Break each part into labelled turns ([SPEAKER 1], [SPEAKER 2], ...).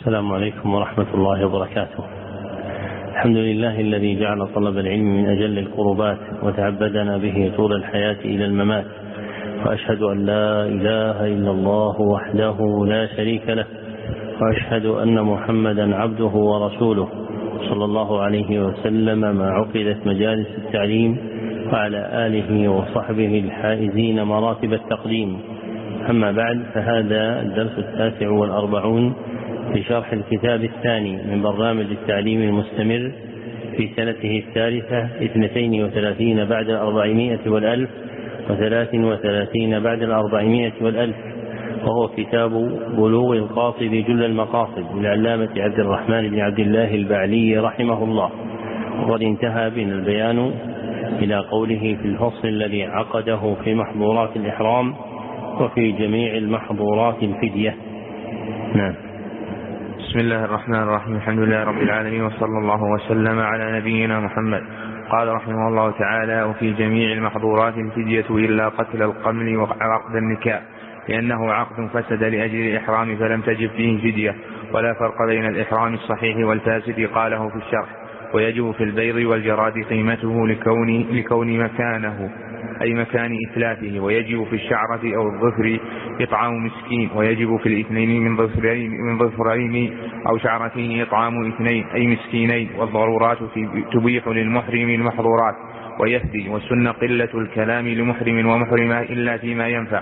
[SPEAKER 1] السلام عليكم ورحمة الله وبركاته. الحمد لله الذي جعل طلب العلم من أجل القربات وتعبدنا به طول الحياة إلى الممات، وأشهد أن لا إله إلا الله وحده لا شريك له، وأشهد أن محمدا عبده ورسوله صلى الله عليه وسلم ما عقدت مجالس التعليم، وعلى آله وصحبه الحائزين مراتب التقديم. أما بعد، فهذا الدرس 49 في شرح الكتاب الثاني من برنامج التعليم المستمر في سنته الثالثة 32 بعد 400 والألف و33 بعد 400 والألف، وهو كتاب بلوغ القاصد جل المقاصد للعلامة عبد الرحمن بن عبد الله البعلي رحمه الله. وقد انتهى بنا البيان إلى قوله في الفصل الذي عقده في محظورات الإحرام وفي جميع المحظورات الفدية. نعم.
[SPEAKER 2] بسم الله الرحمن الرحيم. الحمد لله رب العالمين، وصلى الله وسلم على نبينا محمد. قال رحمه الله تعالى: وفي جميع المحظورات الفدية إلا قتل القمل وعقد النكاح، لأنه عقد فسد لأجل الإحرام فلم تجب فيه فدية، ولا فرق بين الإحرام الصحيح والفاسد. قاله في الشرح: ويجب في البيض والجراد قيمته لكون مكانه أي مكان إتلافه، ويجب في الشعرة أو الظفر إطعام مسكين، ويجب في الاثنين من ظفرين أو شعرتين إطعام اثنين أي مسكينين. والضرورات تبيح للمحرم المحظورات ويفدي، والسنة قلة الكلام لمحرم ومحرمة إلا فيما ينفع.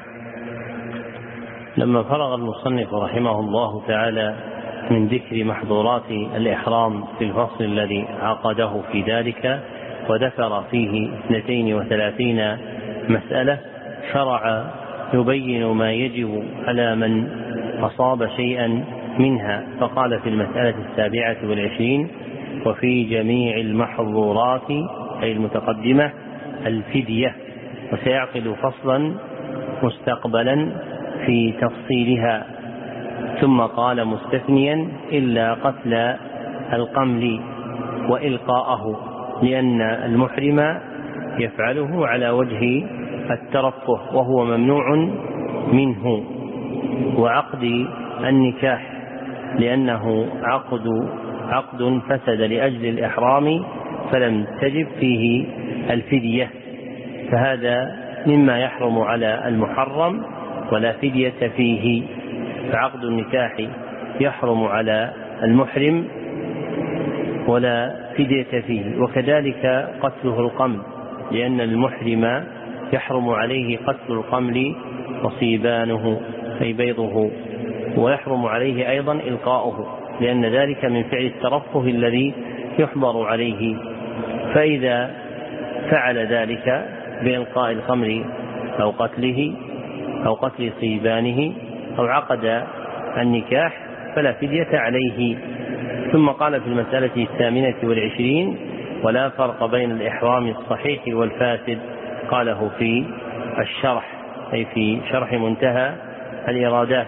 [SPEAKER 1] لما فرغ المصنف رحمه الله تعالى من ذكر محظورات الإحرام في الفصل الذي عقده في ذلك، وذكر فيه 32 مسألة، شرع يبين ما يجب على من أصاب شيئا منها، فقال في المسألة 27: وفي جميع المحظورات أي المتقدمة الفدية. وسيعقد فصلا مستقبلا في تفصيلها، ثم قال مستثنيا: إلا قتل القمل وإلقاءه، لأن المحرم يفعله على وجه الترفه وهو ممنوع منه. وعقد النكاح لأنه عقد فسد لأجل الإحرام فلم تجب فيه الفدية، فهذا مما يحرم على المحرم ولا فدية فيه. فعقد النكاح يحرم على المحرم ولا فدية فيه، وكذلك قتله القمل، لأن المحرم يحرم عليه قتل القمل وصيبانه أي بيضه، ويحرم عليه أيضا إلقاؤه، لأن ذلك من فعل الترفه الذي يحضر عليه. فإذا فعل ذلك بإلقاء القمل أو قتله أو قتل صيبانه أو عقد النكاح فلا فدية عليه. ثم قال في المسألة 28: ولا فرق بين الإحرام الصحيح والفاسد. قاله في الشرح أي في شرح منتهى الإرادات.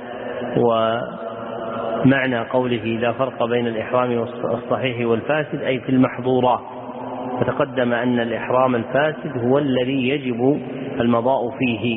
[SPEAKER 1] ومعنى قوله لا فرق بين الإحرام الصحيح والفاسد أي في المحظورات، فتقدم أن الإحرام الفاسد هو الذي يجب المضاء فيه،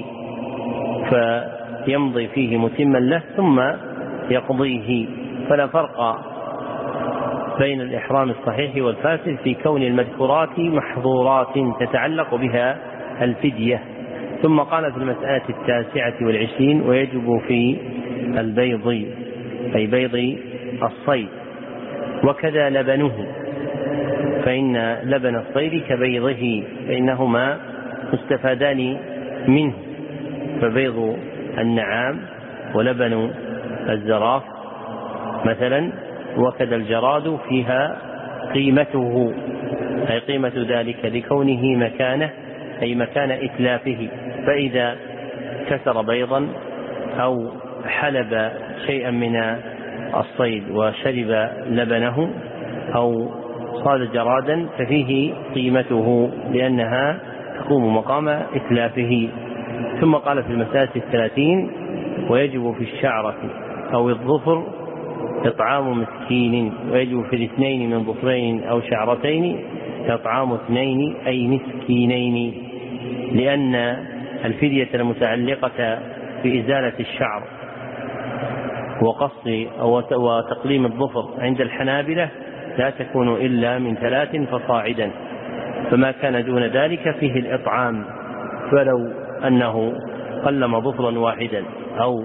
[SPEAKER 1] فيمضي فيه متما له ثم يقضيه. فلا فرق بين الإحرام الصحيح والفاسد في كون المذكورات محظورات تتعلق بها الفدية. ثم قال في المسألة 29: ويجب في البيض أي بيض الصيد، وكذا لبنه، فإن لبن الصيد كبيضه، فإنهما مستفادان منه، فبيض النعام ولبن الزراف مثلا، وكذا الجراد فيها قيمته أي قيمة ذلك لكونه مكانه أي مكان إتلافه. فإذا كسر بيضا أو حلب شيئا من الصيد وشرب لبنه أو صاد جرادا ففيه قيمته، لأنها تقوم مقام إتلافه. ثم قال في المسألة 30: ويجب في الشعرة أو الظفر إطعام مسكين، ويجب في الاثنين من ظفرين أو شعرتين إطعام اثنين أي مسكينين، لأن الفدية المتعلقة بإزالة الشعر وتقليم الظفر عند الحنابلة لا تكون إلا من 3 فصاعدا، فما كان دون ذلك فيه الإطعام، فلو أنه قلم ظفرا واحدا أو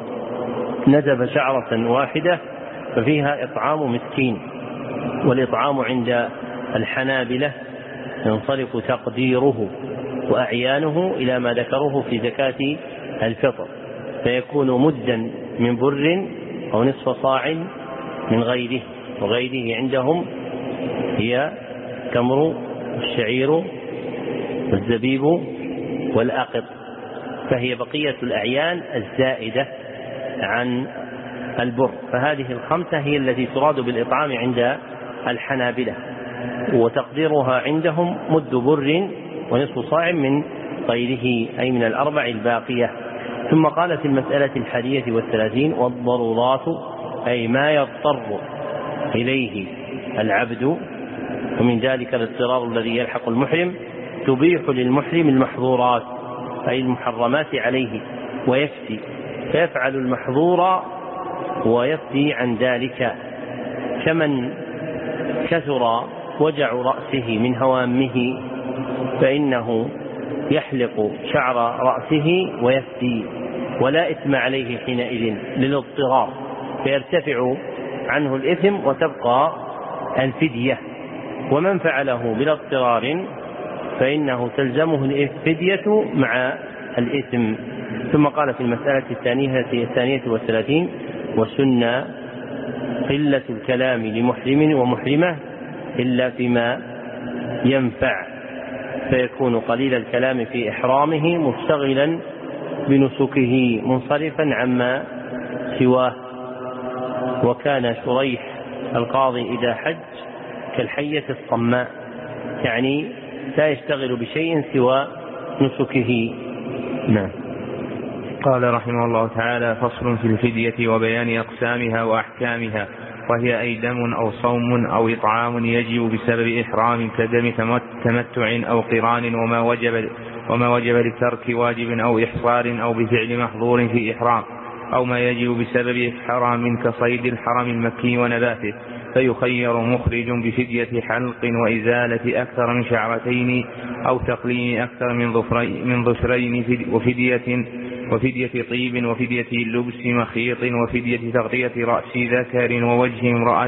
[SPEAKER 1] نزف شعرة واحدة ففيها إطعام مسكين. والإطعام عند الحنابلة ينصرف تقديره وأعيانه إلى ما ذكره في زكاة الفطر، فيكون مدا من بر أو نصف صاع من غيره، وغيره عندهم هي تمر والشعير والزبيب والأقط، فهي بقية الأعيان الزائدة عن البر. فهذه الخمسة هي التي تراد بالإطعام عند الحنابلة، وتقديرها عندهم مد بر ونصف صاع من غيره، أي من الأربع الباقية. ثم قال في المسألة 31: والضرورات أي ما يضطر إليه العبد، ومن ذلك الاضطرار الذي يلحق المحرم، تبيح للمحرم المحظورات أي المحرمات عليه ويفتي، فيفعل المحظور ويفتي عن ذلك، كمن كثر وجع رأسه من هوامه فإنه يحلق شعر رأسه ويفتي، ولا إثم عليه حينئذ للاضطرار، فيرتفع عنه الإثم وتبقى الفدية. ومن فعله بلا اضطرار فإنه تلزمه الفدية مع الإثم. ثم قال في المسألة 32: وسنة قلة الكلام لمحرم ومحرمة إلا فيما ينفع، فيكون قليل الكلام في إحرامه مشتغلا بنسكه منصرفا عما سواه. وكان شريح القاضي إذا حج كالحية الصماء، يعني لا يشتغل بشيء سوى نسكه.
[SPEAKER 2] نعم. قال رحمه الله تعالى: فصل في الفدية وبيان أقسامها وأحكامها، وهي أي دم أو صوم أو إطعام يجب بسبب إحرام كدم تمتع أو قران، وما وجب لترك واجب أو إحصار أو بفعل محظور في إحرام، أو ما يجب بسبب حرام كصيد الحرم المكي ونباته، فيخير مخرج بفدية حلق وإزالة أكثر من شعرتين أو تقليم أكثر من ظفرين، وفدية طيب، وفدية لبس مخيط، وفدية تغطية رأس ذكر ووجه امرأة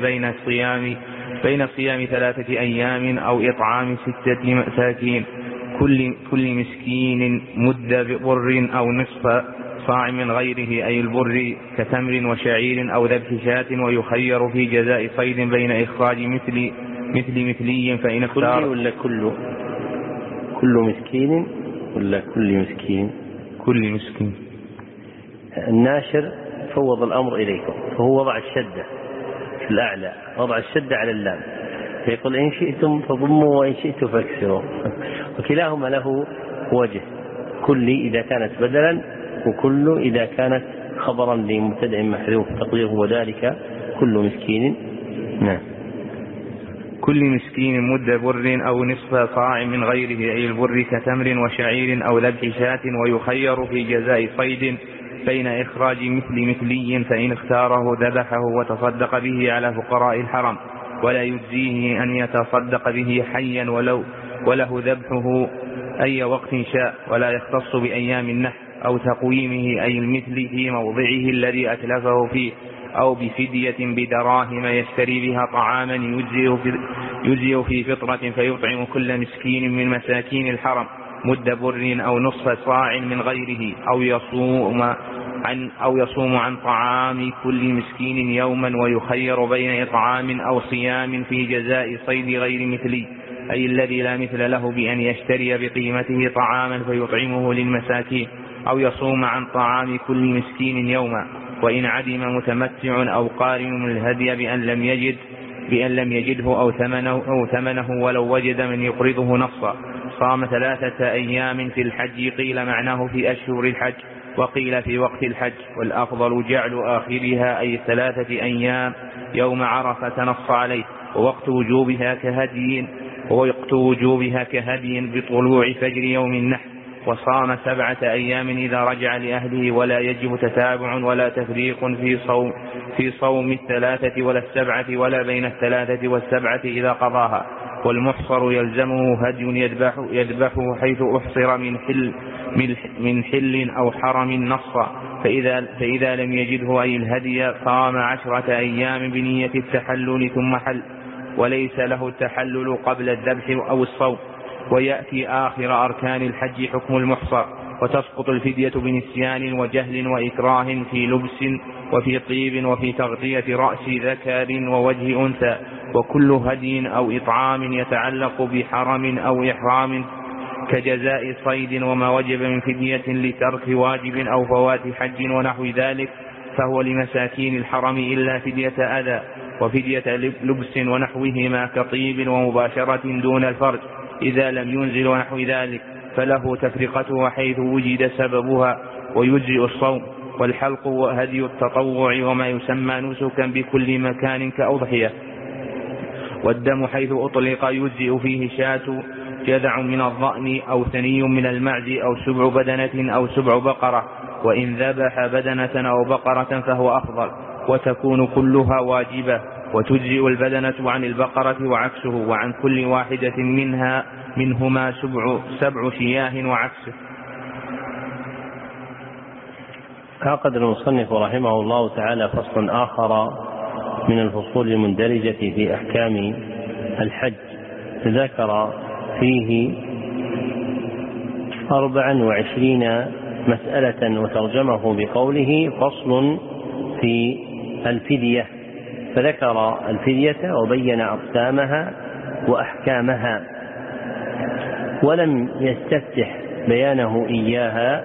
[SPEAKER 2] بين صيام 3 أيام أو إطعام 6 مساكين، كل مسكين مد بر أو نصف صاع من غيره، أي البر كتمر وشعير أو ذبح شاة، ويخير في جزاء صيد بين إخراج مثلي فإن اختار.
[SPEAKER 1] ولا كل مسكين ولا كل مسكين؟
[SPEAKER 2] كل مسكين.
[SPEAKER 1] الناشر فوض الأمر إليكم، فهو وضع الشدة في الأعلى، وضع الشدة على اللام، فيقول إن شئتم فضموا وإن شئتم فاكسروا، وكلاهما له وجه، كل إذا كانت بدلا، وكل إذا كانت خبرا لمبتدأ محذوف تقديره وذلك كل مسكين. نعم.
[SPEAKER 2] كل مسكين مد بر أو نصف صاع من غيره، أي البر كتمر وشعير أو ذبح شاة، ويخير في جزاء صيد بين إخراج مثلي، فإن اختاره ذبحه وتصدق به على فقراء الحرم، ولا يجزيه أن يتصدق به حيا وله ذبحه أي وقت شاء، ولا يختص بأيام النحر أو تقويمه، أي المثل في موضعه الذي أتلفه فيه، أو بفدية بدراهم يشتري بها طعاما يجزئ في فطرة، فيطعم كل مسكين من مساكين الحرم مد بر أو نصف صاع من غيره، أو يصوم عن طعام كل مسكين يوما، ويخير بين إطعام أو صيام في جزاء صيد غير مثلي، أي الذي لا مثل له، بأن يشتري بقيمته طعاما فيطعمه للمساكين، أو يصوم عن طعام كل مسكين يوما. وإن عدم متمتع أو قارن من الهدي بأن لم يجده أو ثمنه ولو وجد من يقرضه نصا، صام 3 أيام في الحج، قيل معناه في أشهر الحج، وقيل في وقت الحج، والأفضل جعل آخرها أي 3 أيام يوم عرفة نص عليه، ووقت وجوبها كهدي بطلوع فجر يوم النحر، وصام 7 أيام إذا رجع لأهله، ولا يجب تتابع ولا تفريق في صوم 3 ولا 7 ولا بين 3 و7 إذا قضاها. والمحصر يلزمه هدي يذبحه حيث أحصر من حل أو حرم نصا، فإذا لم يجده أي الهدي صام 10 أيام بنية التحلل ثم حل، وليس له التحلل قبل الذبح أو الصوم. ويأتي آخر أركان الحج حكم المحصر، وتسقط الفدية بنسيان وجهل وإكراه في لبس وفي طيب وفي تغطية رأس ذكر ووجه أنثى، وكل هدي أو إطعام يتعلق بحرم أو إحرام كجزاء صيد وما وجب من فدية لترك واجب أو فوات حج ونحو ذلك فهو لمساكين الحرم إلا فدية أذى وفدية لبس ونحوهما كطيب ومباشرة دون الفرج إذا لم ينزل ونحو ذلك، فله تفرقته حيث وجد سببها، ويجزئ الصوم. والحلق وهدي التطوع وما يسمى نسكا بكل مكان كأضحية. والدم حيث أطلق يجزئ فيه شاة جذع من الضأن أو ثني من المعز أو 7 بدنة أو 7 بقرة، وإن ذبح بدنة أو بقرة فهو أفضل، وتكون كلها واجبة، وتجزئ البدنة عن البقرة وعكسه، وعن كل واحدة منهما 7 شياه وعكسه.
[SPEAKER 1] عقد المصنف رحمه الله تعالى فصل آخر من الفصول المندرجة في أحكام الحج، ذكر فيه 24 مسألة وترجمه بقوله فصل في الفدية، فذكر الفدية وبين أقسامها وأحكامها، ولم يستفتح بيانه إياها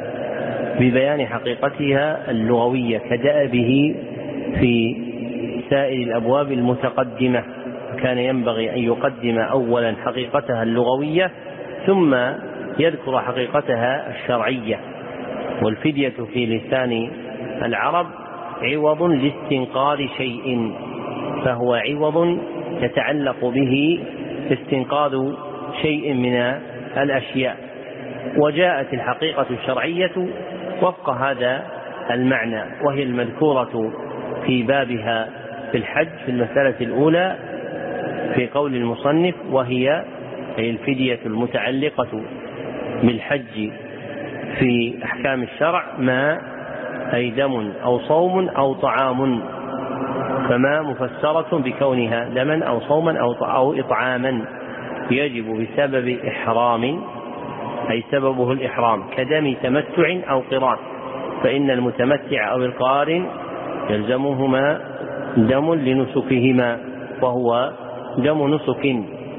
[SPEAKER 1] ببيان حقيقتها اللغوية كدأبه في سائر الأبواب المتقدمة، كان ينبغي أن يقدم أولا حقيقتها اللغوية ثم يذكر حقيقتها الشرعية. والفدية في لسان العرب عوض لاستنقاذ شيء، فهو عوض يتعلق به استنقاذ شيء من الأشياء، وجاءت الحقيقة الشرعية وفق هذا المعنى، وهي المذكورة في بابها في الحج في المسألة الأولى في قول المصنف، وهي الفدية المتعلقة بالحج في أحكام الشرع ما أي دم أو صوم أو طعام، فما مفسرة بكونها دما أو صوما أو إطعاما يجب بسبب إحرام، أي سببه الإحرام، كدم تمتع أو قران، فإن المتمتع أو القارن يلزمهما دم لنسكهما وهو دم نسك.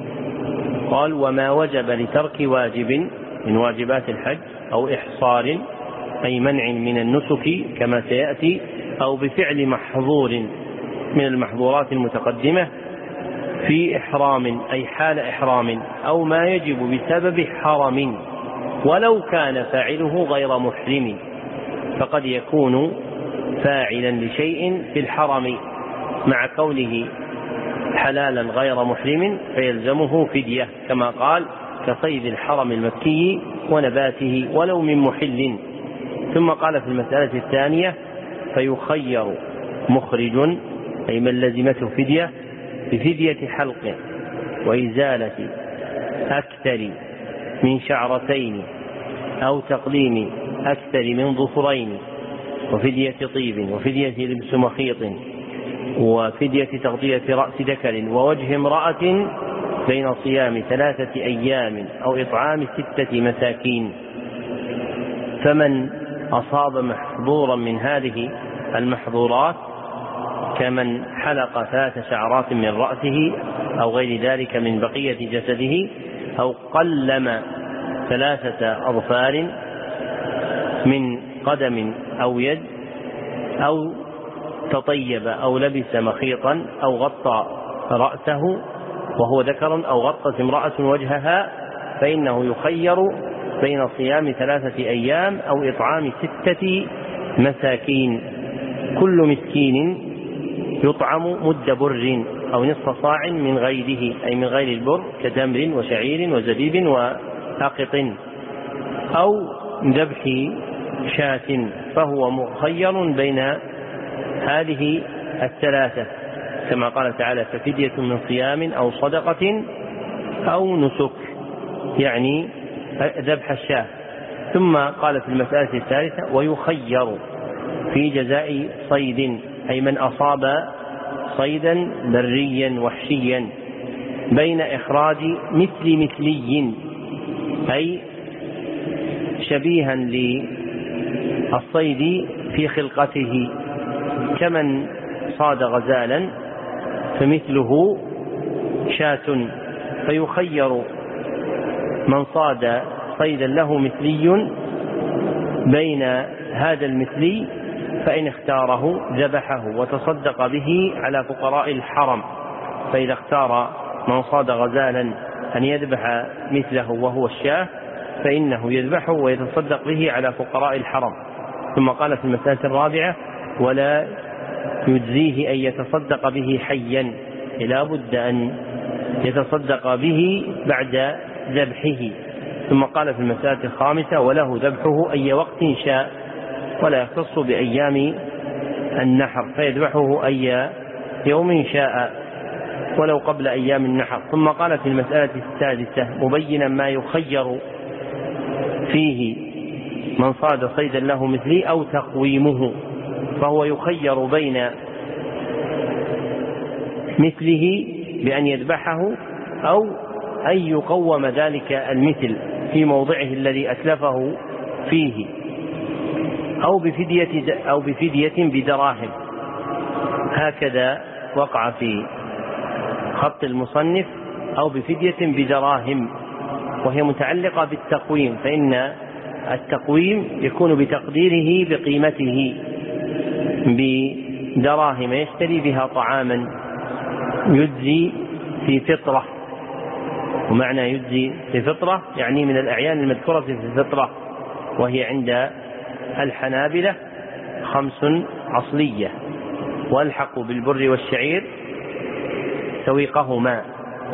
[SPEAKER 1] قال وما وجب لترك واجب من واجبات الحج أو إحصار أي منع من النسك كما سيأتي، أو بفعل محظور من المحظورات المتقدمة في إحرام أي حال إحرام، أو ما يجب بسبب حرم ولو كان فاعله غير محرم، فقد يكون فاعلا لشيء في الحرم مع كونه حلالا غير محرم فيلزمه فدية، كما قال كصيد الحرم المكي ونباته ولو من محل. ثم قال في المسألة الثانية فيخير مخرج أي من لزمته فدية بفدية حلق وإزالة أكثر من شعرتين أو تقليم أكثر من ظفرين، وفدية طيب، وفدية لبس مخيط، وفدية تغطية رأس ذكر ووجه امرأة بين صيام 3 أيام أو إطعام 6 مساكين. فمن أصاب محظورا من هذه المحظورات كمن حلق 3 شعرات من رأسه أو غير ذلك من بقية جسده، أو قلم 3 أظفار من قدم أو يد، أو تطيب أو لبس مخيطا، أو غطى رأسه وهو ذكر، أو غطت امرأة وجهها، فإنه يخير بين صيام 3 أيام أو إطعام 6 مساكين، كل مسكين يطعم مد بر أو نصف صاع من غيره أي من غير البر كتمر وشعير وزبيب وأقط. أو ذبح شاة، فهو مخير بين هذه الثلاثة كما قال تعالى: ففدية من صيام أو صدقة أو نسك، يعني ذبح الشاة. ثم قال في المسألة الثالثة: ويخير في جزاء صيد، أي من أصاب صيدا بريا وحشيا، بين إخراج مثلي، أي شبيها للصيد في خلقته، كمن صاد غزالا فمثله شاة، فيخير من صاد صيدا له مثلي بين هذا المثلي، فإن اختاره ذبحه وتصدق به على فقراء الحرم. فإذا اختار من صاد غزالا أن يذبح مثله وهو الشاة، فإنه يذبحه ويتصدق به على فقراء الحرم. ثم قال في المسألة الرابعة: ولا يجزيه أن يتصدق به حيا، لا بد أن يتصدق به بعد ذبحه. ثم قال في المسألة الخامسة: وله ذبحه أي وقت شاء، ولا يختص بأيام النحر، فيذبحه أي يوم شاء ولو قبل أيام النحر. ثم قال في المسألة السادسة مبينا ما يخير فيه من صاد صيدا له مثلي أو تقويمه، فهو يخير بين مثله بأن يذبحه أو أن يقوم ذلك المثل في موضعه الذي أتلفه فيه، أو بفدية بدراهم. هكذا وقع في خط المصنف: أو بفدية بدراهم، وهي متعلقة بالتقويم، فإن التقويم يكون بتقديره بقيمته بدراهم يشتري بها طعاما يجزي في فطرة. ومعنى يجزي في فطرة يعني من الأعيان المذكورة في الفطرة، وهي عند الحنابلة 5 أصلية: والحق بالبر والشعير سويقهما،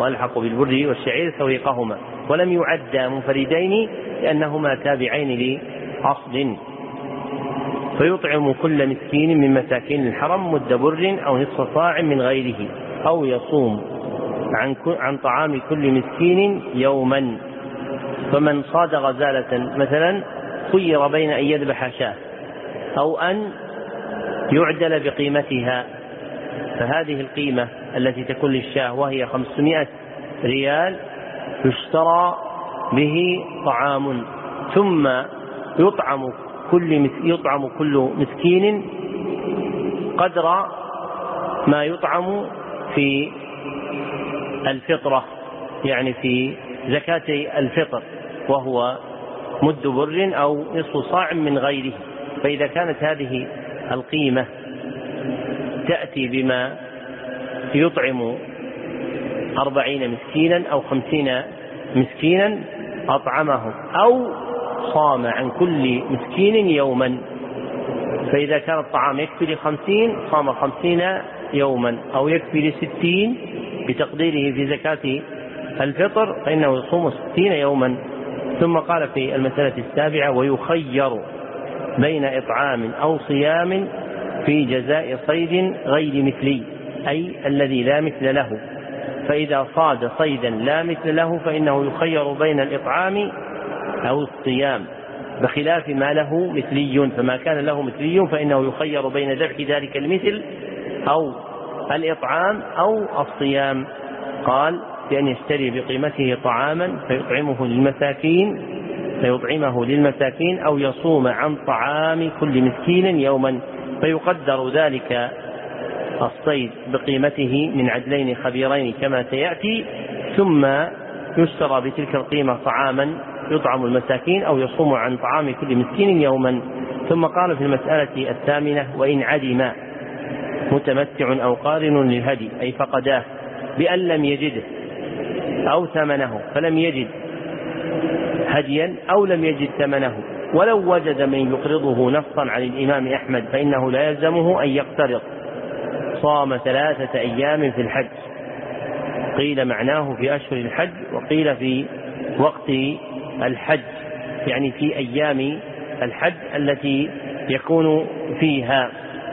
[SPEAKER 1] ولم يعد منفردين لأنهما تابعين لأصل. فيطعم كل مسكين من مساكين الحرم مد بر أو نصف صاع من غيره، أو يصوم عن طعام كل مسكين يوما. فمن صاد غزالة مثلا خير بين أن يذبح شاة أو أن يعدل بقيمتها، فهذه القيمة التي تكون للشاة وهي 500 ريال يشترى به طعام، ثم يطعم كل مسكين قدر ما يطعم في الفطرة، يعني في زكاة الفطر، وهو مد بر أو نصف صاع من غيره. فإذا كانت هذه القيمة تأتي بما يطعم 40 مسكينا أو 50 مسكينا أطعمهم، أو صام عن كل مسكين يوما. فإذا كان الطعام يكفي ل50 صام 50 يوما، أو يكفي ل60 بتقديره في زكاة الفطر فإنه يصوم 60 يوما. ثم قال في المسألة السابعة: ويخير بين إطعام أو صيام في جزاء صيد غير مثلي، أي الذي لا مثل له. فإذا صاد صيدا لا مثل له فإنه يخير بين الإطعام أو الصيام، بخلاف ما له مثلي. فما كان له مثلي فإنه يخير بين ذبح ذلك المثل أو الإطعام أو الصيام. قال: بأن يشتري بقيمته طعاما فيطعمه للمساكين أو يصوم عن طعام كل مسكين يوما، فيقدر ذلك الصيد بقيمته من عدلين خبيرين كما سيأتي، ثم يشترى بتلك القيمة طعاما يطعم المساكين أو يصوم عن طعام كل مسكين يوما. ثم قال في المسألة الثامنة: وإن عدم متمتع أو قارن للهدي، أي فقداه بأن لم يجده أو ثمنه، فلم يجد هديا أو لم يجد ثمنه، ولو وجد من يقرضه نصا عن الإمام أحمد فإنه لا يلزمه أن يقترض، صام 3 أيام في الحج. قيل معناه في أشهر الحج، وقيل في وقت الحج، يعني في أيام الحج التي يكون فيها.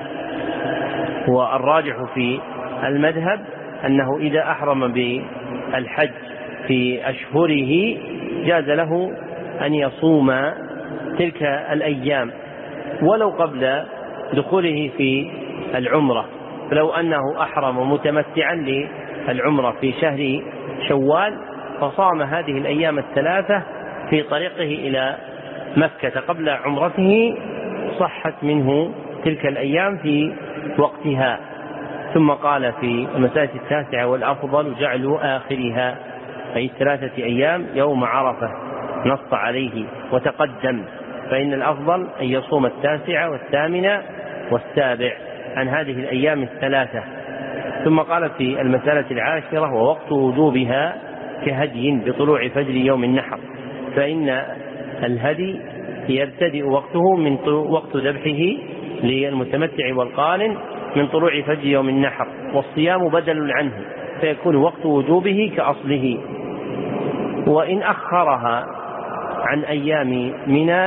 [SPEAKER 1] والراجح في المذهب أنه إذا أحرم بالحج في أشهره جاز له أن يصوم تلك الأيام ولو قبل دخوله في العمرة. فلو أنه أحرم متمتعا للعمرة في شهر شوال فصام هذه الأيام الثلاثة في طريقه إلى مكة قبل عمرته صحت منه تلك الأيام في وقتها. ثم قال في المسألة 9 والأفضل جعل آخرها أي 3 أيام يوم عرفة نص عليه وتقدم، فإن الأفضل أن يصوم 9 و8 و7 عن هذه الأيام 3. ثم قال في المسألة 10 ووقت وجوبها كهدي بطلوع فجر يوم النحر، فإن الهدي يبتدئ وقته من وقت ذبحه للمتمتع والقارن من طلوع فجر يوم النحر، والصيام بدل عنه فيكون وقت وجوبه كأصله. وإن أخرها عن أيام منى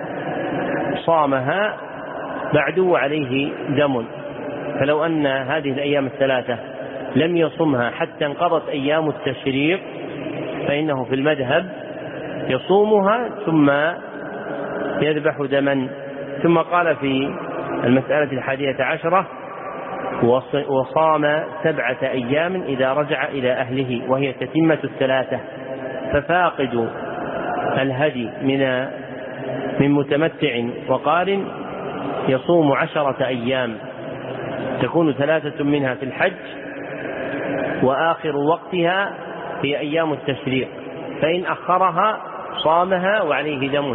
[SPEAKER 1] صامها بعد وعليه دم، فلو أن هذه الأيام 3 لم يصمها حتى انقضت أيام التشريق فإنه في المذهب يصومها ثم يذبح دما. ثم قال في المسألة 11 وصام 7 أيام إذا رجع إلى أهله وهي تتمة 3. ففاقد الهدي من متمتع وقارن يصوم 10 أيام تكون 3 منها في الحج وآخر وقتها في أيام التشريق، فإن أخرها صامها وعليه دم،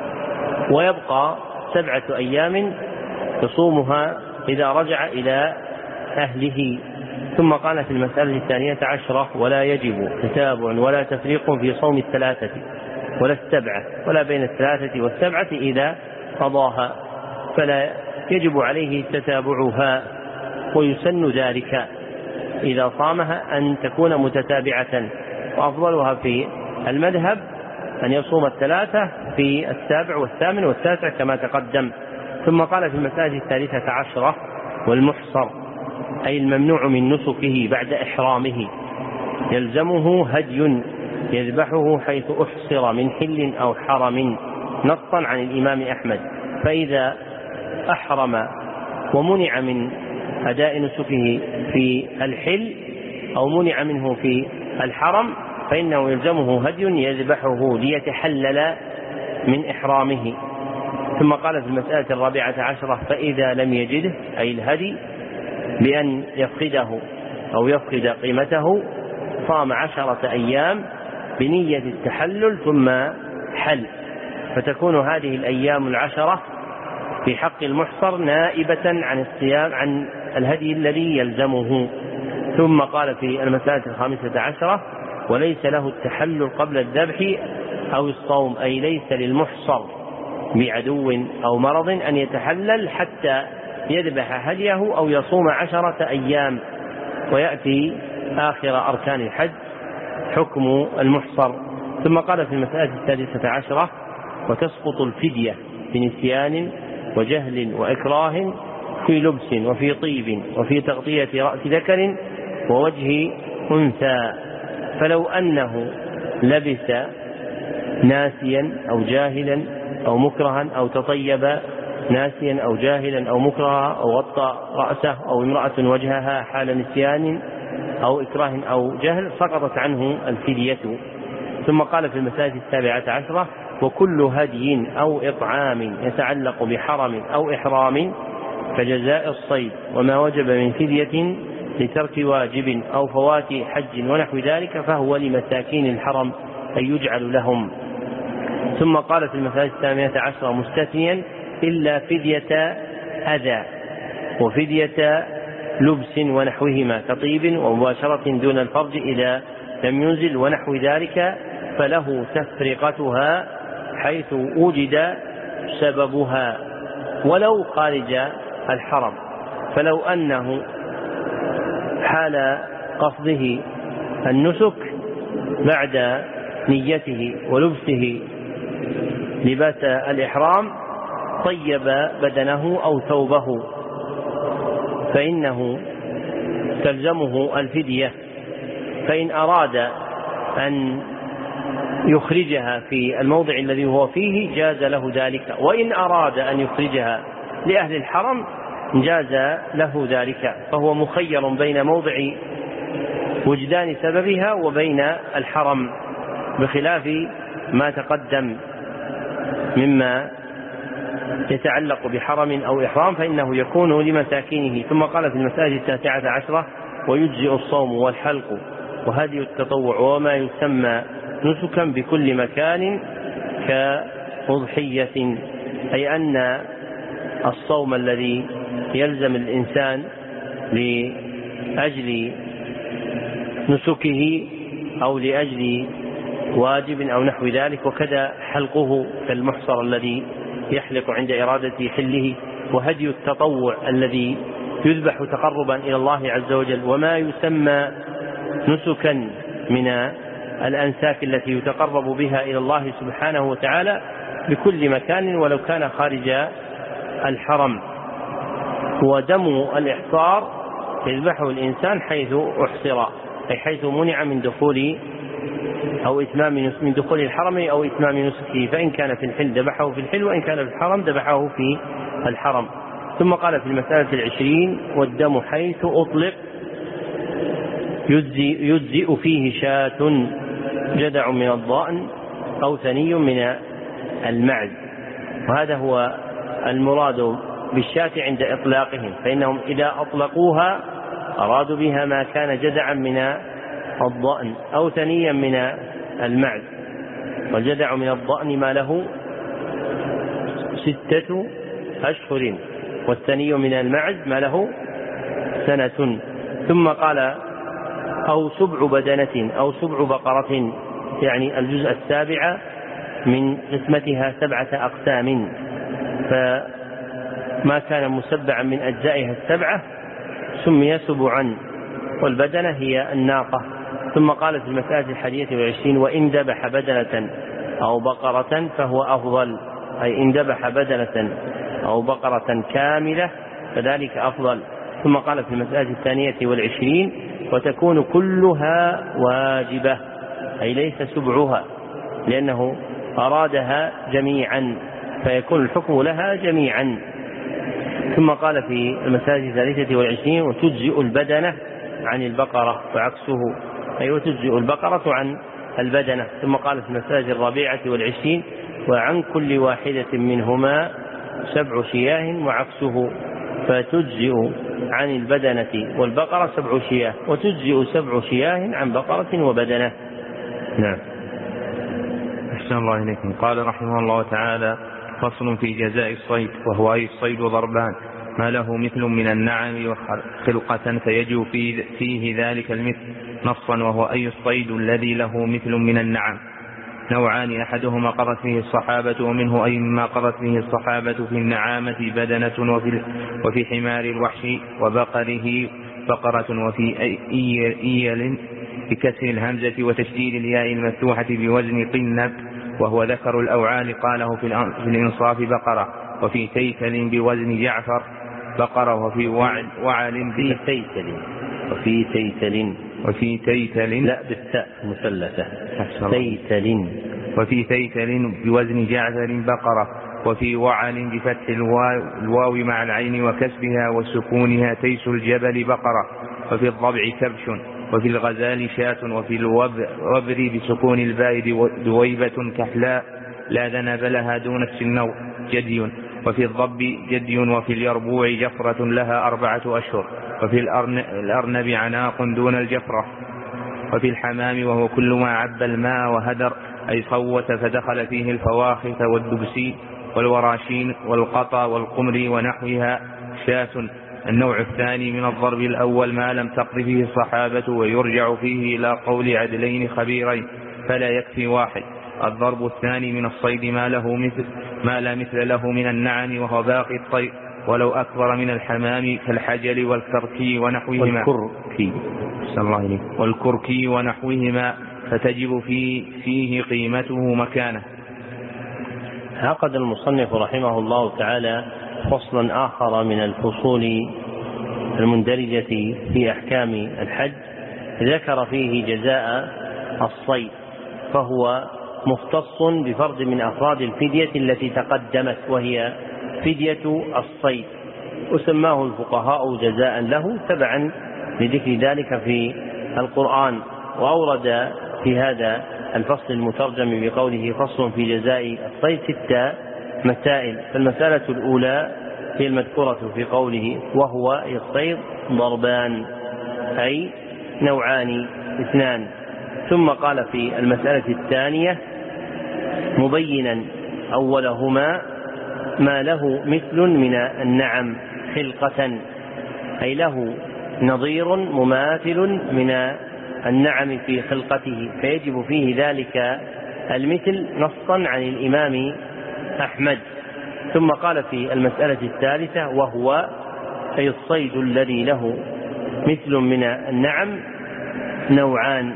[SPEAKER 1] ويبقى 7 أيام يصومها إذا رجع إلى أهله. ثم قال في المسألة 12 ولا يجب تتابع ولا تفريق في صوم 3 ولا 7 ولا بين 3 و7 إذا قضاها، فلا يجب عليه تتابعها، ويسن ذلك إذا صامها أن تكون متتابعة، وأفضلها في المذهب أن يصوم 3 في 7 و8 و9 كما تقدم. ثم قال في المسألة 13 والمحصر أي الممنوع من نسكه بعد إحرامه يلزمه هدي يذبحه حيث أحصر من حل أو حرم نصا عن الإمام أحمد، فإذا أحرم ومنع من أداء نسكه في الحل أو منع منه في الحرم فإنه يلزمه هدي يذبحه ليتحلل من إحرامه. ثم قال في المسألة 14 فإذا لم يجده أي الهدي بأن يفقده أو يفقد قيمته صام 10 أيام بنية التحلل ثم حل، فتكون هذه الأيام 10 في حق المحصر نائبة عن الصيام عن الهدي الذي يلزمه. ثم قال في المسألة 15 وليس له التحلل قبل الذبح أو الصوم، أي ليس للمحصر بعدو أو مرض أن يتحلل حتى يذبح هديه أو يصوم 10 أيام. ويأتي آخر أركان الحج حكم المحصر. ثم قال في المسألة 16 وتسقط الفدية بنسيان وجهل وإكراه في لبس وفي طيب وفي تغطية رأس ذكر ووجه أنثى، فلو أنه لبس ناسيا أو جاهلا أو مكرها أو تطيب ناسيا أو جاهلا أو مكرها أو غطى رأسه أو امرأة وجهها حال نسيان أو إكراه أو جهل سقطت عنه الفدية. ثم قال في المسألة 17 وكل هدي أو إطعام يتعلق بحرم أو إحرام كجزاء الصيد وما وجب من فدية لترك واجب أو فوات حج ونحو ذلك فهو لمساكين الحرم أن يجعل لهم. ثم قال في المسألة 18 مستثنيا إلا فدية أذى وفدية لبس ونحوهما كطيب ومباشرة دون الفرج إذا لم ينزل ونحو ذلك فله تفرقتها حيث وجد سببها ولو خارج الحرم. فلو أنه حال قصده النسك بعد نيته ولبسه لباس الإحرام طيب بدنه أو ثوبه فإنه تلزمه الفدية، فإن أراد أن يخرجها في الموضع الذي هو فيه جاز له ذلك، وإن أراد أن يخرجها لأهل الحرم جاز له ذلك، فهو مخير بين موضع وجدان سببها وبين الحرم، بخلاف ما تقدم مما يتعلق بحرم أو إحرام فإنه يكون لمساكنه. ثم قال في المسألة 19 ويجزئ الصوم والحلق وهدي التطوع وما يسمى نسكا بكل مكان كأضحية، أي أن الصوم الذي يلزم الإنسان لأجل نسكه أو لأجل واجب أو نحو ذلك، وكذا حلقه كالمحصر الذي يحلق عند إرادة حله، وهدي التطوع الذي يذبح تقربا إلى الله عز وجل، وما يسمى نسكا من الأنساك التي يتقرب بها إلى الله سبحانه وتعالى بكل مكان ولو كان خارج الحرم. ودم الإحصار يذبحه الإنسان حيث أحصر، أي حيث منع من دخول أو إتمام من دخول الحرم أو إتمام نسكه، فإن كان في الحل ذبحه في الحل، وإن كان في الحرم ذبحه في الحرم. ثم قال في المسألة 20 والدم حيث أطلق يجزئ فيه شاة جدع من الضأن أو ثني من المعز، وهذا هو المراد بالشاة عند إطلاقهم، فإنهم إذا أطلقوها أرادوا بها ما كان جدعا من الضأن أو ثنيا من المعز، والجدع من الضأن ما له 6 أشهر، والثني من المعز ما له 1 سنة. ثم قال أو 7 بدنة أو 7 بقرة، يعني الجزء 7 من قسمتها 7 أقسام، فما كان مسبعا من أجزائها 7 سمي سبعا، والبدنة هي الناقة. ثم قال في المسألة 21 وإن ذبح بدنة أو بقرة فهو أفضل، أي إن ذبح بدنة أو بقرة كاملة فذلك أفضل. ثم قال في المسألة 22 وتكون كلها واجبة، أي ليس سبعها، لأنه أرادها جميعا فيكون الحكم لها جميعا. ثم قال في المسألة 23 وتجزئ البدنة عن البقرة وعكسه، أي وتجزئ البقرة عن البدنة. ثم قال في المسألة 24 وعن كل واحدة منهما 7 شياه وعكسه، فتجزئ عن البدنة والبقرة 7 شياه، وتجزئ 7 شياه عن بقرة وبدنة. نعم.
[SPEAKER 2] أحسن الله إليكم. قال رحمه الله تعالى فصل في جزاء الصيد، وهو أي الصيد ضربان، ما له مثل من النعم وخلقة فيجب فيه ذلك المثل نصا، وهو أي الصيد الذي له مثل من النعم. نوعان، أحدهما قضت فيه الصحابة، ومنه أي ما قضت فيه الصحابة في النعامة بدنة، وفي حمار الوحش وبقره بقرة، وفي إيل بكسر الهمزة وتشديد الياء المفتوحة بوزن قنب، وهو ذكر الأوعال قاله في الإنصاف بقرة، وفي تيتل بوزن جعفر بقرة، وفي وعل وفي تيتل
[SPEAKER 1] لا بالتاء مثلثة
[SPEAKER 2] تيتل، وفي تيتل بوزن جعفر بقرة، وفي وعل بفتح الواو مع العين وكسبها وسكونها تيس الجبل بقرة، وفي الضبع كبش، وفي الغزال شاة، وفي الوبر بسكون الباء دويبة كحلاء لا ذنب لها دون السنو جدي، وفي الضب جدي، وفي اليربوع جفرة لها 4 أشهر، وفي الأرنب عناق دون الجفرة، وفي الحمام وهو كل ما عب الماء وهدر، أي صوت فدخل فيه الفواخث والدبسي والوراشين والقطا والقمر ونحوها شاة. النوع الثاني من الضرب الأول ما لم تقض فيه الصحابة، ويرجع فيه إلى قول عدلين خبيرين فلا يكفي واحد. الضرب الثاني من الصيد ما لا مثل له من النعم، وهو باقي الطير ولو أكبر من الحمام كالحجل والكركي ونحوهما فتجب فيه قيمته مكانه.
[SPEAKER 1] عقد المصنف رحمه الله تعالى فصلا آخر من الفصول المندرجة في أحكام الحج، ذكر فيه جزاء الصيد، فهو مختص بفرد من أفراد الفدية التي تقدمت، وهي فدية الصيد، وسماه الفقهاء جزاء له تبعا لذكر ذلك في القرآن. وأورد في هذا الفصل المترجم بقوله فصل في جزاء الصيد 6 مسائل. فالمسألة الأولى هي المذكورة في قوله وهو الصيد ضربان، أي نوعان 2. ثم قال في المسألة الثانية مبينا أولهما ما له مثل من النعم خلقة، أي له نظير مماثل من النعم في خلقته، فيجب فيه ذلك المثل نصا عن الإمام أحمد. ثم قال في المسألة الثالثة وهو أي الصيد الذي له مثل من النعم نوعان،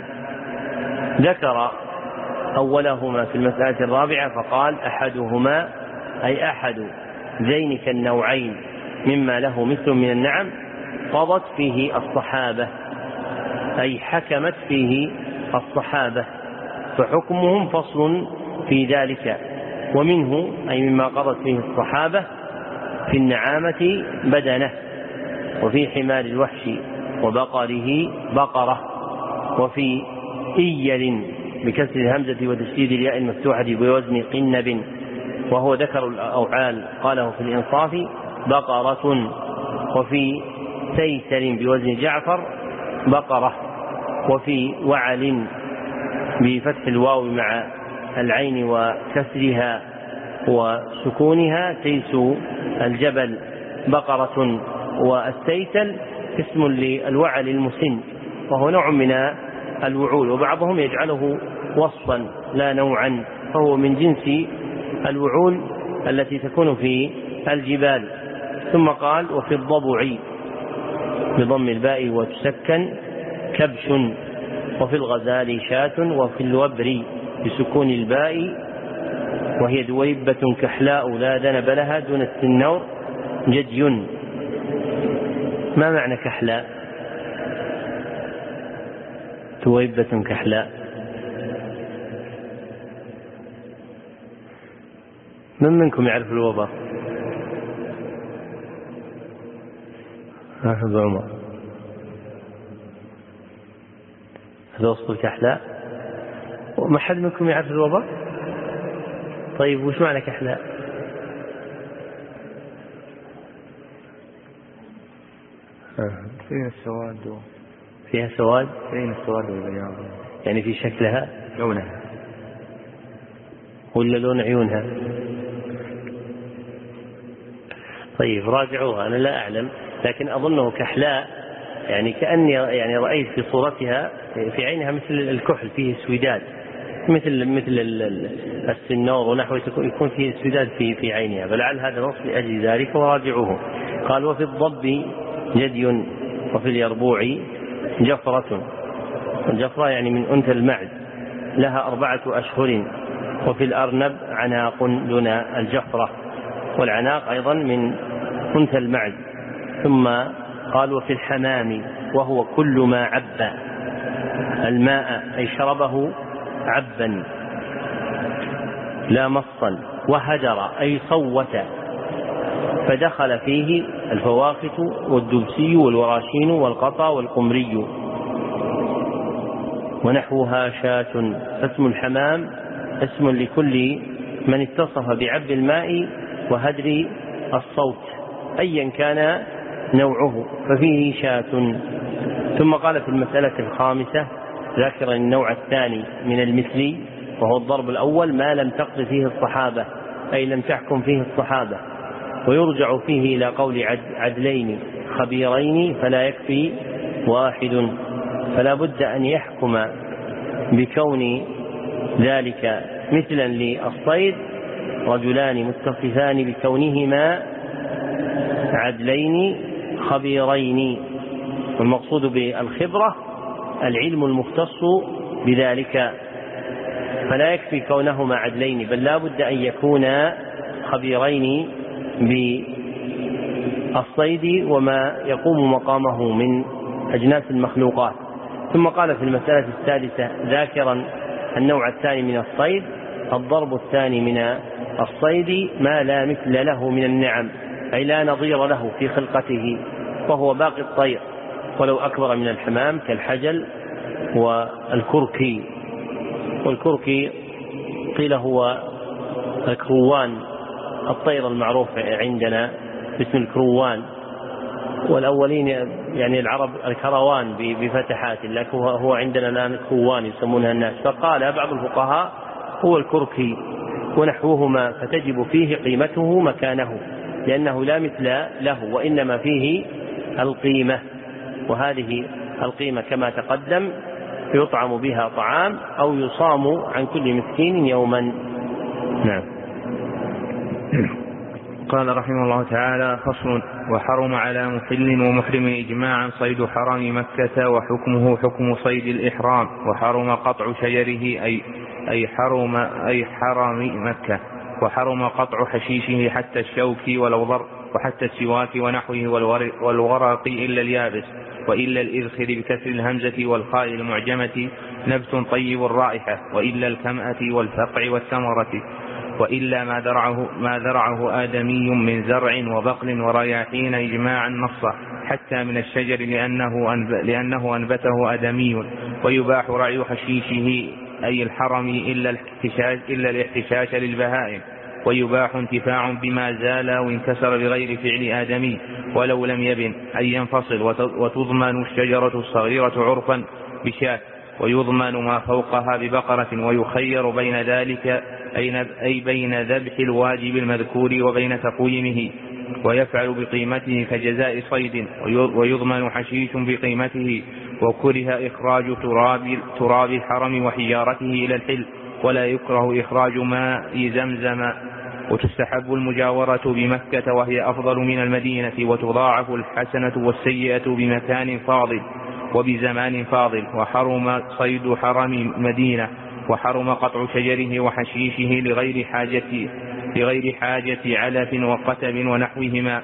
[SPEAKER 1] ذكر أولهما في المسألة الرابعة فقال أحدهما أي أحد ذينك النوعين مما له مثل من النعم قضت فيه الصحابة، أي حكمت فيه الصحابة، فحكمهم فصل في ذلك. ومنه أي مما قضت فيه الصحابة في النعامة بدنه، وفي حمار الوحش وبقره بقرة، وفي إيل بكسر الهمزة وتشديد الياء المفتوحة بوزن قنب، وهو ذكر الأوعال قاله في الإنصاف بقرة، وفي سيسل بوزن جعفر بقرة، وفي وعل بفتح الواو مع العين وكسرها وسكونها تيس الجبل بقرة، والسيسل اسم للوعل المسن، وهو نوع من الوعول، وبعضهم يجعله وصفا لا نوعا، فهو من جنس الوعول التي تكون في الجبال. ثم قال وفي الضبع بضم الباء وتسكن كبش، وفي الغزال شاة، وفي الوبر بسكون الباء وهي دويبة كحلاء لا ذنب لها دون السنور جدي. ما معنى كحلاء؟ دويبة كحلاء، من منكم يعرف الوبر؟ حافظ عمر، هذا وصف الكحلاء. وما حد منكم يعرف الوبر؟ طيب وش معنى كحلاء؟
[SPEAKER 2] فيها السواد
[SPEAKER 1] فيها سواد،
[SPEAKER 2] فيها السواد والبياض،
[SPEAKER 1] يعني في شكلها
[SPEAKER 2] لونها
[SPEAKER 1] ولا لون عيونها؟ طيب راجعوها، أنا لا أعلم، لكن أظنه كحلاء، يعني كأني يعني رأيت في صورتها في عينها مثل الكحل فيه سويداد، مثل السنور ونحوه، يكون فيه سويداد في عينها، فلعل هذا نص لأجل ذلك وراجعوه. قال وفي الضب جدي، وفي اليربوع جفرة، الجفرة يعني من أنثى المعز لها 4 أشهر، وفي الأرنب عناق دون الجفرة، والعناق أيضا من أنثى المعز. ثم قال وفي الحمام وهو كل ما عب الماء أي شربه عبا لا مصا، وهدر أي صوت فدخل فيه الفواخت والدبسي والوراشين والقطا والقمري ونحوها شاة. فاسم الحمام اسم لكل من اتصف بعب الماء وهدر الصوت أيا كان نوعه، ففيه شاة. ثم قال في المسألة الخامسة ذاكرا النوع الثاني من المثل، وهو الضرب الأول ما لم تقض فيه الصحابة، أي لم تحكم فيه الصحابة، ويرجع فيه إلى قول عدلين خبيرين فلا يكفي واحد، فلا بد أن يحكم بكون ذلك مثلا للصيد رجلان متصفان بكونهما عدلين خبيرين، والمقصود بالخبرة العلم المختص بذلك. فلا يكفي كونهما عدلين، بل لا بد أن يكونا خبيرين بالصيد وما يقوم مقامه من أجناس المخلوقات. ثم قال في المسألة السادسة ذاكرا النوع الثاني من الصيد: الضرب الثاني من الصيد ما لا مثل له من النعم، أي لا نظير له في خلقته، وهو باقي الطير ولو أكبر من الحمام كالحجل والكركي. والكركي قيل هو الكروان، الطير المعروف عندنا باسم الكروان، والأولين يعني العرب الكروان بفتحات، لكن هو عندنا الآن الكروان يسمونها الناس. فقال بعض الفقهاء هو الكركي ونحوهما، فتجب فيه قيمته مكانه، لأنه لا مثل له وإنما فيه القيمة، وهذه القيمة كما تقدم يطعم بها طعام أو يصام عن كل مسكين يوما. نعم.
[SPEAKER 2] قال رحمه الله تعالى: فصل: وحرم على محل ومحرم إجماعا صيد حرم مكة، وحكمه حكم صيد الإحرام، وحرم قطع شجره أي حرم مكة، وحرم قطع حشيشه حتى الشوك والوضر وحتى السواك ونحوه والورق إلا اليابس، وإلا الإذخر بكسر الهمزة والخاء المعجمة نبت طيب الرائحة، وإلا الكمأة والفقع والثمرة، وإلا ما ذرعه آدمي من زرع وبقل ورياحين إجماعا نصا، حتى من الشجر لأنه أنبته آدمي. ويباح رعي حشيشه أي الحرم إلا الاحتشاش للبهائم، ويباح انتفاع بما زال وانكسر بغير فعل آدمي ولو لم يبن أي ينفصل، وتضمن الشجرة الصغيرة عرفا بشاة، ويضمن ما فوقها ببقرة، ويخير بين ذلك أي بين ذبح الواجب المذكور وبين تقويمه، ويفعل بقيمته كجزاء صيد، ويضمن حشيش بقيمته. وكره إخراج تراب الحرم وحجارته إلى الحل، ولا يكره إخراج ماء زمزم. وتستحب المجاورة بمكة وهي أفضل من المدينة، وتضاعف الحسنة والسيئة بمكان فاضل وبزمان فاضل. وحرم صيد حرم مدينة، وحرم قطع شجره وحشيشه لغير حاجة علف وقتب ونحوهما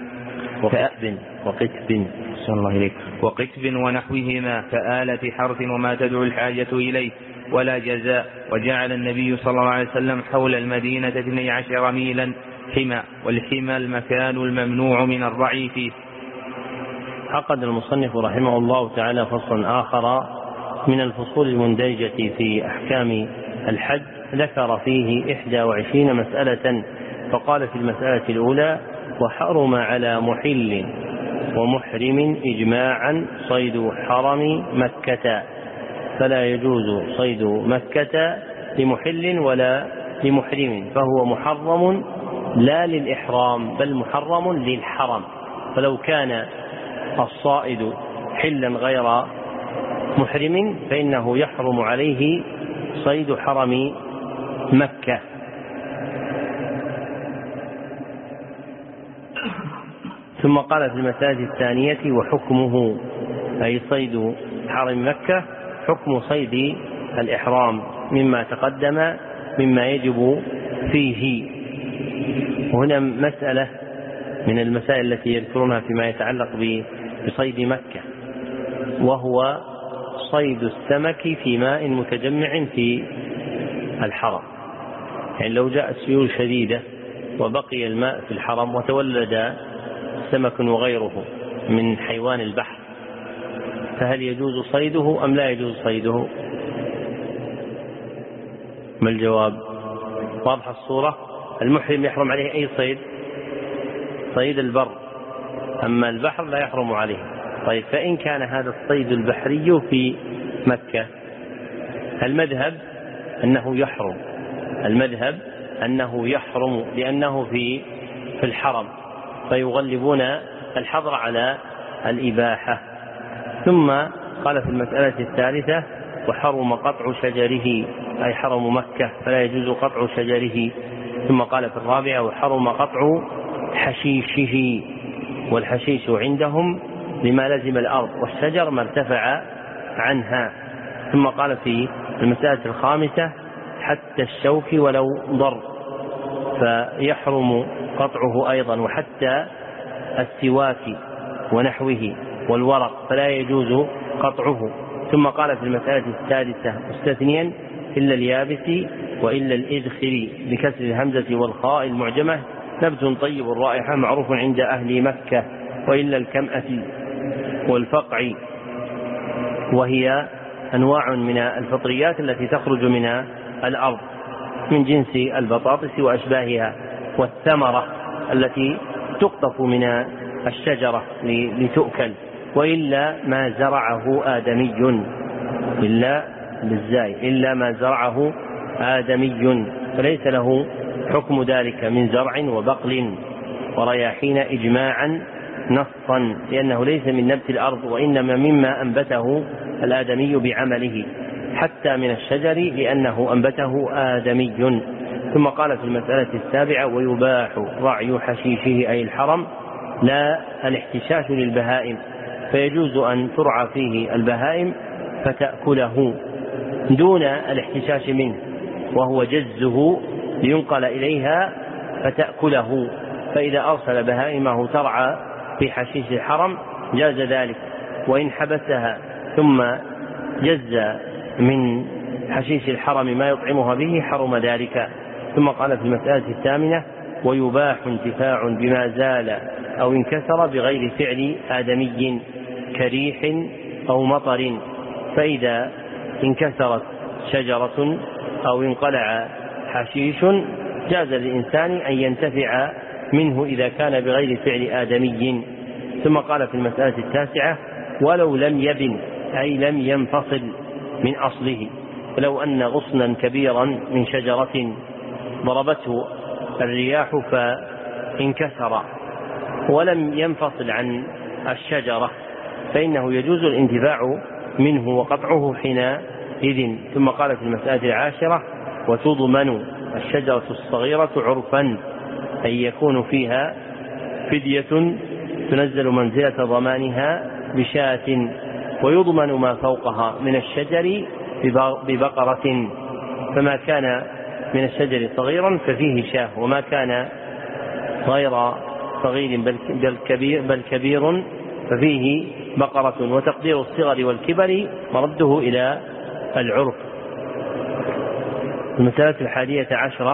[SPEAKER 2] وقتب ونحوهما كآلة حرث وما تدعو الحاجة إليه، ولا جزاء. وجعل النبي صلى الله عليه وسلم حول المدينة 12 ميلا حمى، والحمى المكان الممنوع من الرعي فيه.
[SPEAKER 1] عقد المصنف رحمه الله تعالى فصلا آخر من الفصول المندرجة في أحكام الحج، ذكر فيه 21 مسألة. فقال في المسألة الأولى: وحرم على محل ومحرم إجماعا صيد حرم مكة، فلا يجوز صيد مكة لمحل ولا لمحرم، فهو محرم لا للإحرام بل محرم للحرم. فلو كان الصائد حلا غير محرم فإنه يحرم عليه صيد حرم مكة. ثم قال في المسألة الثانية: وحكمه أي صيد حرم مكة حكم صيد الإحرام مما تقدم مما يجب فيه. وهنا مسألة من المسائل التي يذكرونها فيما يتعلق بصيد مكة، وهو صيد السمك في ماء متجمع في الحرم. يعني لو جاء سيول شديدة وبقي الماء في الحرم وتولد سمك وغيره من حيوان البحر، فهل يجوز صيده أم لا يجوز صيده؟ ما الجواب؟ واضح الصورة. المحرم يحرم عليه أي صيد؟ صيد البر، أما البحر لا يحرم عليه. طيب، فإن كان هذا الصيد البحري في مكة، المذهب أنه يحرم لأنه في الحرم، فيغلبون الحظر على الإباحة. ثم قال في المسألة الثالثة: وحرم قطع شجره أي حرم مكة، فلا يجوز قطع شجره. ثم قال في الرابعة: وحرم قطع حشيشه، والحشيش عندهم لما لزم الأرض، والشجر ما ارتفع عنها. ثم قال في المسألة الخامسة: حتى الشوك ولو ضر فيحرم قطعه أيضا، وحتى السواك ونحوه والورق فلا يجوز قطعه. ثم قال في المسألة السادسة مستثنيا إلا اليابس وإلا الإذخر بكسر الهمزة والخاء المعجمة نبت طيب الرائحة معروف عند أهل مكة، وإلا الكمأة والفقع، وهي أنواع من الفطريات التي تخرج من الأرض من جنس البطاطس وأشباهها، والثمرة التي تقطف من الشجرة لتؤكل، وإلا ما زرعه آدمي، إلا بالزاي إلا ما زرعه آدمي فليس له حكم ذلك من زرع وبقل ورياحين إجماعا نصا، لأنه ليس من نبت الأرض وإنما مما أنبته الآدمي بعمله، حتى من الشجر لأنه أنبته آدمي. ثم قال في المسألة السابعة ويباح رعي حشيشه أي الحرم لا الاحتشاش للبهائم، فيجوز أن ترعى فيه البهائم فتأكله دون الاحتشاش منه، وهو جزه لينقل إليها فتأكله، فإذا أرسل بهائمه ترعى في حشيش الحرم جاز ذلك، وإن حبسها ثم جز من حشيش الحرم ما يطعمها به حرم ذلك. ثم قال في المسألة الثامنة ويباح انتفاع بما زال أو انكسر بغير فعل آدمي كريح أو مطر، فإذا انكسرت شجرة أو انقلع حشيش جاز للإنسان أن ينتفع منه إذا كان بغير فعل آدمي. ثم قال في المسألة التاسعة ولو لم يبن أي لم ينفصل من أصله، فلو أن غصنا كبيرا من شجرة ضربته الرياح فانكسر ولم ينفصل عن الشجرة فإنه يجوز الانتفاع منه وقطعه حينئذ. ثم قال في المسألة العاشرة وتضمن الشجرة الصغيرة عرفا أن يكون فيها فدية تنزل منزلة ضمانها بشاة، ويضمن ما فوقها من الشجر ببقرة، فما كان من الشجر صغيرا ففيه شاة، وما كان غير صغير بل كبير ففيه بقرة، وتقدير الصغر والكبر مرده إلى العرف. المسألة 11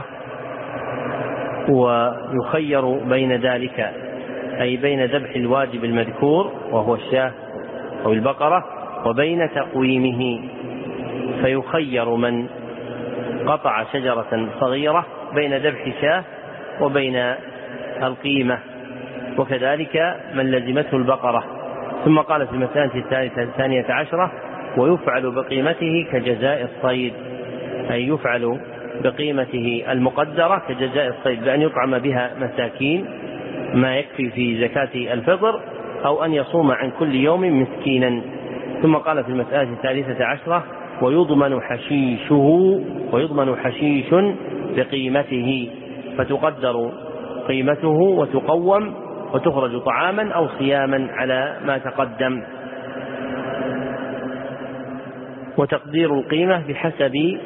[SPEAKER 1] ويخير بين ذلك أي بين ذبح الواجب المذكور وهو الشاة أو البقرة وبين تقويمه، فيخير من قطع شجرة صغيرة بين ذبح شاة وبين القيمة، وكذلك من لزمته البقرة. ثم قال في المسألة 12 ويفعل بقيمته كجزاء الصيد، أي يفعل بقيمته المقدرة كجزاء الصيد بأن يطعم بها مساكين ما يكفي في زكاة الفطر، أو أن يصوم عن كل يوم مسكينا. ثم قال في المسألة 13 ويضمن حشيش بقيمته، فتقدر قيمته وتقوم وتخرج طعاما أو صياما على ما تقدم، وتقدير القيمة بحسب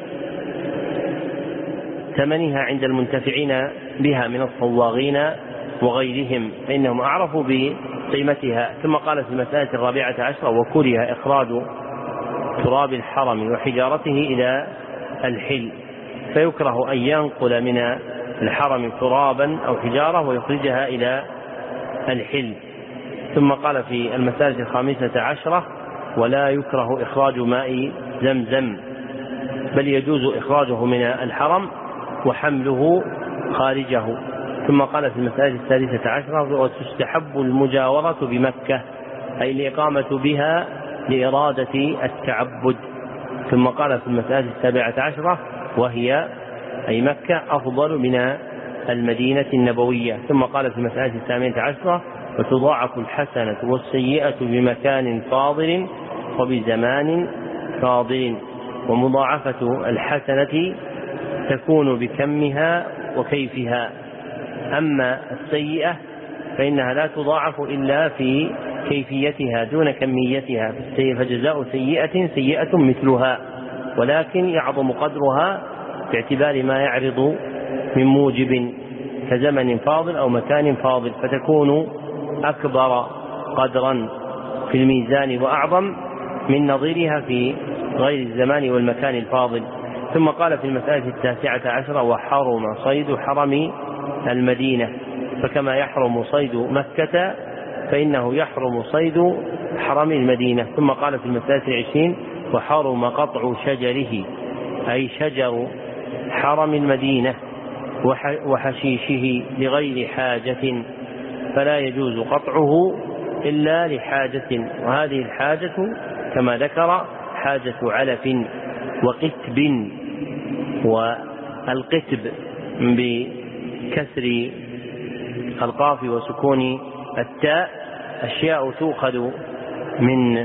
[SPEAKER 1] ثمنها عند المنتفعين بها من الصواغين وغيرهم فإنهم أعرفوا بقيمتها. ثم قال في المسألة 14 وكره إخراج تراب الحرم وحجارته إلى الحل، فيكره أن ينقل من الحرم ترابا أو حجارة ويخرجها إلى الحل. ثم قال في المسألة 15 ولا يكره إخراج ماء زمزم، بل يجوز إخراجه من الحرم وحمله خارجه. ثم قال في المسألة 16 وتستحب المجاورة بمكة، أي الإقامة بها لإرادة التعبد. ثم قال في المسألة 17 وهي أي مكة أفضل من المدينة النبوية. ثم قال في المسألة 18 وتضاعف الحسنة والسيئة بمكان فاضل وبزمان فاضل، ومضاعفة الحسنة تكون بكمها وكيفها، أما السيئة فإنها لا تضاعف إلا في كيفيتها دون كميتها، فجزاء سيئة سيئة مثلها، ولكن يعظم قدرها باعتبار ما يعرض من موجب كزمن فاضل أو مكان فاضل، فتكون أكبر قدرا في الميزان وأعظم من نظيرها في غير الزمان والمكان الفاضل. ثم قال في المسألة 19: وحرم صيد حرم المدينة، فكما يحرم صيد مكة فإنه يحرم صيد حرم المدينة. ثم قال في المسألة 20: وحرم قطع شجره، أي شجر حرم المدينة وحشيشه لغير حاجة، فلا يجوز قطعه إلا لحاجة، وهذه الحاجة كما ذكر حاجة علف وقتب. والقتب بكسر القاف وسكون التاء أشياء تؤخذ من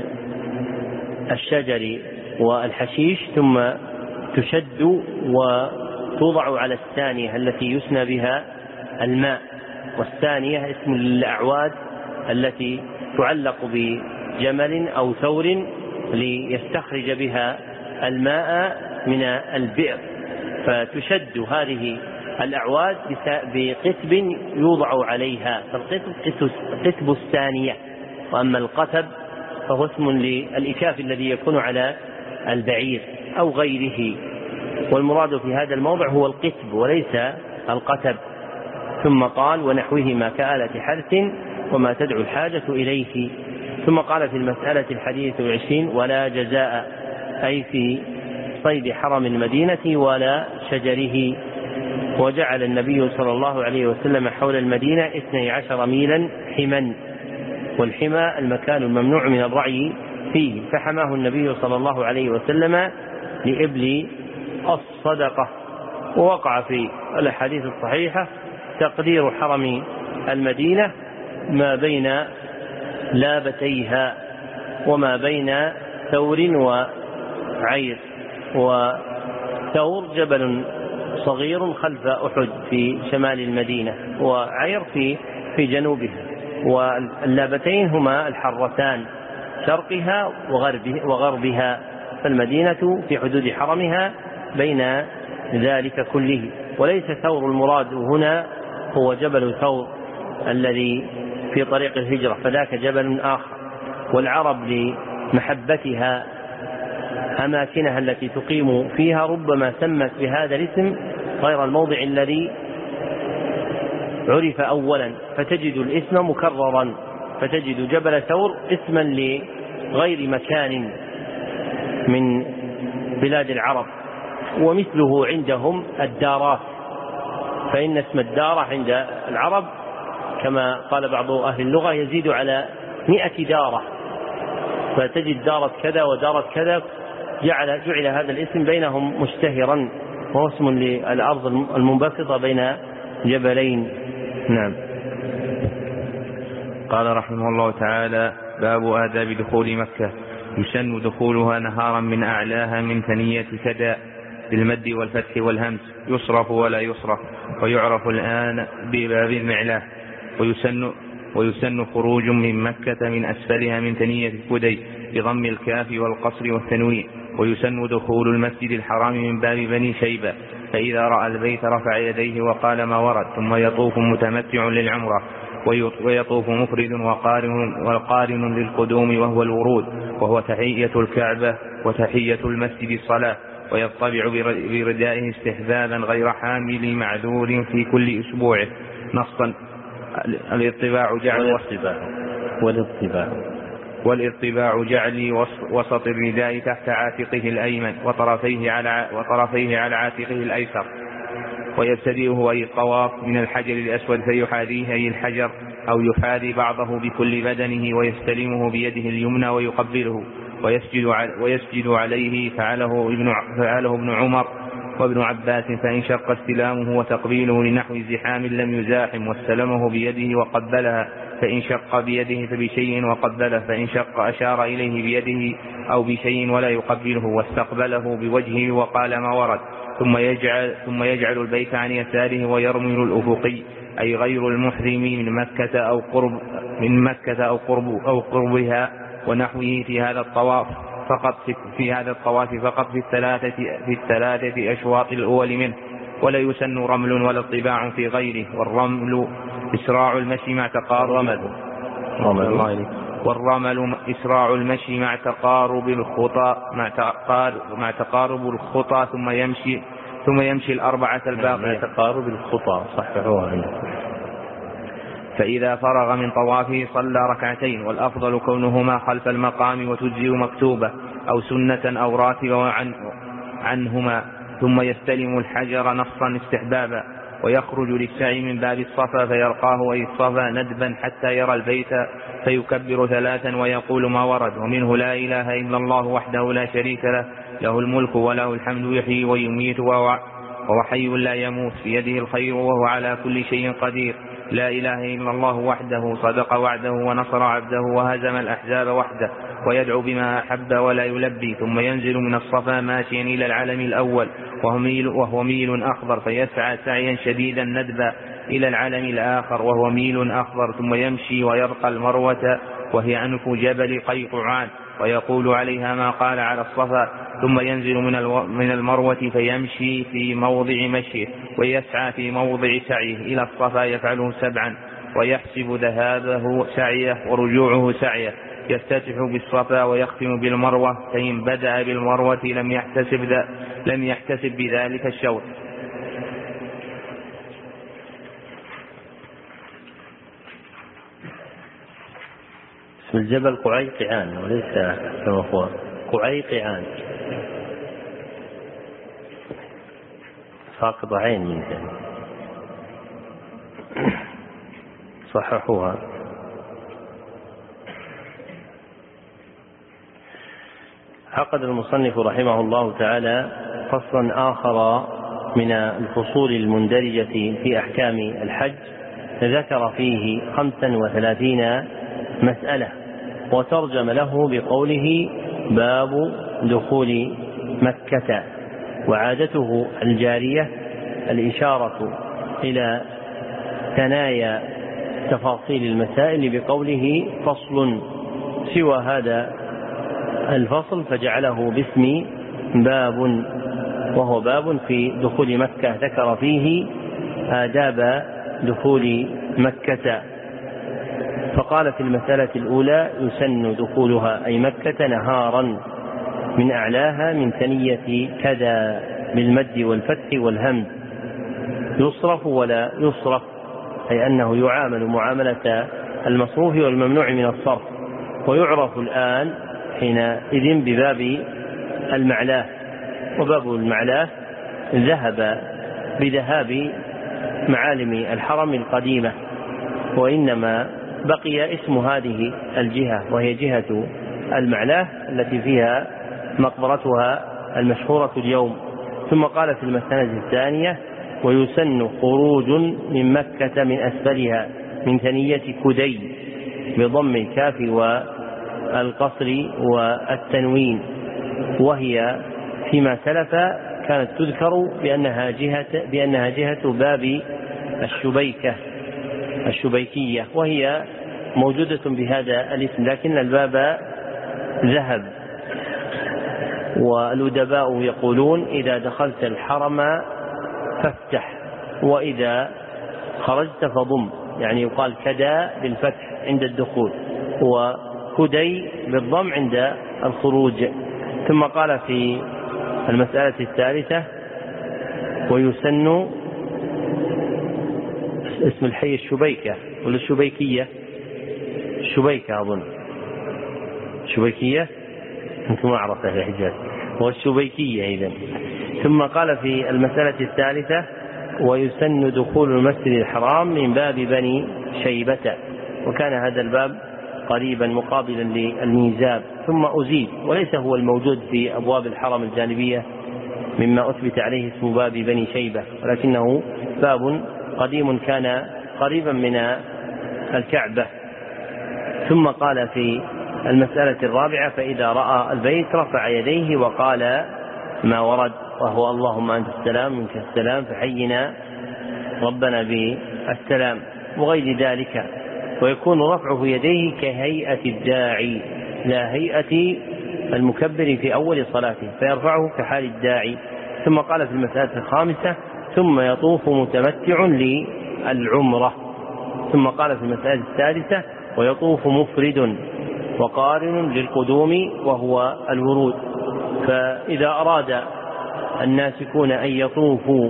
[SPEAKER 1] الشجر والحشيش ثم تشد وتوضع على الثانية التي يسنى بها الماء، والثانية اسم الأعواد التي تعلق بجمل أو ثور ليستخرج بها الماء من البئر، فتشد هذه الأعواد بقتب يوضع عليها، فالقتب قتب الثانية. وأما القتب فهو اسم للإكاف الذي يكون على البعير أو غيره، والمراد في هذا الموضع هو القتب وليس القتب. ثم قال: ونحوهما كآلة حرث وما تدعو الحاجة إليه. ثم قال في المسألة 21: ولا جزاء، أي في صيد حرم المدينة ولا شجره. وجعل النبي صلى الله عليه وسلم حول المدينة 12 ميلا حما، والحمى المكان الممنوع من الرعي فيه، فحماه النبي صلى الله عليه وسلم لإبل الصدقة. ووقع في الأحاديث الصحيحة تقدير حرم المدينة ما بين لابتيها وما بين ثور وعير، وثور جبل صغير خلف أحد في شمال المدينة، وعير في جنوبها، واللابتين هما الحرتان شرقها وغربها، فالمدينة في حدود حرمها بين ذلك كله. وليس ثور المراد هنا هو جبل ثور الذي في طريق الهجرة، فذاك جبل آخر. والعرب لمحبتها أماكنها التي تقيم فيها ربما سمت بهذا الاسم غير الموضع الذي عرف أولا، فتجد الاسم مكررا، فتجد جبل ثور اسما لغير مكان من بلاد العرب. ومثله عندهم الدارات، فإن اسم الدارة عند العرب كما قال بعض أهل اللغة يزيد على 100 دارة، فتجد دارة كذا ودارة كذا، جعل هذا الاسم بينهم مشتهرا، وهو اسم للأرض المنبسطة بين جبلين. نعم.
[SPEAKER 2] قال رحمه الله تعالى: باب آداب دخول مكة. يسن دخولها نهارا من أعلاها من ثنية كذا بالمد والفتح والهمس، يصرف ولا يصرف، ويعرف الآن بباب المعلاه. ويسن خروج من مكة من أسفلها من ثنية كدي بضم الكاف والقصر والتنوين. ويسن دخول المسجد الحرام من باب بني شيبة، فإذا رأى البيت رفع يديه وقال ما ورد، ثم يطوف متمتع للعمرة، ويطوف مفرد والقارن للقدوم وهو الورود، وهو تحية الكعبة وتحية المسجد الصلاة. ويطبع بردائه استحبابا غير حامل معذور في كل أسبوع نصا. والاطباع جعل وسط الرداء تحت عاتقه الأيمن وطرفيه على عاتقه الأيسر. ويبتدئه أي الطواف من الحجر الأسود فيحاذيه أي الحجر، أو يحاذي بعضه بكل بدنه، ويستلمه بيده اليمنى ويقبله ويسجد عليه. فعله ابن عمر وابن عباس، فإن شق استلامه وتقبيله لنحو زحام لم يزاحم، واستلمه بيده وقبلها، فإن شق بيده فبشيء وقبله، فإن شق أشار إليه بيده أو بشيء ولا يقبله، واستقبله بوجهه وقال ما ورد. ثم يجعل البيت عن يساره ويرمل الأفقي، أي غير المحرم من مكة أو قربها ونحوه في هذا الطواف. في هذا الطواف فقط في الثلاثة أشواط الأول منه، ولا يسن رمل ولا اطباع في غيره. والرمل إسراع المشي مع تقارب الخطى ثم يمشي الأربعة الباقية.
[SPEAKER 1] تقارب الخطى صححوها عنده.
[SPEAKER 2] فإذا فرغ من طوافه صلى ركعتين، والأفضل كونهما خلف المقام وتجزئ مكتوبة أو سنة أو راتبة عنهما، ثم يستلم الحجر نصا استحبابا، ويخرج للسعي من باب الصفا فيرقاه أي الصفا ندبا حتى يرى البيت فيكبر 3 ويقول ما ورد، ومنه لا إله إلا الله وحده لا شريك له، له الملك وله الحمد يحيي ويميت وهو حي لا يموت، بيده الخير وهو على كل شيء قدير، لا إله إلا الله وحده صدق وعده ونصر عبده وهزم الأحزاب وحده، ويدعو بما أحب ولا يلبي، ثم ينزل من الصفا ماشيا إلى العلم الأول وهو ميل أخضر، فيسعى سعيا شديدا ندبا إلى العلم الآخر وهو ميل أخضر، ثم يمشي ويرقى المروة وهي أنف جبل قيطعان، ويقول عليها ما قال على الصفا، ثم ينزل من المروة فيمشي في موضع مشيه، ويسعى في موضع سعيه إلى الصفا يفعله 7، ويحسب ذهابه سعيه ورجوعه سعيه، يفتتح بالصفا ويختم بالمروة، فإن بدأ بالمروة لم يحتسب بذلك الشوط.
[SPEAKER 1] اسم الجبل قعيقعان وليس كما هو قعيقعان، ساقط عين منها، صححوها. عقد المصنف رحمه الله تعالى فصلا آخر من الفصول المندرجة في أحكام الحج، ذكر فيه 35 مسألة، وترجم له بقوله باب دخول مكة. وعادته الجارية الإشارة إلى ثنايا تفاصيل المسائل بقوله فصل، سوى هذا الفصل فجعله باسم باب، وهو باب في دخول مكة، ذكر فيه آداب دخول مكة. فقال في المسألة الأولى يسن دخولها أي مكة نهارا من أعلاها من ثنية كذا بالمد والفتح والهمز، يصرف ولا يصرف، أي أنه يعامل معاملة المصروف والممنوع من الصرف، ويعرف الآن حينئذ بباب المعلاه. وباب المعلاه ذهب بذهاب معالم الحرم القديمة، وإنما بقي اسم هذه الجهة وهي جهة المعلاه التي فيها مقبرتها المشهورة اليوم. ثم قال في المسألة الثانية ويسن خروج من مكة من أسفلها من ثنية كدي بضم الكاف والقصر والتنوين، وهي فيما سلف كانت تذكر بأنها جهة باب الشبيكية، وهي موجودة بهذا الاسم، لكن الباب ذهب. والأدباء يقولون إذا دخلت الحرم فافتح، وإذا خرجت فضم، يعني يقال كدا بالفتح عند الدخول وكدي بالضم عند الخروج. ثم قال في المسألة الثالثة ويسن اسم الحي الشبيكة ولا الشبيكية؟ الشبيكة أظن، شبيكية أنتم أعرفها في الحجاز، والشبيكية إذن. ثم قال في المسألة الثالثة ويسن دخول المسجد الحرام من باب بني شيبة، وكان هذا الباب قريبا مقابلا للميزاب، ثم أزيد وليس هو الموجود في أبواب الحرم الجانبية مما أثبت عليه اسم باب بني شيبة، ولكنه باب قديم كان قريبا من الكعبة. ثم قال في المسألة الرابعة فإذا رأى البيت رفع يديه وقال ما ورد، وهو اللهم أنت السلام منك السلام فحينا ربنا بالسلام وغير ذلك. ويكون رفعه يديه كهيئة الداعي لا هيئة المكبر في أول صلاته فيرفعه كحال الداعي. ثم قال في المسألة الخامسة ثم يطوف متمتع للعمرة. ثم قال في المسألة السادسة ويطوف مفرد وقارن للقدوم وهو الورود. فإذا أراد الناسكون أن يطوفوا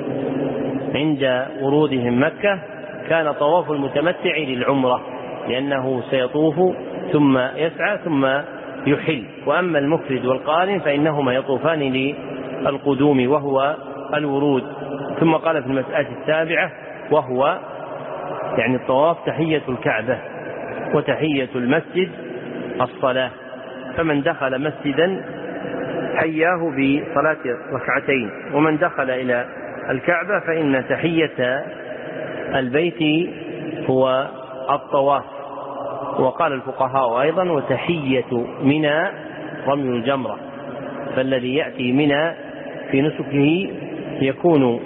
[SPEAKER 1] عند ورودهم مكة كان طواف المتمتع للعمرة لأنه سيطوف ثم يسعى ثم يحل. وأما المفرد والقارن فإنهما يطوفان للقدوم وهو الورود. ثم قال في المسألة السابعة وهو يعني الطواف تحية الكعبة وتحية المسجد الصلاة. فمن دخل مسجدا حياه بصلاة ركعتين، ومن دخل إلى الكعبة فإن تحية البيت هو الطواف. وقال الفقهاء أيضا وتحية منى رمي الجمرة، فالذي يأتي منى في نسكه يكون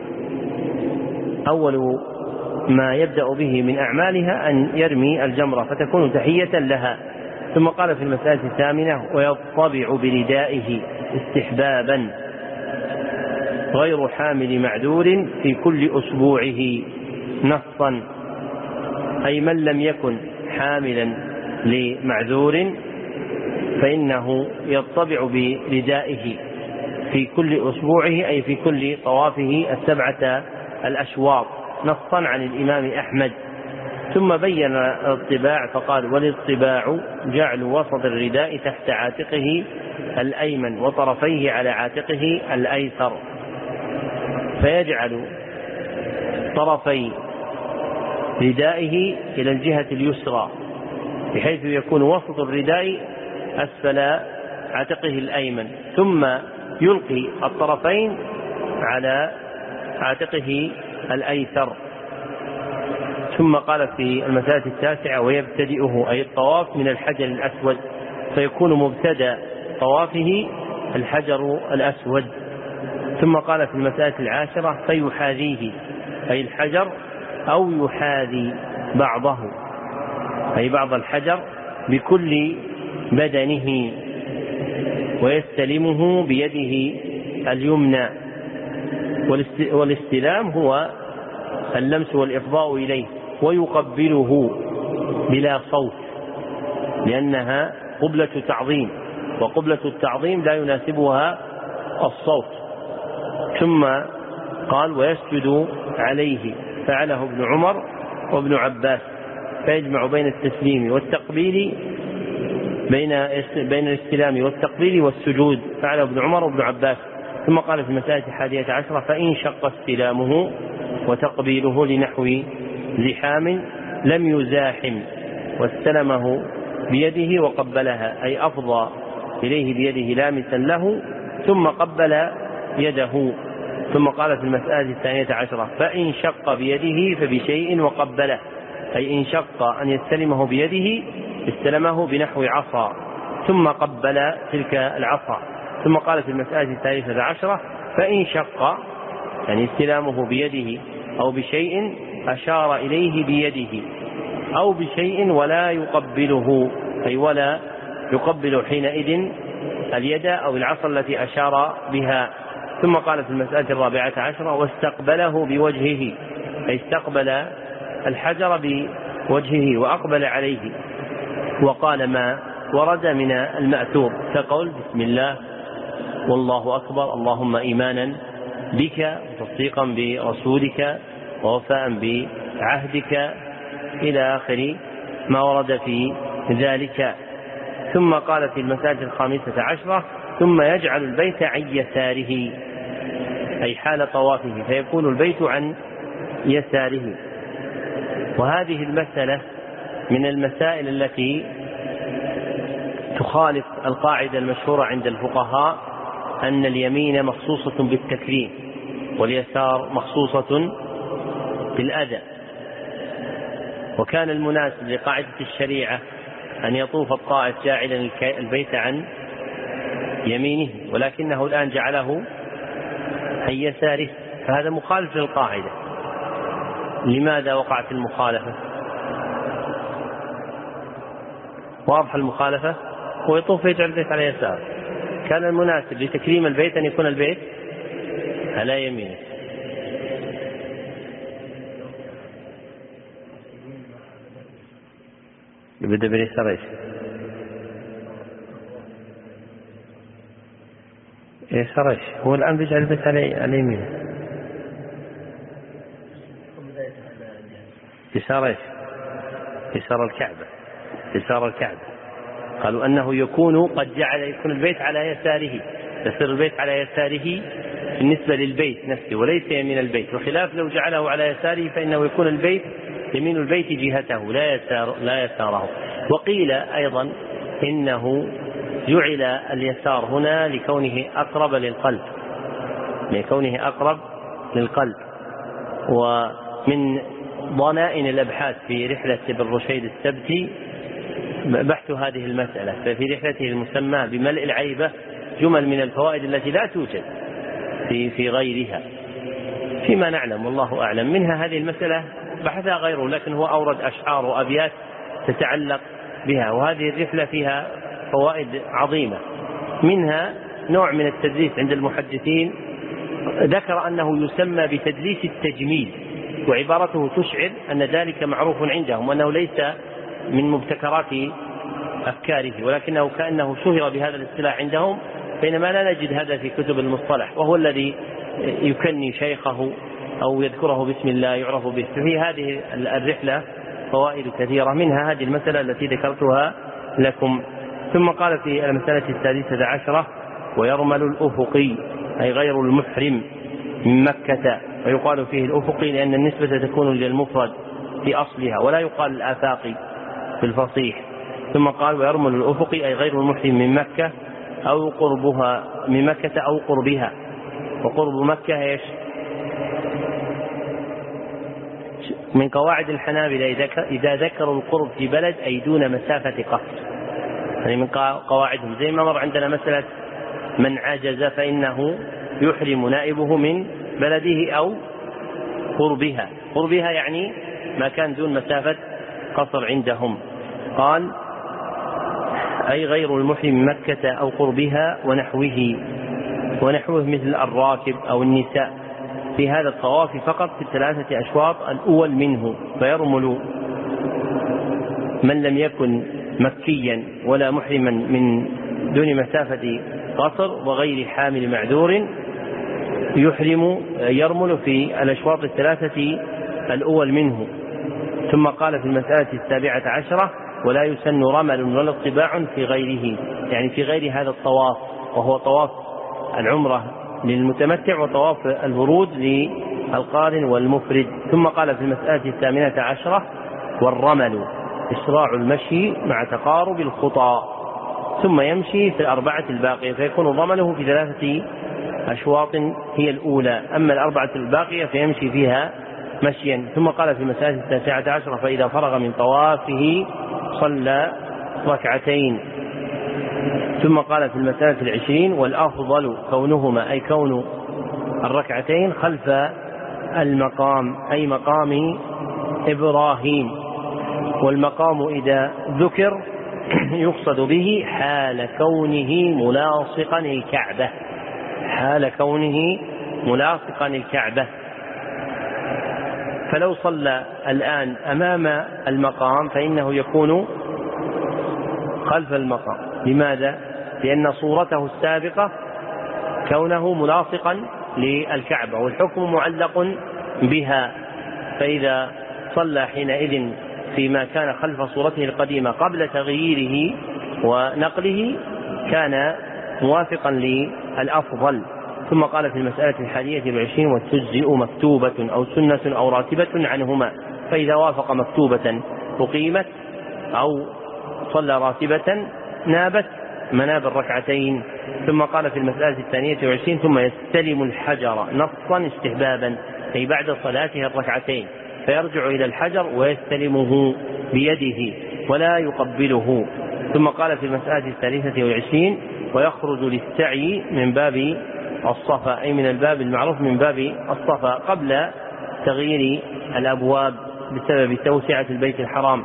[SPEAKER 1] أول ما يبدأ به من أعمالها أن يرمي الجمرة فتكون تحية لها. ثم قال في المسألة الثامنة ويطبع بردائه استحبابا غير حامل معذور في كل أسبوعه نصا، أي من لم يكن حاملا لمعذور فإنه يطبع بردائه في كل أسبوعه أي في كل طوافه 7 الأشواط نصا عن الإمام أحمد. ثم بين الطباع فقال والاطباع جعل وسط الرداء تحت عاتقه الأيمن وطرفيه على عاتقه الأيسر، فيجعل طرفي ردائه إلى الجهة اليسرى بحيث يكون وسط الرداء أسفل عاتقه الأيمن، ثم يلقي الطرفين على عاتقه الأيسر. ثم قال في المسألة التاسعة ويبتدئه أي الطواف من الحجر الأسود، فيكون مبتدأ طوافه الحجر الأسود. ثم قال في المسألة العاشرة فيحاذيه أي الحجر أو يحاذي بعضه أي بعض الحجر بكل بدنه ويستلمه بيده اليمنى. والاستلام هو اللمس والإفضاء إليه، ويقبله بلا صوت لأنها قبلة تعظيم، وقبلة التعظيم لا يناسبها الصوت. ثم قال ويسجد عليه، فعله ابن عمر وابن عباس، فيجمع بين التسليم والتقبيل بين الاستلام والتقبيل والسجود، فعله ابن عمر وابن عباس. ثم قال في المسألة 11 فإن شق استلامه وتقبيله لنحو زحام لم يزاحم واستلمه بيده وقبلها أي أفضى إليه بيده لامسا له ثم قبل يده. ثم قال في المسألة 12 فإن شق بيده فبشيء وقبله، أي إن شق أن يستلمه بيده استلمه بنحو عصا ثم قبل تلك العصا. ثم قال في المسألة 13 فإن شق يعني استلامه بيده أو بشيء أشار إليه بيده أو بشيء ولا يقبله، أي ولا يقبل حينئذ اليد أو العصا التي أشار بها. ثم قال في المسألة 14 واستقبله بوجهه، أي استقبل الحجر بوجهه وأقبل عليه، وقال ما ورد من المأثور كقول بسم الله والله أكبر اللهم إيمانا بك وتصديقا برسولك ووفاء بعهدك إلى آخر ما ورد في ذلك. ثم قال في المسألة 15 ثم يجعل البيت عن يساره، أي حال طوافه فيكون البيت عن يساره. وهذه المسألة من المسائل التي تخالف القاعدة المشهورة عند الفقهاء أن اليمين مخصوصة بالتكريم واليسار مخصوصة بالأذى. وكان المناسب لقاعدة الشريعة أن يطوف الطائف جاعلا البيت عن يمينه، ولكنه الآن جعله عن يساره، فهذا مخالف للقاعدة. لماذا وقعت المخالفة؟ واضح المخالفة؟ ويطوف ويجعل البيت على يساره، كان المناسب لتكريم البيت أن يكون البيت على يمينه. يبدأ باليسار ايش؟ يسار ايش؟ هو الآن بيجعل البيت على يمينه. يسار ايش؟ يسار الكعبة. يسار الكعبة قالوا أنه يكون قد يكون البيت على يساره، يصير البيت على يساره بالنسبة للبيت نفسه وليس يمين البيت، وخلاف لو جعله على يساره فإنه يكون البيت يمين البيت جهته لا يساره. وقيل أيضا إنه جعل اليسار هنا لكونه أقرب للقلب. ومن ضنائن الأبحاث في رحلة ابن رشيد السبتي بحث هذه المسألة، ففي رحلته المسمى بملء العيبة جمل من الفوائد التي لا توجد في غيرها فيما نعلم والله أعلم. منها هذه المسألة بحثها غيره، لكن هو أورد أشعار وأبيات تتعلق بها، وهذه الرحلة فيها فوائد عظيمة. منها نوع من التدليس عند المحدثين ذكر أنه يسمى بتدليس التجميل، وعبارته تشعر أن ذلك معروف عندهم وأنه ليس من مبتكرات أفكاره، ولكنه كأنه شهر بهذا الاصطلاح عندهم، بينما لا نجد هذا في كتب المصطلح، وهو الذي يكني شيخه أو يذكره باسم الله يعرف به. في هذه الرحلة فوائد كثيرة، منها هذه المسألة التي ذكرتها لكم. ثم قال في المسألة 16 ويرمل الأفقي أي غير المحرم من مكة، ويقال فيه الأفقي لأن النسبة تكون للمفرد في أصلها ولا يقال الآفاقي في الفصيح. ثم قال ويرمل الأفقي أي غير المحرم من مكة أو قربها من مكة أو قربها. وقرب مكة ايش؟ من قواعد الحنابلة إذا ذكروا القرب في بلد أي دون مسافة قصر، يعني من قواعدهم زي ما مر عندنا مسألة من عجز فإنه يحرم نائبه من بلده أو قربها يعني ما كان دون مسافة قصر عندهم. قال أي غير المحرم من مكة أو قربها ونحوه مثل الراكب أو النساء في هذا الطواف فقط في 3 أشواط الأول منه. فيرمل من لم يكن مكيا ولا محرما من دون مسافة قصر وغير حامل معذور يرمل في الأشواط 3 الأول منه. ثم قال في المسألة 17 ولا يسن رمل ولا اطباع في غيره، يعني في غير هذا الطواف، وهو طواف العمرة للمتمتع وطواف الورود للقارن والمفرد. ثم قال في المسألة 18 والرمل إسراع المشي مع تقارب الخطى، ثم يمشي في 4 الباقية فيكون رمله في 3 أشواط هي الأولى، أما 4 الباقية فيمشي فيها مشيا. ثم قال في المسألة 19 فإذا فرغ من طوافه صلى 2 ركعتين. ثم قال في المسألة 20 والأفضل كونهما أي كون 2 خلف المقام أي مقام إبراهيم، والمقام إذا ذكر يقصد به حال كونه ملاصقا الكعبة. فلو صلى الآن أمام المقام فإنه يكون خلف المقام. لماذا؟ لأن صورته السابقة كونه ملاصقا للكعبة والحكم معلق بها، فإذا صلى حينئذ فيما كان خلف صورته القديمة قبل تغييره ونقله كان موافقا للأفضل. ثم قال في المسألة 21 وتجزئ مكتوبة أو سنة أو راتبة عنهما، فإذا وافق مكتوبة أقيمت أو صلى راتبة نابت مناب 2. ثم قال في المسألة 22 ثم يستلم الحجر نصا استحبابا أي بعد صلاته 2 فيرجع إلى الحجر ويستلمه بيده ولا يقبله. ثم قال في المسألة 23 ويخرج للسعي من باب الصفا أي من الباب المعروف من باب الصفا قبل تغيير الأبواب بسبب توسعة البيت الحرام.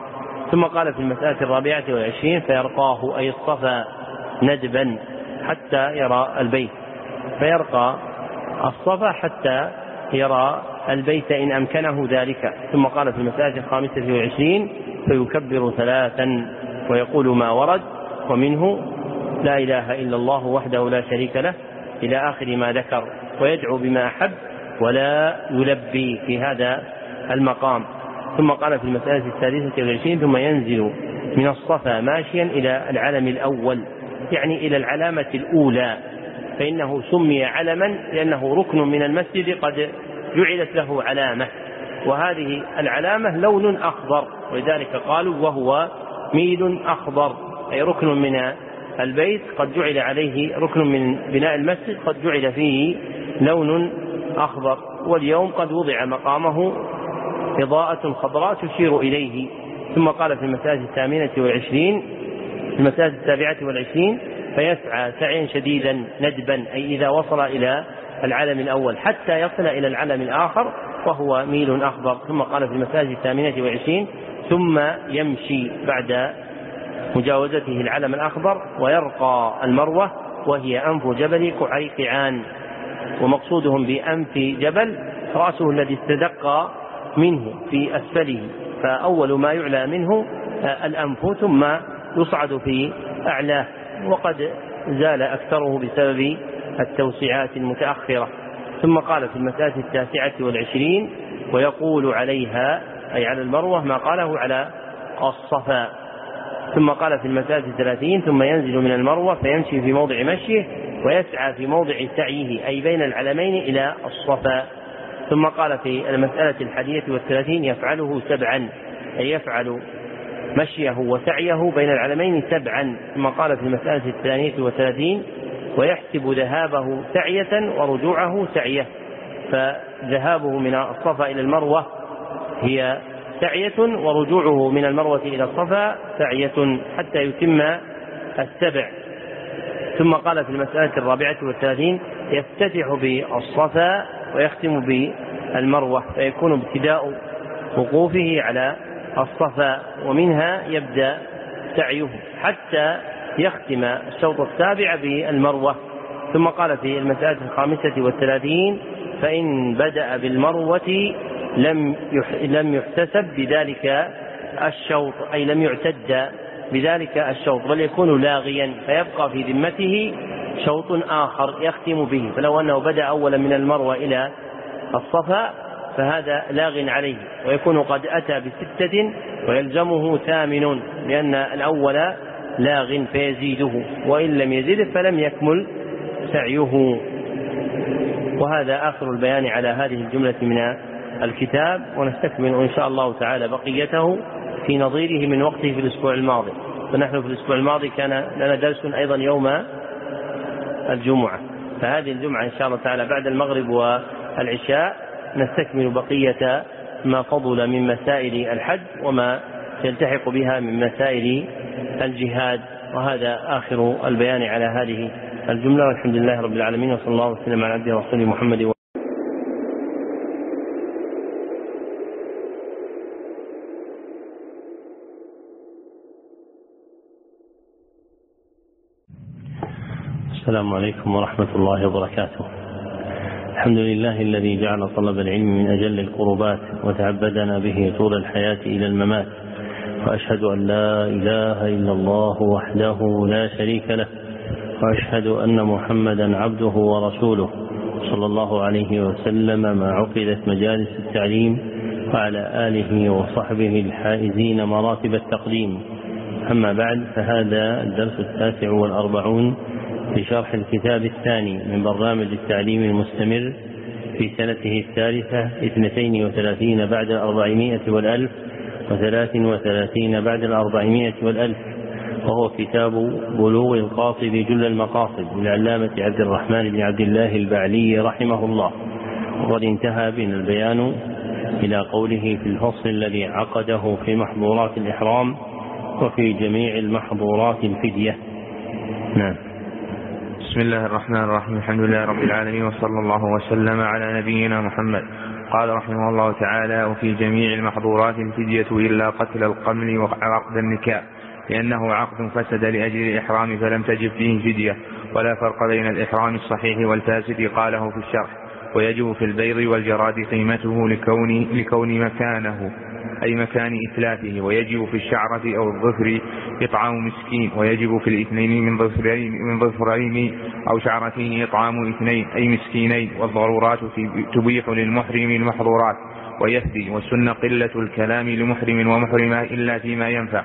[SPEAKER 1] ثم قال في المسألة 24 فيرقاه أي الصفا ندبا حتى يرى البيت، فيرقى الصفا حتى يرى البيت إن أمكنه ذلك. ثم قال في المسألة 25 فيكبر 3 ويقول ما ورد، ومنه لا إله إلا الله وحده لا شريك له إلى آخر ما ذكر، ويدعو بما أحب ولا يلبي في هذا المقام. ثم قال في المسألة 26 ثم ينزل من الصفا ماشيا إلى العلم الأول، يعني إلى العلامة الأولى، فإنه سمي علما لأنه ركن من المسجد قد جعلت له علامة، وهذه العلامة لون أخضر، ولذلك قالوا وهو ميل أخضر، أي ركن من البيت قد جعل عليه، ركن من بناء المسجد قد جعل فيه لون أخضر. واليوم قد وضع مقامه إضاءة خضراء تشير إليه. ثم قال في المسألة 27 فيسعى سعيا شديدا ندبا، أي إذا وصل إلى العلم الأول حتى يصل إلى العلم الآخر وهو ميل أخضر. ثم قال في المسألة 28 ثم يمشي بعد مجاوزته العلم الأخضر ويرقى المروة، وهي أنف جبل قعيقعان، ومقصودهم بأنف جبل رأسه الذي استدق منه في أسفله، فأول ما يعلى منه الأنف ثم يصعد في أعلاه، وقد زال أكثره بسبب التوسعات المتأخرة. ثم قال في المسألة 29 ويقول عليها أي على المروة ما قاله على الصفا. ثم قال في المسألة 30 ثم ينزل من المروة فيمشي في موضع مشيه ويسعى في موضع سعيه، أي بين العلمين إلى الصفا. ثم قال في المسألة 31 يفعله 7، أي يفعل مشيه وسعيه بين العلمين 7. ثم قال في المسألة 32 ويحسب ذهابه سعية ورجوعه سعية، فذهابه من الصفا إلى المروة هي سعية، ورجوعه من المروة إلى الصفا سعية حتى يتم 7. ثم قال في المسألة 34 يفتتح بالصفا ويختم بالمروة، فيكون ابتداء وقوفه على الصفا ومنها يبدأ سعيه حتى يختم الشوط السابع بالمروة. ثم قال في المسألة 35 فإن بدأ بالمروة لم يحتسب بذلك الشوط، أي لم يعتد بذلك الشوط، بل يكون لاغيا، فيبقى في ذمته شوط آخر يختم به. فلو أنه بدأ أولا من المروة إلى الصفا فهذا لاغ عليه، ويكون قد أتى ب6 ويلزمه 8، لأن الأول لاغ فيزيده، وإن لم يزيد فلم يكمل سعيه. وهذا آخر البيان على هذه الجملة من الكتاب، ونستكمل إن شاء الله تعالى بقيته في نظيره من وقته في الأسبوع الماضي. فنحن في الأسبوع الماضي كان لنا درس أيضا يوم الجمعة، فهذه الجمعة إن شاء الله تعالى بعد المغرب والعشاء نستكمل بقية ما فضل من مسائل الحج وما يلتحق بها من مسائل الجهاد. وهذا آخر البيان على هذه الجملة، والحمد لله رب العالمين، وصلى الله وسلم على عبده ورسوله محمد. السلام عليكم ورحمة الله وبركاته. الحمد لله الذي جعل طلب العلم من أجل القربات وتعبدنا به طول الحياة إلى الممات، وأشهد أن لا إله إلا الله وحده لا شريك له، وأشهد أن محمدا عبده ورسوله صلى الله عليه وسلم ما عقدت مجالس التعليم، وعلى آله وصحبه الحائزين مراتب التقديم. أما بعد، فهذا الدرس 49 في شرح الكتاب الثاني من برنامج التعليم المستمر في سنته 32 بعد 400 والألف، و33 بعد 400 والألف، وهو كتاب بلوغ القاصد جل المقاصد للعلامة عبد الرحمن بن عبد الله البعلي رحمه الله. وقد انتهى بنا البيان إلى قوله في الفصل الذي عقده في محظورات الإحرام وفي جميع المحظورات الفدية. نعم.
[SPEAKER 2] بسم الله الرحمن الرحيم. الحمد لله رب العالمين، وصلى الله وسلم على نبينا محمد. قال رحمه الله تعالى: وفي جميع المحظورات الفدية إلا قتل القمل وعقد النكاح، لأنه عقد فسد لأجل الإحرام فلم تجب فيه فدية، ولا فرق بين الإحرام الصحيح والفاسد. قاله في الشرح: ويجب في البيض والجراد قيمته لكون مكانه أي مكان إتلافه، ويجب في الشعرة أو الظفر إطعام مسكين، ويجب في الاثنين من ظفرين أو شعرتين إطعام اثنين أي مسكينين. والضرورات تبيح للمحرم المحظورات ويفدي، والسنة قلة الكلام لمحرم ومحرمة إلا فيما ينفع.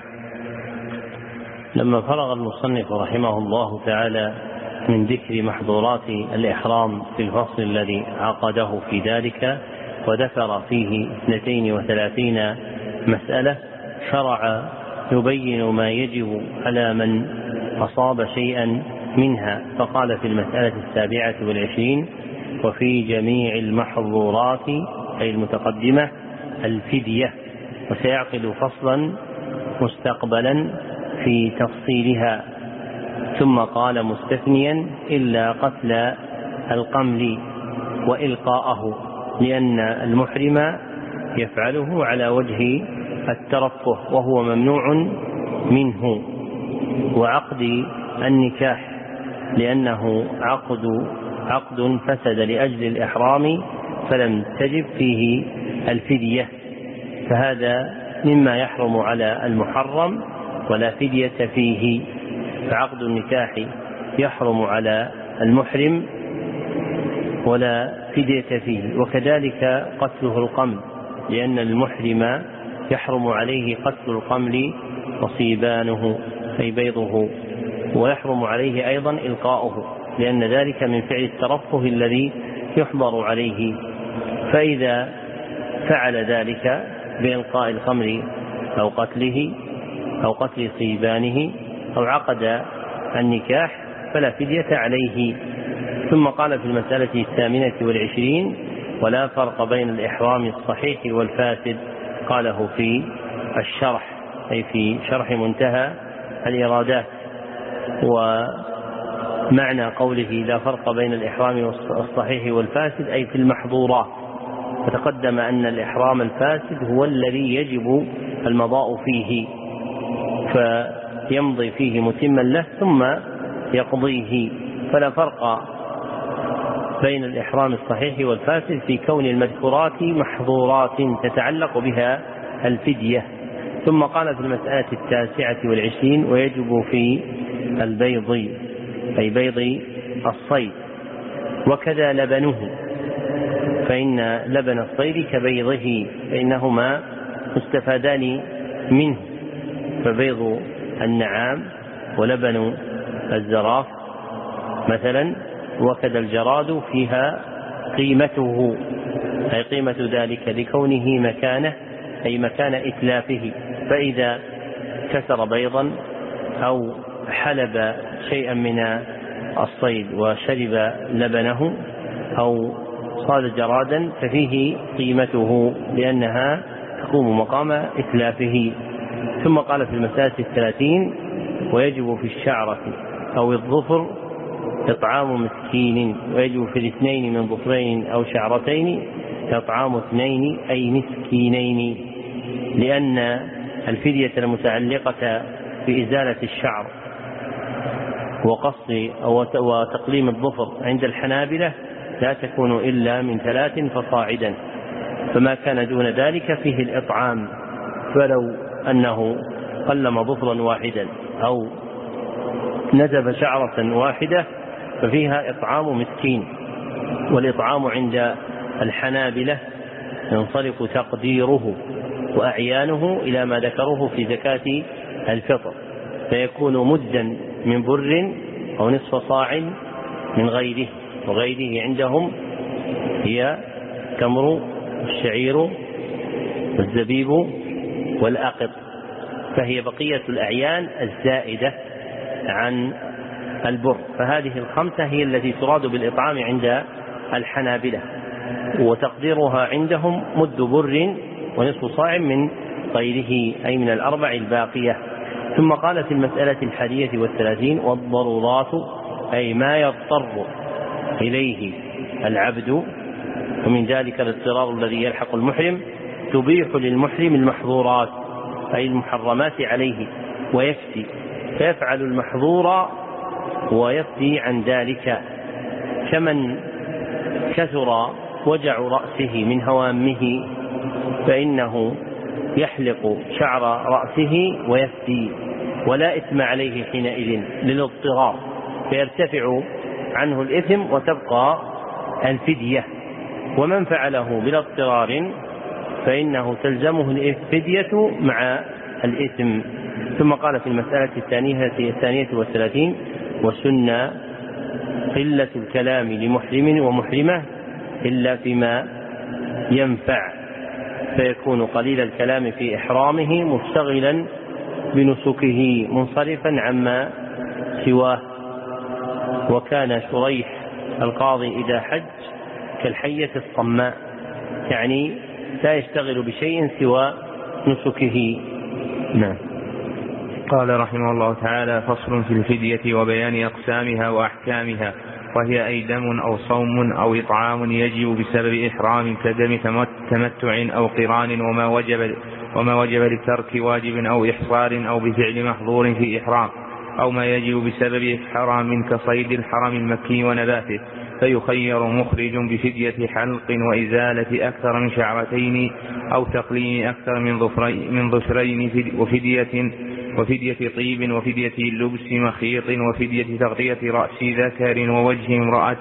[SPEAKER 1] لما فرغ المصنف رحمه الله تعالى من ذكر محظورات الإحرام في الفصل الذي عقده في ذلك وذكر فيه 32 مسألة، شرع يبين ما يجب على من أصاب شيئا منها، فقال في المسألة 27: وفي جميع المحظورات أي المتقدمة الفدية. وسيعقد فصلا مستقبلا في تفصيلها. ثم قال مستثنيا: إلا قتل القمل وإلقاءه، لأن المحرم يفعله على وجه الترفه وهو ممنوع منه. وعقد النكاح لأنه عقد فسد لأجل الإحرام فلم تجب فيه الفدية، فهذا مما يحرم على المحرم ولا فدية فيه. فعقد النكاح يحرم على المحرم ولا فدية فيه، وكذلك قتله القمل، لأن المحرم يحرم عليه قتل القمل وصيبانه أي بيضه، ويحرم عليه أيضا إلقاؤه، لأن ذلك من فعل الترفه الذي يحضر عليه. فإذا فعل ذلك بإلقاء القمل أو قتله أو قتل صيبانه أو عقد النكاح فلا فدية عليه. ثم قال في المسألة 28: ولا فرق بين الإحرام الصحيح والفاسد. قاله في الشرح أي في شرح منتهى الإرادات. ومعنى قوله لا فرق بين الإحرام الصحيح والفاسد أي في المحظورات، فتقدم أن الإحرام الفاسد هو الذي يجب المضاء فيه، فيمضي فيه متما له ثم يقضيه. فلا فرق بين الإحرام الصحيح والفاسد في كون المذكورات محظورات تتعلق بها الفدية. ثم قال في المسألة 29: ويجب في البيض أي بيض الصيد، وكذا لبنه، فإن لبن الصيد كبيضه، فإنهما مستفادان منه، فبيض النعام ولبن الزراف مثلا، وكذا الجراد فيها قيمته أي قيمة ذلك لكونه مكانه أي مكان إتلافه، فإذا كسر بيضا أو حلب شيئا من الصيد وشرب لبنه أو صاد جرادا ففيه قيمته لأنها تقوم مقام إتلافه. ثم قال في المسألة 30: ويجب في الشعرة أو الظفر إطعام مسكين، ويجب في الاثنين من ظفرين أو شعرتين إطعام 2 أي مسكينين، لأن الفدية المتعلقة بإزالة الشعر وقص وتقليم الظفر عند الحنابلة لا تكون إلا من 3 فصاعدا، فما كان دون ذلك فيه الإطعام، فلو أنه قلم ظفرا واحدا أو نزف شعرة واحدة ففيها إطعام مسكين. والإطعام عند الحنابلة ينصرف تقديره وأعيانه إلى ما ذكروه في زكاة الفطر، فيكون مدا من بر أو نصف صاع من غيره، وغيره عندهم هي تمر والشعير والزبيب والأقط، فهي بقية الأعيان الزائدة عن البر. فهذه الخمسة هي التي تراد بالإطعام عند الحنابلة، وتقديرها عندهم مد بر ونصف صاع من غيره أي من الأربع الباقية. ثم قال في المسألة 31: والضرورات أي ما يضطر إليه العبد ومن ذلك الاضطرار الذي يلحق المحرم، تبيح للمحرم المحظورات أي المحرمات عليه ويفتي، فيفعل المحظور ويفتي عن ذلك، كمن كثر وجع رأسه من هوامه فإنه يحلق شعر رأسه ويفتي، ولا إثم عليه حينئذ للاضطرار، فيرتفع عنه الإثم وتبقى الفدية. ومن فعله بلا اضطرار فإنه تلزمه الفدية مع الإثم. ثم قال في المسألة الثانية والثلاثين: وسن قلة الكلام لمحرم ومحرمة إلا فيما ينفع، فيكون قليل الكلام في إحرامه مشتغلا بنسكه منصرفا عما سواه. وكان شريح القاضي إذا حج كالحية الصماء، يعني لا يشتغل بشيء سوى نسكه.
[SPEAKER 2] نعم. قال رحمه الله تعالى: فصل في الفدية وبيان أقسامها وأحكامها، وهي أي دم أو صوم أو إطعام يجب بسبب إحرام كدم تمتع أو قران، وما وجب لترك واجب أو إحصار أو بفعل محظور في إحرام، أو ما يجب بسبب حرام كصيد الحرم المكي ونباته، فيخير مخرج بفدية حلق وإزالة أكثر من شعرتين أو تقليم أكثر من ظفرين، وفدية طيب، وفدية لبس مخيط، وفدية تغطية رأس ذكر ووجه امرأة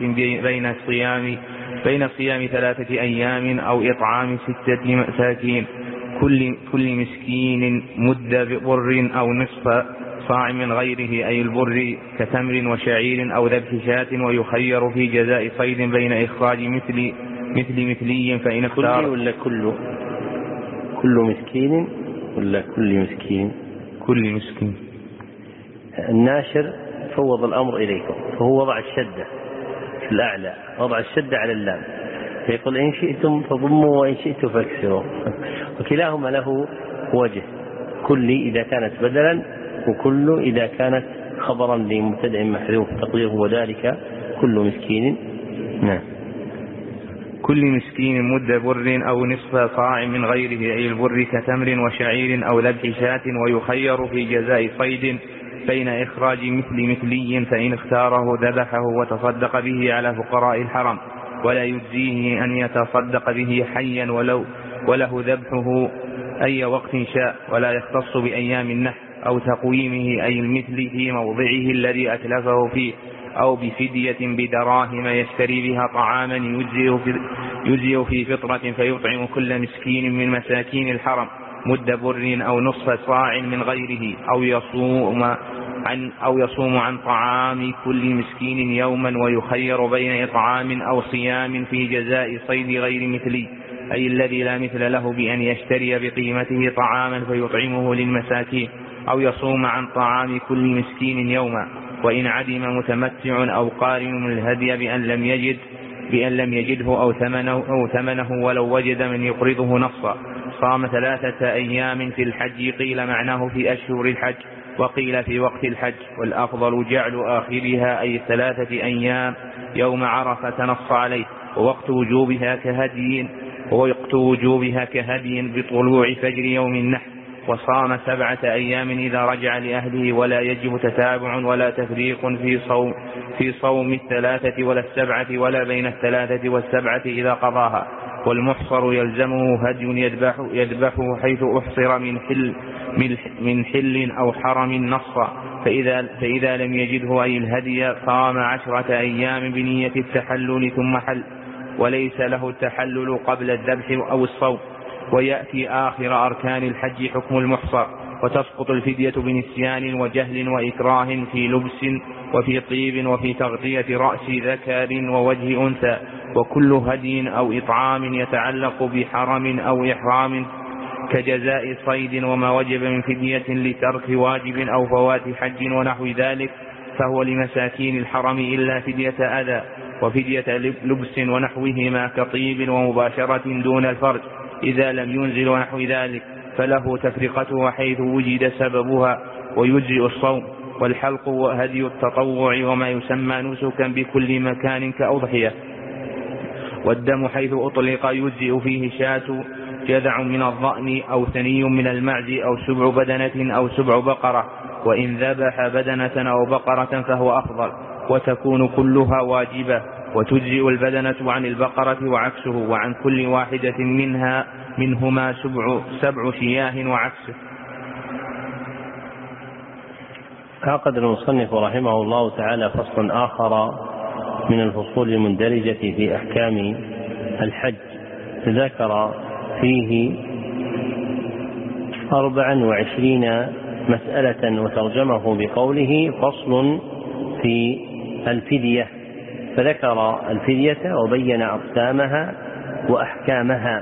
[SPEAKER 2] بين صيام 3 أيام أو إطعام 6 مساكين، كل مسكين مد بر أو نصف صاع من غيره أي البر كتمر وشعير أو ذبح شاة، ويخير في جزاء صيد بين إخراج مثلي فإن اختار.
[SPEAKER 1] ولا كل مسكين ولا كل مسكين؟
[SPEAKER 2] كل مسكين.
[SPEAKER 1] الناشر فوض الأمر إليكم، فهو وضع الشدة في الأعلى، وضع الشدة على اللام، فيقول إن شئتم فضموا وإن شئتم فاكسروا، وكلاهما له وجه، كل إذا كانت بدلا، وكل إذا كانت خبرا لمبتدأ محذوف تقديره وذلك كل مسكين. نعم.
[SPEAKER 2] كل مسكين مد بر أو نصف صاع من غيره أي البر كتمر وشعير أو ذبح شاة، ويخير في جزاء صيد بين إخراج مثلي فإن اختاره ذبحه وتصدق به على فقراء الحرم، ولا يجزيه أن يتصدق به حيا وله ذبحه أي وقت شاء، ولا يختص بأيام النحر أو تقويمه أي المثل في موضعه الذي أتلفه فيه، أو بفدية بدراهم يشتري بها طعاما يجزئ في فطرة فيطعم كل مسكين من مساكين الحرم مد بر أو نصف صاع من غيره، أو يصوم عن طعام كل مسكين يوما، ويخير بين إطعام أو صيام في جزاء صيد غير مثلي أي الذي لا مثل له بأن يشتري بقيمته طعاما فيطعمه للمساكين، أو يصوم عن طعام كل مسكين يوما، وإن عدم متمتع أو قارن من الهدي بأن لم يجده أو ثمنه ولو وجد من يقرضه نصا، صام 3 أيام في الحج، قيل معناه في أشهر الحج وقيل في وقت الحج، والأفضل جعل آخرها أي 3 أيام يوم عرفة نص عليه، ووقت وجوبها كهدي بطلوع فجر يوم النحر، وصام 7 أيام إذا رجع لأهله، ولا يجب تتابع ولا تفريق في صوم 3 ولا 7 ولا بين 3 والسبعة إذا قضاها، والمحصر يلزمه هدي يذبحه حيث أحصر من حل أو حرم نصا، فإذا لم يجده أي الهدي صام 10 أيام بنية التحلل ثم حل، وليس له التحلل قبل الذبح أو الصوم. ويأتي آخر أركان الحج حكم المحصر، وتسقط الفدية بنسيان وجهل وإكراه في لبس وفي طيب وفي تغطية رأس ذكر ووجه أنثى، وكل هدي أو إطعام يتعلق بحرم أو إحرام كجزاء صيد، وما وجب من فدية لترك واجب أو فوات حج ونحو ذلك فهو لمساكين الحرم إلا فدية أذى وفدية لبس ونحوهما كطيب ومباشرة دون الفرج إذا لم ينزل ونحو ذلك، فله تفرقته حيث وجد سببها، ويجزئ الصوم والحلق وهدي التطوع وما يسمى نسكا بكل مكان كأضحية. والدم حيث أطلق يجزئ فيه شاة جذع من الضأن أو ثني من المعز أو سبع بدنة أو سبع بقرة، وإن ذبح بدنة أو بقرة فهو أفضل، وتكون كلها واجبة، وتجزئ البدنة عن البقرة وعكسه، وعن كل واحدة منهما سبع شياه وعكسه.
[SPEAKER 1] عقد المصنف رحمه الله تعالى فصل آخر من الفصول المندرجة في أحكام الحج، ذكر فيه 24 مسألة وترجمه بقوله فصل في الفدية، فذكر الفدية وبين أقسامها وأحكامها،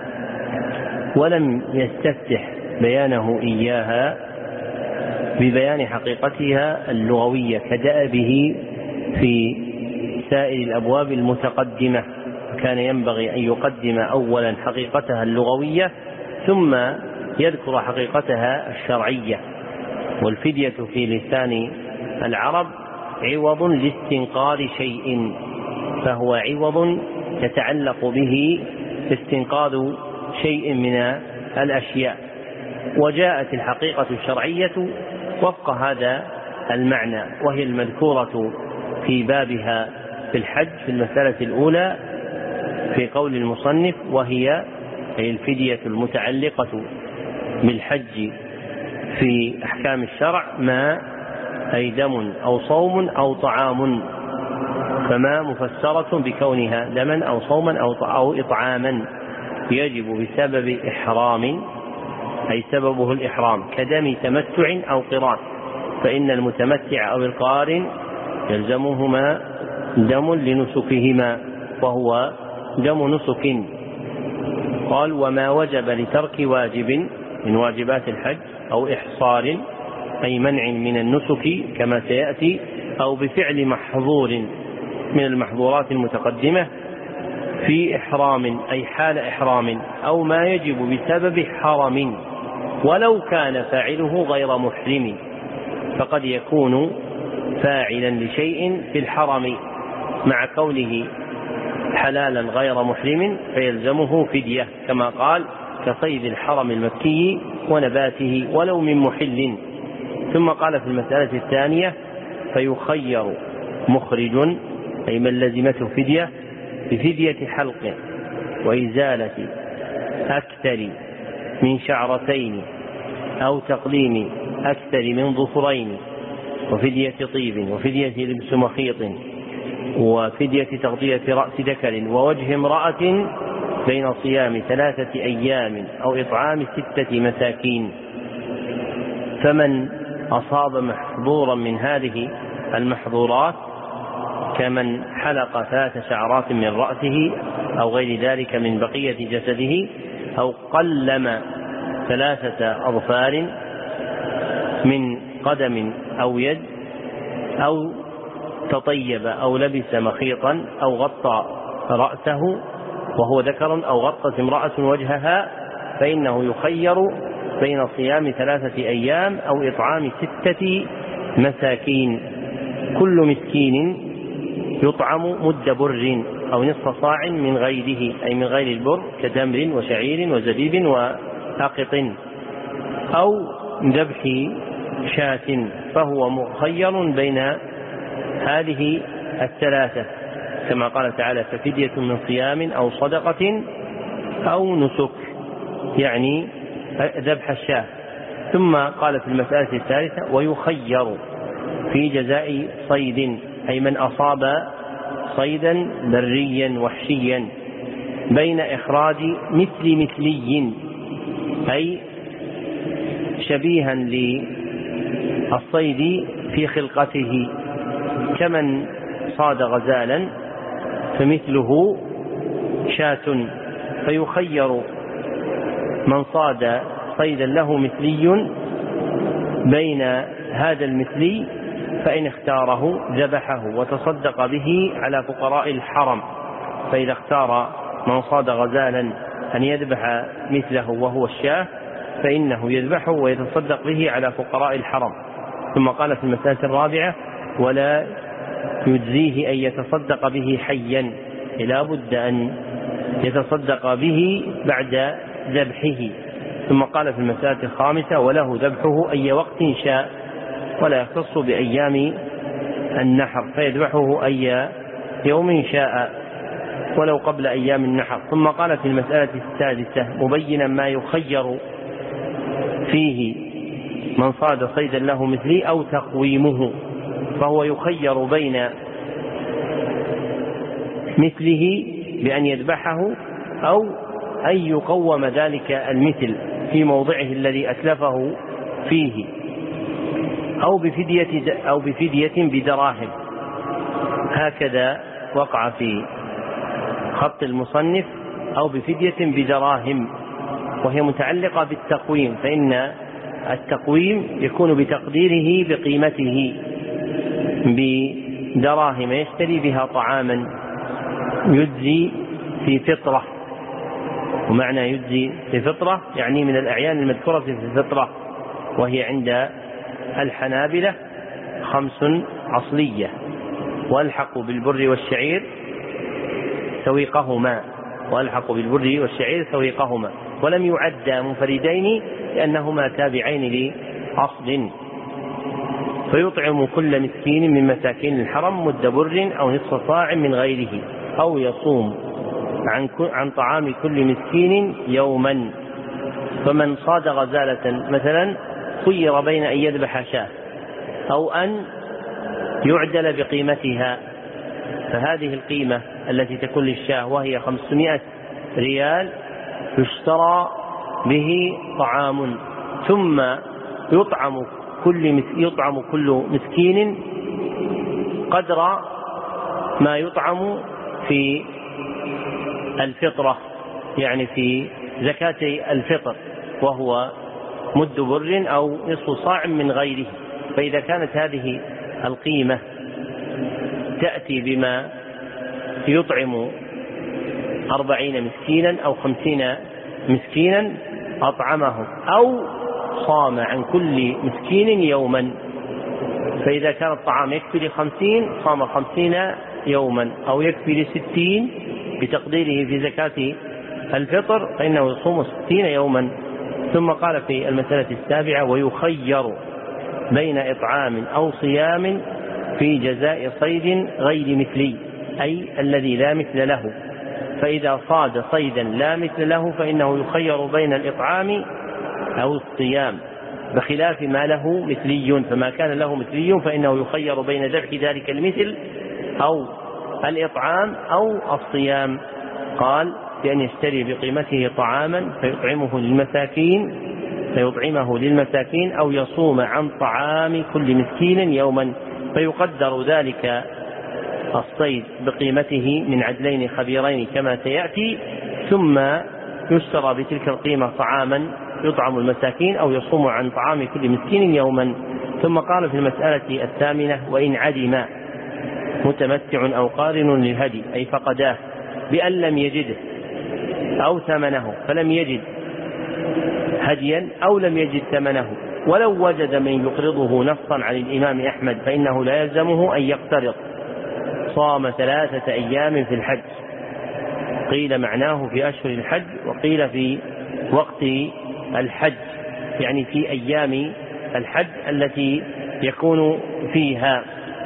[SPEAKER 1] ولم يستفتح بيانه إياها ببيان حقيقتها اللغوية كدأبه في سائر الأبواب المتقدمة، كان ينبغي أن يقدم أولا حقيقتها اللغوية ثم يذكر حقيقتها الشرعية. والفدية في لسان العرب عوض لاستنقاذ شيء، فهو عوض يتعلق به استنقاذ شيء من الأشياء، وجاءت الحقيقة الشرعية وفق هذا المعنى، وهي المذكورة في بابها في الحج في المسألة الأولى في قول المصنف، وهي الفدية المتعلقة بالحج في أحكام الشرع ما أي دم أو صوم أو طعام، فما مفسرة بكونها دما أو صوما أو إطعاما يجب بسبب إحرام، أي سببه الإحرام، كدم تمتع أو قران، فإن المتمتع أو القارن يلزمهما دم لنسكهما وهو دم نسك. قال وما وجب لترك واجب من واجبات الحج أو إحصار أي منع من النسك كما سيأتي، أو بفعل محظور من المحظورات المتقدمة في إحرام أي حال إحرام، أو ما يجب بسبب حرم ولو كان فاعله غير محرم، فقد يكون فاعلا لشيء في الحرم مع كونه حلالا غير محرم فيلزمه فدية، كما قال كصيد الحرم المكي ونباته ولو من محل. ثم قال في المسألة الثانية فيخير مخرج أي من لزمته فدية بفدية حلق وإزالة أكثر من شعرتين أو تقليم أكثر من ظفرين، وفدية طيب، وفدية لبس مخيط، وفدية تغطية رأس ذكر ووجه امرأة بين صيام 3 أيام أو إطعام 6 مساكين. فمن أصاب محظورا من هذه المحظورات كمن حلق 3 شعرات من رأسه أو غير ذلك من بقية جسده، أو قلم 3 أظفار من قدم أو يد، أو تطيب أو لبس مخيطا، أو غطى رأسه وهو ذكر، أو غطت امرأة وجهها، فإنه يخير بين صيام 3 أيام أو إطعام 6 مساكين، كل مسكين يطعم مد بر أو نصف صاع من غيره أي من غير البر كتمر وشعير وزبيب وأقط، أو ذبح شاة، فهو مخير بين هذه 3 كما قال تعالى ففدية من صيام أو صدقة أو نسك، يعني ذبح الشاة. ثم قال في المسألة الثالثة ويخير في جزاء صيد أي من أصاب صيدا بريا وحشيا بين إخراج مثلي أي شبيها للصيد في خلقته، كمن صاد غزالا فمثله شاة، فيخير من صاد صيدا له مثلي بين هذا المثلي، فإن اختاره ذبحه وتصدق به على فقراء الحرم، فإذا اختار من صاد غزالا أن يذبح مثله وهو الشاة فإنه يذبحه ويتصدق به على فقراء الحرم. ثم قال في المسألة الرابعة ولا يجزيه أن يتصدق به حيا لا بد أن يتصدق به بعد ذبحه. ثم قال في المسألة الخامسة: وله ذبحه أي وقت شاء، ولا يختص بأيام النحر، فيذبحه أي يوم شاء ولو قبل أيام النحر. ثم قال في المسألة السادسة مبينا ما يخير فيه من صاد صيدا له مثلي أو تقويمه، فهو يخير بين مثله بأن يذبحه أو أن يقوم ذلك المثل في موضعه الذي أتلفه فيه، أو بفدية بدراهم. هكذا وقع في خط المصنف: أو بفدية بدراهم، وهي متعلقة بالتقويم، فإن التقويم يكون بتقديره بقيمته بدراهم يشتري بها طعاما يجزي في فطرة. ومعنى يجزي في فطرة يعني من الأعيان المذكورة في الفطرة، وهي عند الحنابلة 5 أصلية: والحق بالبر والشعير سويقهما، ولم يعد منفردين لأنهما تابعين لأصل. فيطعم كل مسكين من مساكين الحرم مد بر أو نصف صاع من غيره، أو يصوم عن طعام كل مسكين يوما. فمن صاد غزالة مثلا خير بين أن يذبح شاة أو أن يعدل بقيمتها، فهذه القيمة التي تكون للشاة وهي 500 ريال يشترى به طعام، ثم يطعم كل مسكين قدر ما يطعم في الفطرة، يعني في زكاة الفطر، وهو مد بر أو نصف صاع من غيره. فإذا كانت هذه القيمة تأتي بما يطعم 40 مسكينا أو 50 مسكينا أطعمهم، أو صام عن كل مسكين يوما. فإذا كان الطعام يكفي ل50 صام 50 يوما، أو يكفي ل60 بتقديره في زكاة الفطر فإنه يصوم 60 يوما. ثم قال في المسألة السابعة: ويخير بين إطعام أو صيام في جزاء صيد غير مثلي، أي الذي لا مثل له. فإذا صاد صيدا لا مثل له فإنه يخير بين الإطعام أو الصيام، بخلاف ما له مثلي. فما كان له مثلي فإنه يخير بين ذبح ذلك المثل أو الإطعام أو الصيام. قال: بأن يشتري بقيمته طعاما فيطعمه للمساكين أو يصوم عن طعام كل مسكين يوما، فيقدر ذلك الصيد بقيمته من عدلين خبيرين كما سيأتي، ثم يشترى بتلك القيمة طعاما يطعم المساكين أو يصوم عن طعام كل مسكين يوما. ثم قال في المسألة الثامنة: وإن عدم متمتع أو قارن للهدي، أي فقداه بأن لم يجده أو ثمنه، فلم يجد هديا أو لم يجد ثمنه، ولو وجد من يقرضه نصا عن الإمام أحمد فإنه لا يلزمه أن يقترض، صام 3 أيام في الحج. قيل معناه في أشهر الحج، وقيل في وقت الحج، يعني في أيام الحج التي يكون فيها.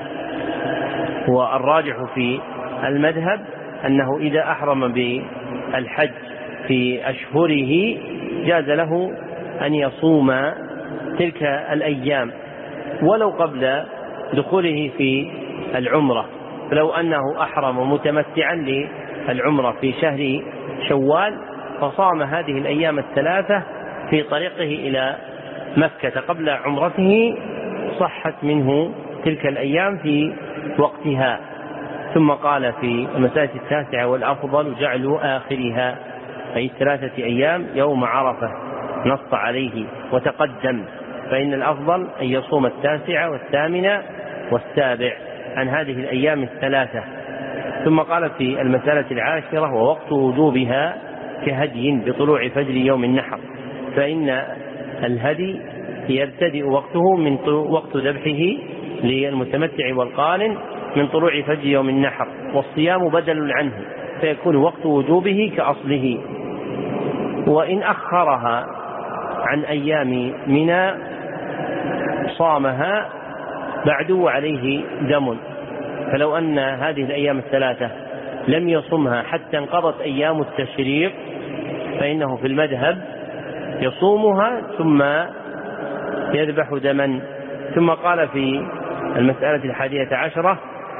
[SPEAKER 1] والراجح في المذهب أنه إذا أحرم بالحج في أشهره جاز له أن يصوم تلك الأيام ولو قبل دخوله في العمرة. فلو أنه أحرم متمتعا للعمرة في شهر شوال فصام هذه الأيام 3 في طريقه إلى مكة قبل عمرته، صحت منه تلك الأيام في وقتها. ثم قال في المسألة 9: والأفضل جعل آخرها، أي 3 أيام يوم عرفة، نص عليه وتقدم، فإن الأفضل أن يصوم 9 و8 و7 عن هذه الأيام 3. ثم قال في المسألة 10: ووقت وجوبها كهدي بطلوع فجر يوم النحر، فإن الهدي يبتدئ وقته من وقت ذبحه للمتمتع والقارن من طلوع فجر يوم النحر، والصيام بدل عنه فيكون وقت وجوبه كأصله. وإن أخرها عن أيام منى صامها بعد وعليه دم. فلو أن هذه الأيام الثلاثة لم يصمها حتى انقضت أيام التشريق فإنه في المذهب يصومها ثم يذبح دما. ثم قال في المسألة 11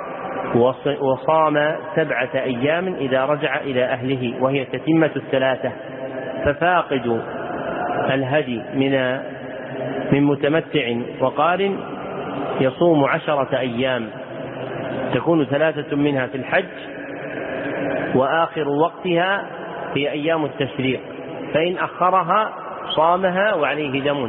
[SPEAKER 1] وصام 7 أيام إذا رجع إلى أهله، وهي تتمة 3. ففاقد الهدي من متمتع وقارن يصوم 10 أيام، تكون 3 منها في الحج وآخر وقتها في أيام التشريق، فإن أخرها صامها وعليه دم،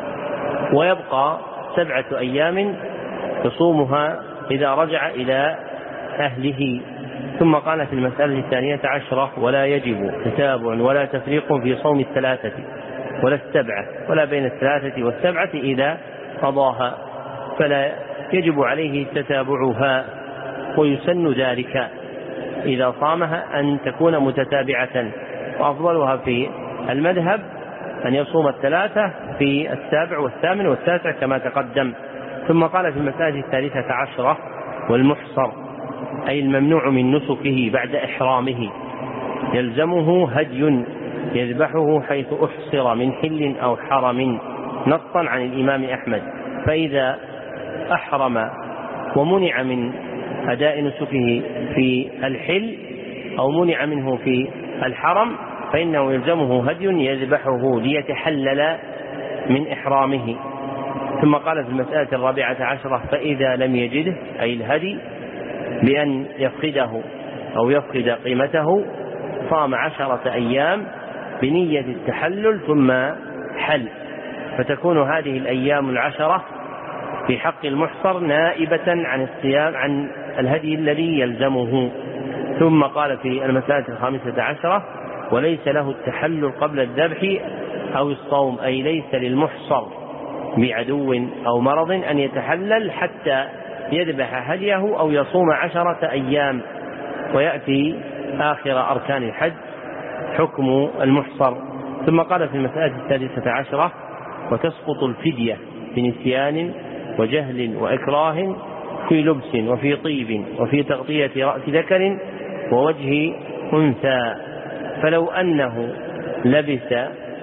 [SPEAKER 1] ويبقى 7 أيام يصومها إذا رجع إلى أهله. ثم قال في المسألة 12 ولا يجب تتابع ولا تفريق في صوم 3 ولا 7 ولا بين 3 و7 إذا قضاها، فلا يجب عليه تتابعها، ويسن ذلك إذا صامها أن تكون متتابعة، وأفضلها في المذهب أن يصوم 3 في 7 و8 و9 كما تقدم. ثم قال في المسألة 13 والمحصر أي الممنوع من نسكه بعد إحرامه يلزمه هدي يذبحه حيث أحصر من حل أو حرم، نصا عن الإمام أحمد. فإذا أحرم ومنع من أداء نسكه في الحل أو منع منه في الحرم فإنه يلزمه هدي يذبحه ليتحلل من إحرامه. ثم قال في المسألة 14 فإذا لم يجده أي الهدي بأن يفقده أو يفقد قيمته صام 10 أيام بنية التحلل ثم حل، فتكون هذه الأيام 10 في حق المحصر نائبة عن الصيام عن الهدي الذي يلزمه. ثم قال في المسألة 15 وليس له التحلل قبل الذبح أو الصوم، أي ليس للمحصر بعدو أو مرض أن يتحلل حتى يذبح هديه أو يصوم 10 أيام. ويأتي آخر أركان الحج حكم المحصر. ثم قال في المسألة 16 وتسقط الفدية بنسيان وجهل وإكراه في لبس وفي طيب وفي تغطية رأس ذكر ووجه أنثى. فلو أنه لبس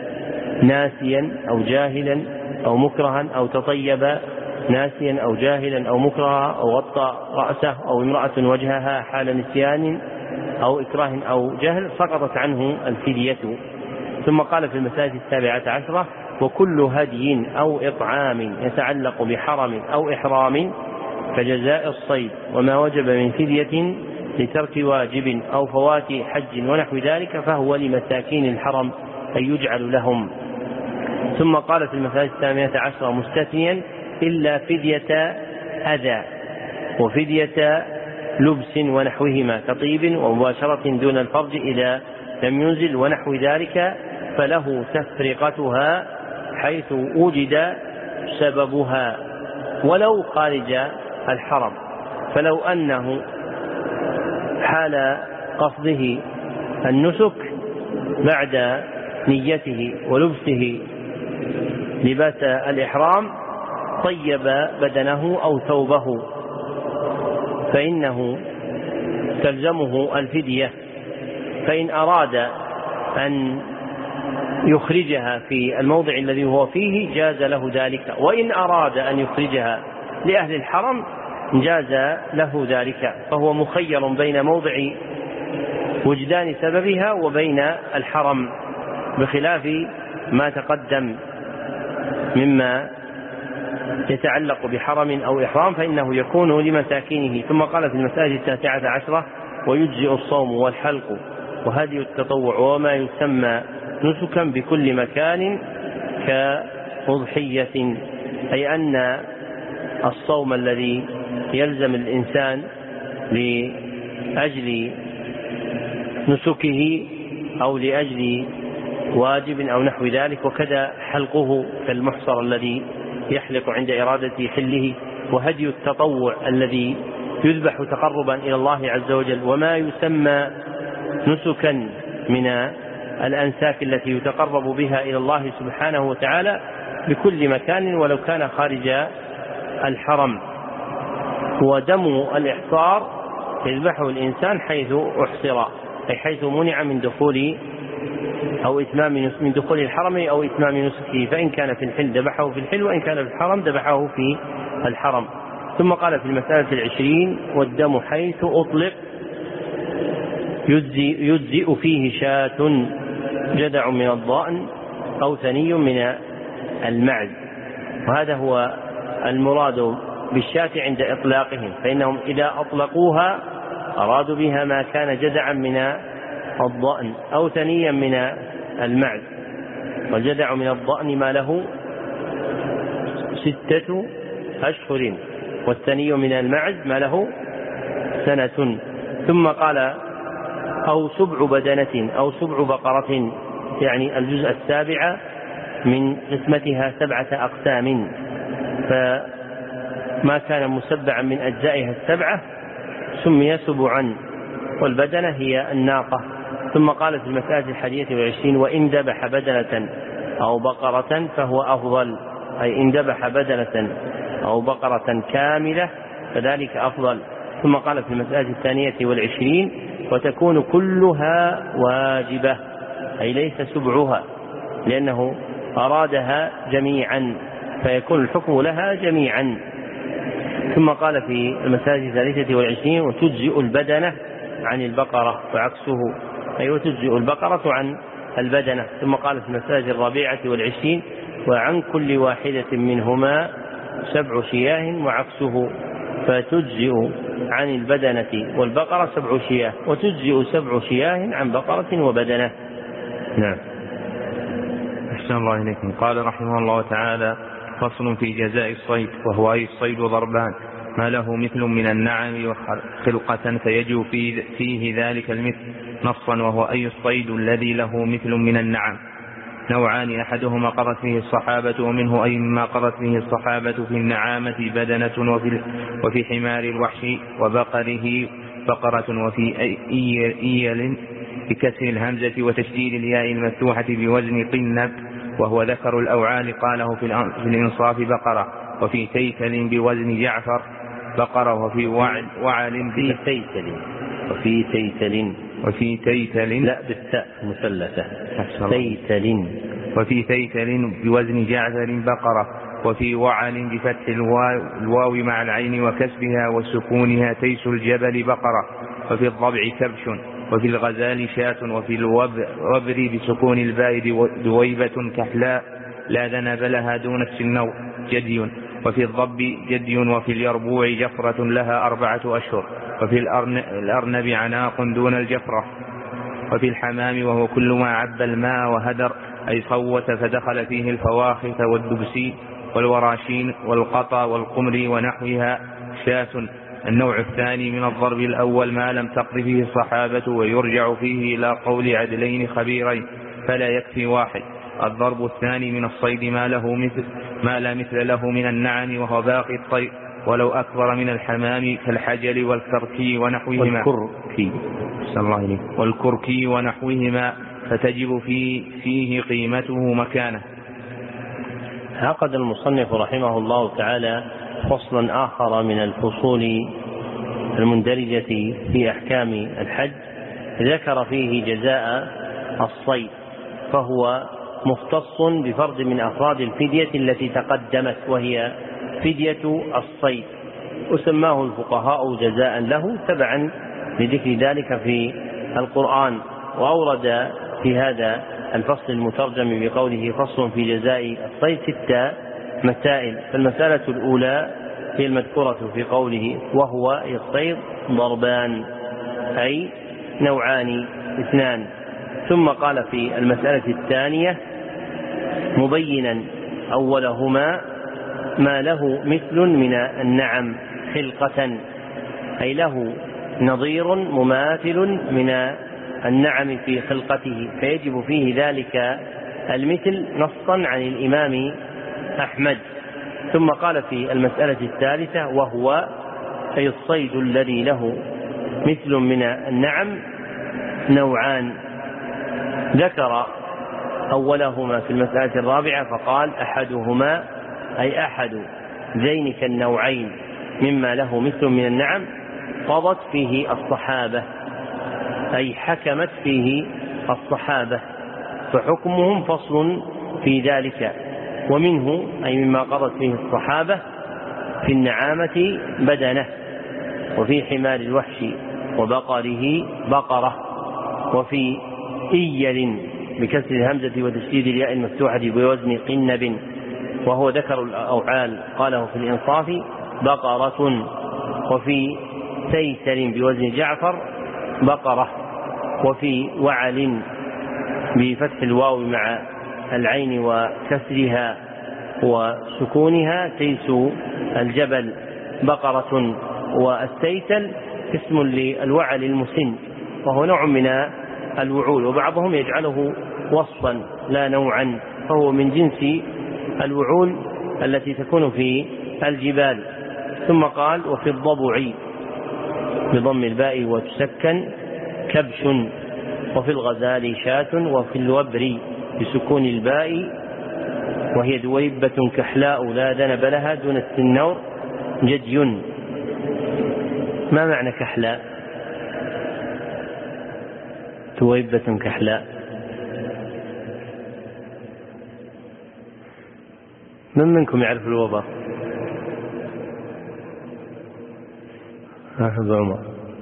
[SPEAKER 1] ناسيا أو جاهلا أو مكرها أو تطيب ناسيا أو جاهلا أو مكرها أو غطى رأسه أو امرأة وجهها حال نسيان أو إكراه أو جهل سقطت عنه الفدية. ثم قال في المسألة 17 وكل هدي أو إطعام يتعلق بحرم أو إحرام كجزاء الصيد وما وجب من فدية لترك واجب أو فوات حج ونحو ذلك فهو لمساكين الحرم أن يجعل لهم. ثم قال في المسألة 18 مستثنيا إلا فدية أذى وفدية لبس ونحوهما كطيب ومباشرة دون الفرج إذا لم ينزل ونحو ذلك فله تفرقتها حيث وجد سببها ولو خارج الحرم. فلو أنه حال قصده النسك بعد نيته ولبسه لباس الإحرام طيب بدنه أو ثوبه فإنه تلزمه الفدية. فإن أراد أن يخرجها في الموضع الذي هو فيه جاز له ذلك، وإن أراد أن يخرجها لأهل الحرم جاز له ذلك، فهو مخير بين موضع وجدان سببها وبين الحرم بخلاف ما تقدم مما يتعلق بحرم أو إحرام فإنه يكون لمساكينه. ثم قال في المسألة 19 ويجزئ الصوم والحلق وهدي التطوع وما يسمى نسكا بكل مكان كأضحية، أي أن الصوم الذي يلزم الإنسان لأجل نسكه أو لأجل واجب أو نحو ذلك، وكذا حلقه كالمحصر الذي يحلق عند إرادة حله، وهدي التطوع الذي يذبح تقربا إلى الله عز وجل، وما يسمى نسكا من الأنساك التي يتقرب بها إلى الله سبحانه وتعالى بكل مكان ولو كان خارج الحرم. ودم الإحصار يذبحه الإنسان حيث أحصر، أي حيث منع من دخول أو إتمام من دخول الحرم أو إتمام نسكه، فإن كان في الحل ذبحه في الحل، وإن كان في الحرم ذبحه في الحرم. ثم قال في المسألة 20: والدم حيث أطلق يجزئ فيه شاة جدع من الضأن أو ثني من المعز. وهذا هو المراد بالشاة عند إطلاقهم، فإنهم إذا أطلقوها أرادوا بها ما كان جدعا من الضأن أو ثنيا من المعز. والجدع من الضأن ما له 6 أشهر، والثني من المعز ما له 1 سنة. ثم قال: أو 7 بدنة أو 7 بقرة، يعني الجزء 7 من قسمتها 7 أقسام، فما كان مسبعا من أجزائها 7 سمي سبعا، والبدنة هي الناقة. ثم قال في المسألة 21: وإن ذبح بدنة أو بقرة فهو أفضل، أي إن ذبح بدنة أو بقرة كاملة فذلك أفضل. ثم قال في المسألة 22: وتكون كلها واجبة، أي ليس سبعها، لأنه أرادها جميعا فيكون الحكم لها جميعا. ثم قال في المسألة 23: وتجزئ البدنة عن البقرة وعكسه، أي وتجزئ البقرة عن البدنة. ثم قال في المسألة 24: وعن كل واحدة منهما 7 شياه وعكسه، فتجزئ عن البدنة والبقرة 7 شياه، وتجزئ 7 شياه عن بقرة وبدنة. نعم.
[SPEAKER 2] أحسن الله إليكم. قال رحمه الله تعالى: فصل في جزاء الصيد، وهو أي الصيد ضربان: ما له مثل من النعم وخلقة فيجب فيه ذلك المثل نصا، وهو أي الصيد الذي له مثل من النعم. نوعان: أحدهما قضت فيه الصحابة، ومنه أي ما قضت فيه الصحابة في النعامة بدنة، وفي حمار الوحش وبقره بقرة، وفي إيل بكسر الهمزة وتشديد الياء المفتوحة بوزن قنب، وهو ذكر الأوعال، قاله في الإنصاف بقرة، وفي تيتل بوزن جعفر بقرة، وفي وعل وفي تيتل
[SPEAKER 1] لا بالتاء مثلثة
[SPEAKER 2] تيتل، وفي تيتل بوزن جعفر بقرة، وفي وعل بفتح الواو مع العين وكسبها وسكونها تيس الجبل بقرة، وفي الضبع كبش، وفي الغزال شاة، وفي الوبر بسكون الباء دويبة كحلاء لا ذنب لها دون السنو جدي، وفي الضب جدي، وفي اليربوع جفرة لها 4 أشهر، وفي الأرنب عناق دون الجفرة، وفي الحمام وهو كل ما عب الماء وهدر، أي صوت فدخل فيه الفواخث والدبسي والوراشين والقطا والقمر ونحوها شاة. النوع الثاني من الضرب الأول ما لم تقض فيه الصحابة، ويرجع فيه إلى قول عدلين خبيرين فلا يكفي واحد. الضرب الثاني من الصيد ما لا مثل له من النعم، وهو باقي الطير ولو أكبر من الحمام كالحجل والكركي ونحوهما والكركي ونحوهما، فتجب فيه قيمته مكانه.
[SPEAKER 1] عقد المصنف رحمه الله تعالى فصلا آخر من الفصول المندرجة في أحكام الحج، ذكر فيه جزاء الصيد، فهو مختص بفرد من أفراد الفدية التي تقدمت، وهي فدية الصيد، وسماه الفقهاء جزاء له تبعا لذكر ذلك في القرآن. وأورد في هذا الفصل المترجم بقوله فصل في جزاء الصيد 6 مسائل. فالمسألة الأولى هي المذكورة في قوله وهو الصيد ضربان، أي نوعان 2. ثم قال في المسألة الثانية مبينا أولهما ما له مثل من النعم خلقة، أي له نظير مماثل من النعم في خلقته، فيجب فيه ذلك المثل نصا عن الإمام أحمد. ثم قال في المسألة الثالثة وهو أي الصيد الذي له مثل من النعم نوعان، ذكر أولهما في المسألة الرابعة فقال أحدهما أي أحد ذينك النوعين مما له مثل من النعم قضت فيه الصحابة، أي حكمت فيه الصحابة، فحكمهم فصل في ذلك. ومنه أي مما قضت فيه الصحابة في النعامة بدنه، وفي حمار الوحش وبقره بقرة، وفي إيل بكسر الهمزة وتشديد الياء المفتوحة بوزن قنب وهو ذكر الأوعال قاله في الإنصاف بقرة، وفي سيسر بوزن جعفر بقرة، وفي وعل بفتح الواو مع العين وكسرها وسكونها تيس الجبل بقرة، والسيسل اسم للوعل المسن وهو نوع من الوعول، وبعضهم يجعله وصفا لا نوعا، فهو من جنس الوعول التي تكون في الجبال. ثم قال وفي الضبع بضم الباء وتسكن كبش، وفي الغزال شاة، وفي الوبر بسكون الباء وهي دويبة كحلاء لا ذنب لها دون السنور جدي. ما معنى كحلاء؟ دويبة كحلاء، من منكم يعرف الوبر؟ حافظ عمر،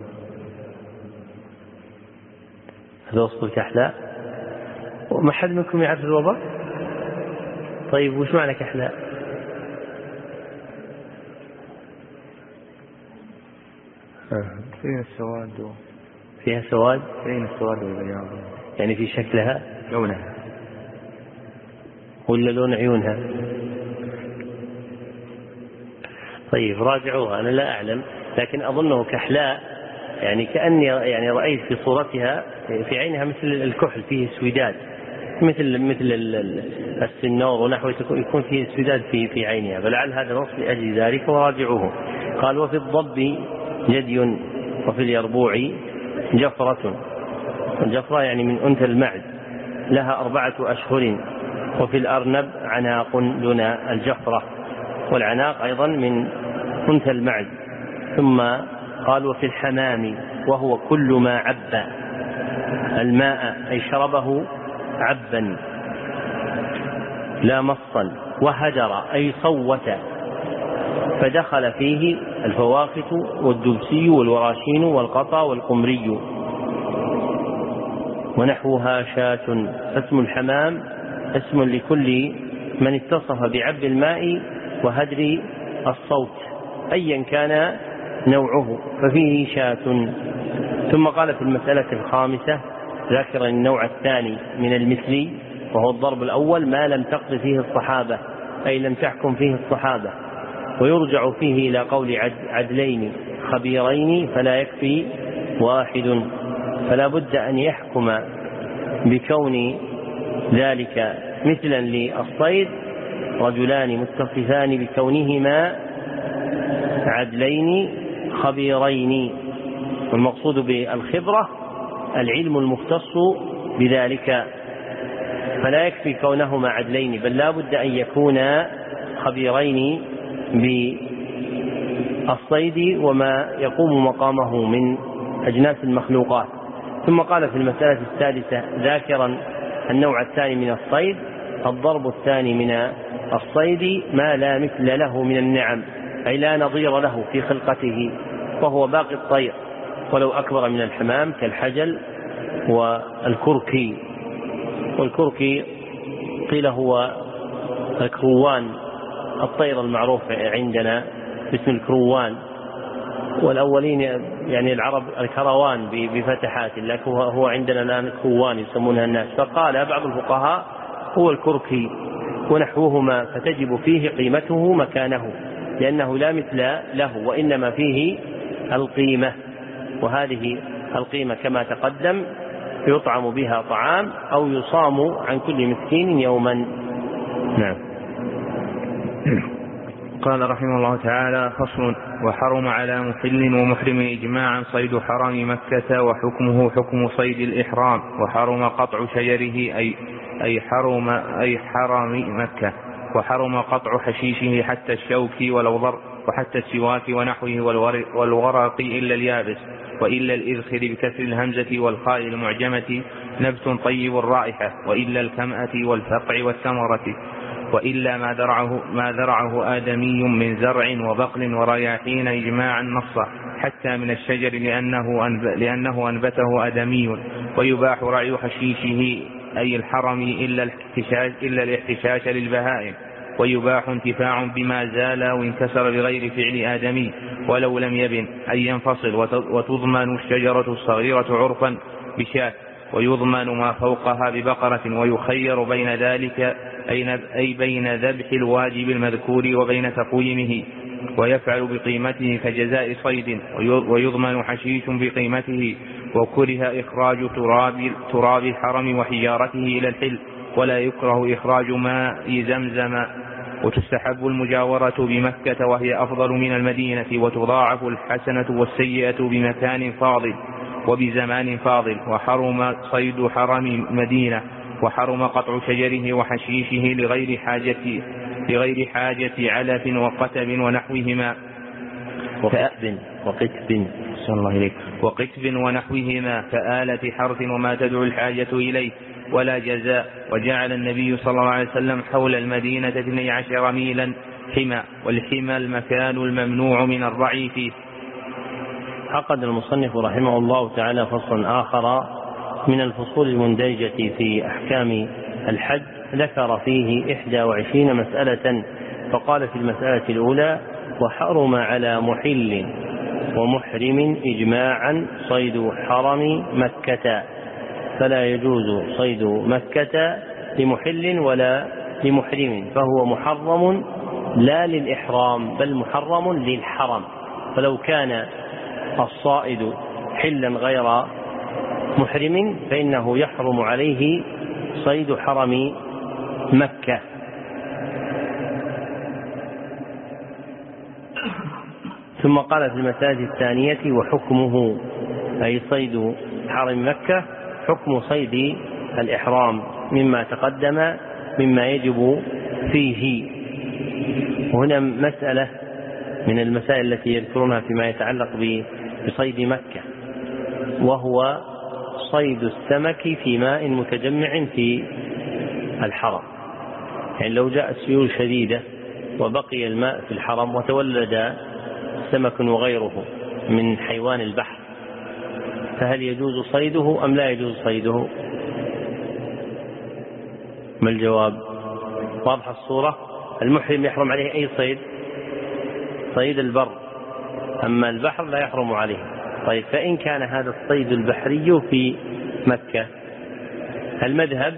[SPEAKER 1] هذا وصف الكحلاء. وما حد منكم يعرف الوبر؟ طيب وش معنى كحلاء؟
[SPEAKER 2] فيها السواد
[SPEAKER 1] فيها سواد،
[SPEAKER 2] فيها السواد والبياض،
[SPEAKER 1] يعني في شكلها
[SPEAKER 2] لونها
[SPEAKER 1] ولا لون عيونها؟ طيب راجعوها، أنا لا أعلم، لكن أظنه كحلاء يعني كأني يعني رأيت في صورتها في عينها مثل الكحل فيه سويداد، مثل السنور ونحوه، يكون فيه سويداد في عينها، فلعل هذا نص لأجل ذلك وراجعوه. قال وفي الضب جدي، وفي اليربوع جفرة، الجفرة يعني من أنثى المعز لها 4 أشهر، وفي الأرنب عناق دون الجفرة، والعناق أيضا من أنثى المعز. ثم قال وفي الحمام وهو كل ما عب الماء أي شربه عبا لا مصا، وهدر أي صوت فدخل فيه الفواخت والدبسي والوراشين والقطا والقمري ونحوها شاة. فاسم الحمام اسم لكل من اتصف بعب الماء وهدر الصوت أيا كان نوعه، ففيه شاة. ثم قال في المسألة الخامسة ذاكرا النوع الثاني من المثل، وهو الضرب الأول ما لم تقض فيه الصحابة أي لم تحكم فيه الصحابة، ويرجع فيه إلى قول عدلين خبيرين فلا يكفي واحد، فلا بد أن يحكم بكون ذلك مثلا للصيد رجلان متصفان بكونهما عدلين خبيرين، والمقصود بالخبرة العلم المختص بذلك، فلا يكفي كونهما عدلين بل لا بد أن يكونا خبيرين بالصيد وما يقوم مقامه من أجناس المخلوقات. ثم قال في المسألة السادسة ذاكرا النوع الثاني من الصيد، الضرب الثاني من الصيد ما لا مثل له من النعم أي لا نظير له في خلقته، وهو باقي الطير ولو أكبر من الحمام كالحجل والكركي، والكركي قيل هو الكروان الطير المعروف عندنا باسم الكروان، والأولين يعني العرب الكروان بفتحات، لكن هو عندنا الآن الكروان يسمونها الناس. فقال بعض الفقهاء هو الكركي ونحوهما، فتجب فيه قيمته مكانه لأنه لا مثل له وإنما فيه القيمة، وهذه القيمة كما تقدم يطعم بها طعام أو يصام عن كل مسكين يوما. نعم.
[SPEAKER 2] قال رحمه الله تعالى: فصل. وحرم على محل ومحرم إجماعا صيد حرم مكة وحكمه حكم صيد الإحرام. وحرم قطع شجره أي حرم مكة. وحرم قطع حشيشه حتى الشوك والوضر وحتى السواك ونحوه والورق إلا اليابس، وإلا الإذخر بكسر الهمزة والخاء المعجمة نبت طيب الرائحة، وإلا الكمأة والفقع والثمرة، وإلا ما ذرعه آدمي من زرع وبقل ورياحين إجماعا نصا، حتى من الشجر لأنه أنبته آدمي. ويباح رعي حشيشه أي الحرم إلا الاحتشاش للبهائم. ويباح انتفاع بما زال وانكسر بغير فعل آدمي ولو لم يبن أي ينفصل. وتضمن الشجرة الصغيرة عرفا بشاة، ويضمن ما فوقها ببقرة. ويخير بين ذلك أي بين ذبح الواجب المذكور وبين تقويمه، ويفعل بقيمته كجزاء صيد. ويضمن حشيش بقيمته. وكره إخراج تراب الحرم وحجارته إلى الحل، ولا يكره إخراج ماء زمزم. وتستحب المجاورة بمكة وهي أفضل من المدينة. وتضاعف الحسنة والسيئة بمكان فاضل وبزمان فاضل. وحرم صيد حرم مدينة. وحرم قطع شجره وحشيشه لغير حاجة علف وقتب ونحوهما وقتب ونحوهما كآلة حرث وما تدعو الحاجة إليه، ولا جزاء. وجعل النبي صلى الله عليه وسلم حول المدينة 12 ميلا حمى، والحمى المكان الممنوع من الرعي فيه.
[SPEAKER 1] عقد المصنف رحمه الله تعالى فصل آخر من الفصول المندرجة في أحكام الحج، ذكر فيه 21 مسألة. فقال في المسألة الأولى: وحرم على محل ومحرم إجماعا صيد حرم مكة، فلا يجوز صيد مكة لمحل ولا لمحرم، فهو محرم لا للإحرام بل محرم للحرم. فلو كان الصائد حلا غير محرم فإنه يحرم عليه صيد حرم مكة. ثم قال في المسألة الثانية: وحكمه أي صيد حرم مكة حكم صيد الإحرام مما تقدم مما يجب فيه. وهنا مسألة من المسائل التي يذكرونها فيما يتعلق بصيد مكة، وهو صيد السمك في ماء متجمع في الحرم. يعني لو جاءت سيول شديدة وبقي الماء في الحرم وتولد سمك وغيره من حيوان البحر، فهل يجوز صيده أم لا يجوز صيده؟ ما الجواب؟ واضح الصورة. المحرم يحرم عليه أي صيد البر، أما البحر لا يحرم عليه. طيب، فإن كان هذا الصيد البحري في مكة، المذهب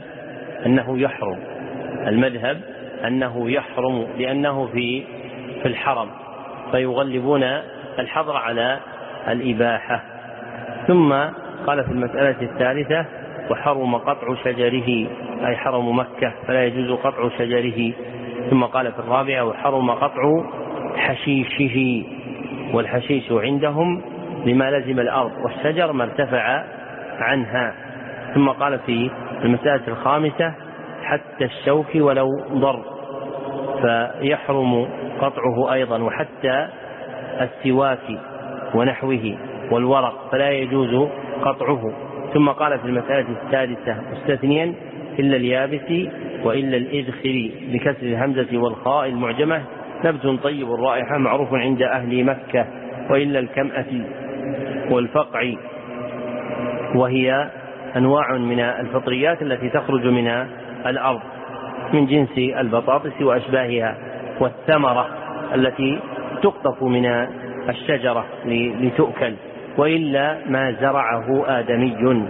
[SPEAKER 1] أنه يحرم لأنه في الحرم، فيغلبون الحظر على الإباحة. ثم قال في المسألة الثالثة: وحرم قطع شجره أي حرم مكة، فلا يجوز قطع شجره. ثم قال في الرابعة: وحرم قطع حشيشه، والحشيش عندهم لما لزم الأرض، والشجر ما ارتفع عنها. ثم قال في المسألة الخامسة: حتى الشوك ولو ضر، فيحرم قطعه أيضا، وحتى السواك ونحوه والورق فلا يجوز قطعه. ثم قال في المسألة السادسة مستثنيا: إلا اليابس وإلا الإذخر بكسر الهمزة والخاء المعجمة نبت طيب الرائحة معروف عند أهل مكة، وإلا الكمأة والفقع، وهي أنواع من الفطريات التي تخرج من الأرض من جنس البطاطس وأشباهها، والثمرة التي تقطف من الشجرة لتؤكل، وإلا ما زرعه آدمي،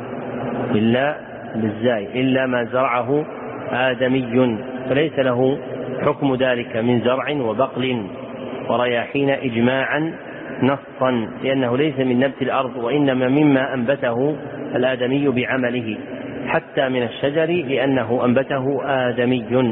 [SPEAKER 1] إلا ما زرعه آدمي، فليس له حكم ذلك من زرع وبقل ورياحين إجماعا نصا، لأنه ليس من نبت الأرض وإنما مما أنبته الآدمي بعمله، حتى من الشجر لأنه أنبته آدمي.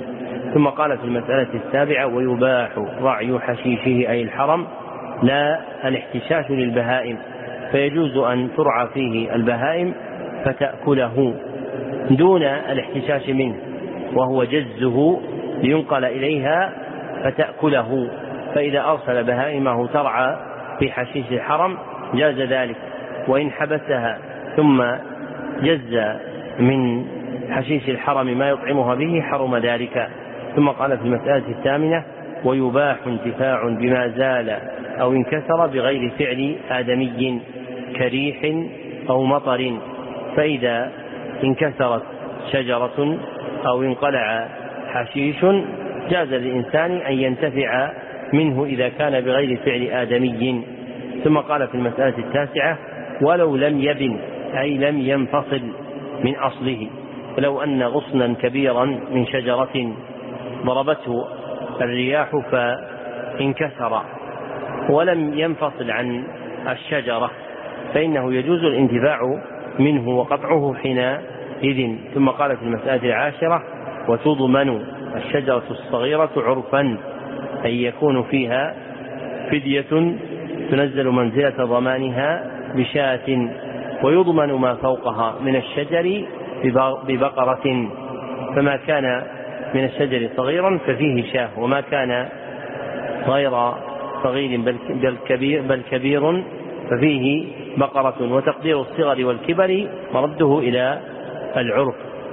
[SPEAKER 1] ثم قال في المسألة السابعة: ويباح رعي حشيشه أي الحرم لا الاحتشاش للبهائم، فيجوز أن ترعى فيه البهائم فتأكله دون الاحتشاش منه، وهو جزه لينقل إليها فتأكله. فإذا أرسل بهائمه ترعى في حشيش الحرم جاز ذلك، وإن حبسها ثم جز من حشيش الحرم ما يطعمها به حرم ذلك. ثم قال في المسألة الثامنة: ويباح انتفاع بما زال أو انكسر بغير فعل آدمي كريح أو مطر. فإذا انكسرت شجرة أو انقلع حشيش جاز للإنسان أن ينتفع منه إذا كان بغير فعل آدمي. ثم قال في المسألة التاسعة: ولو لم يبن أي لم ينفصل من أصله، فلو أن غصنا كبيرا من شجرة ضربته الرياح فانكسر ولم ينفصل عن الشجرة فإنه يجوز الانتفاع منه وقطعه حينئذ. ثم قال في المسألة العاشرة: وتضمن الشجرة الصغيرة عرفا، أي يكون فيها فدية تنزل منزلة ضمانها بشاة، ويضمن ما فوقها من الشجر ببقرة، فما كان من الشجر صغيرا ففيه شاة، وما كان غير صغير بل كبير ففيه بقرة. وتقدير الصغر والكبر مرده إلى العرف.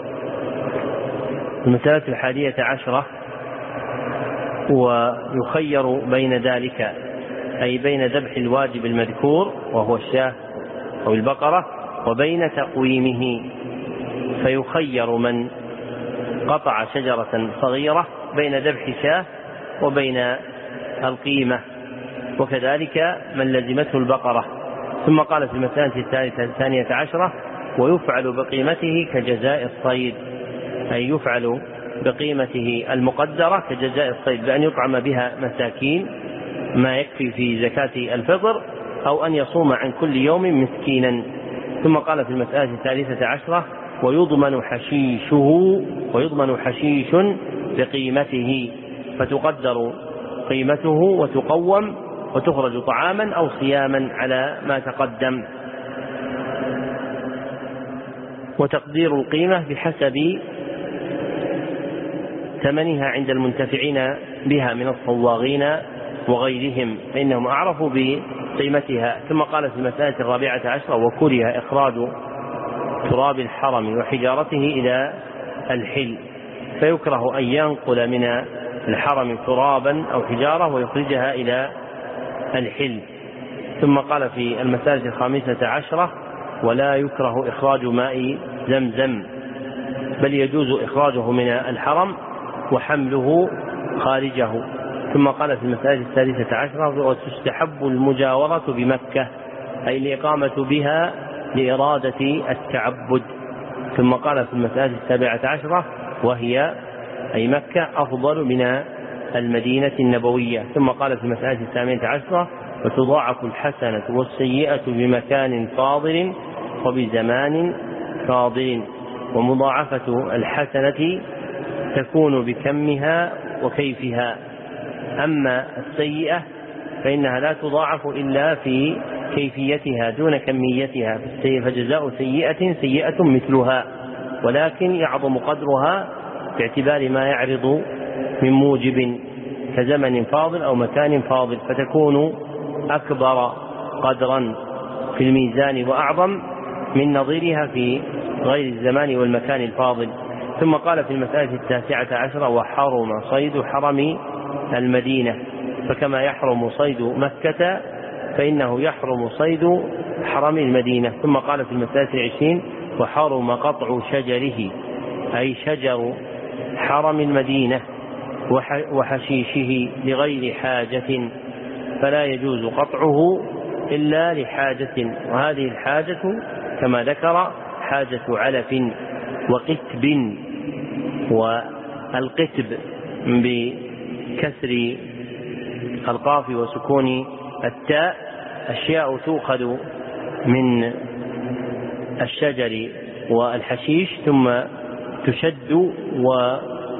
[SPEAKER 1] المسألة 11: ويخير بين ذلك أي بين ذبح الواجب المذكور وهو الشاة أو البقرة وبين تقويمه، فيخير من قطع شجرة صغيرة بين ذبح شاة وبين القيمة، وكذلك من لزمته البقرة. ثم قال في المسألة 12: ويفعل بقيمته كجزاء الصيد، أي يفعل بقيمته المقدرة كجزاء الصيد، بأن يطعم بها مساكين ما يكفي في زكاة الفطر، أو أن يصوم عن كل يوم مسكينا. ثم قال في المسألة 13: ويضمن حشيش بقيمته، فتقدر قيمته وتقوم وتخرج طعاما أو صياما على ما تقدم. وتقدير القيمة بحسب ثمنها عند المنتفعين بها من الصواغين وغيرهم، فإنهم أعرفوا بقيمتها. ثم قال في المسألة 14: وكره إخراج تراب الحرم وحجارته إلى الحل، فيكره أن ينقل من الحرم ترابا أو حجارة ويخرجها إلى الحل. ثم قال في المسألة 15: ولا يكره إخراج ماء زمزم، بل يجوز إخراجه من الحرم وحمله خارجه. ثم قال في المسألة 16: وتستحب المجاورة بمكة، أي الإقامة بها لإرادة التعبد. ثم قال في المسألة 17: وهي أي مكة أفضل من المدينة النبوية. ثم قال في المسألة 18: وتضاعف الحسنة والسيئة بمكان فاضل وبزمان فاضل، ومضاعفة الحسنة تكون بكمها وكيفها، أما السيئة فإنها لا تضاعف إلا في كيفيتها دون كميتها، فجزاء سيئة مثلها، ولكن يعظم قدرها باعتبار ما يعرض من موجب كزمن فاضل أو مكان فاضل، فتكون أكبر قدرا في الميزان وأعظم من نظيرها في غير الزمان والمكان الفاضل. ثم قال في المسألة 19: وحرم صيد حرم المدينة، فكما يحرم صيد مكة فإنه يحرم صيد حرم المدينة. ثم قال في المسألة 20: وحرم قطع شجره، أي شجر حرم المدينة وحشيشه لغير حاجة، فلا يجوز قطعه إلا لحاجة، وهذه الحاجة كما ذكر حاجة علف وقتب. والقتب بكسر القاف وسكون التاء أشياء تؤخذ من الشجر والحشيش ثم تشد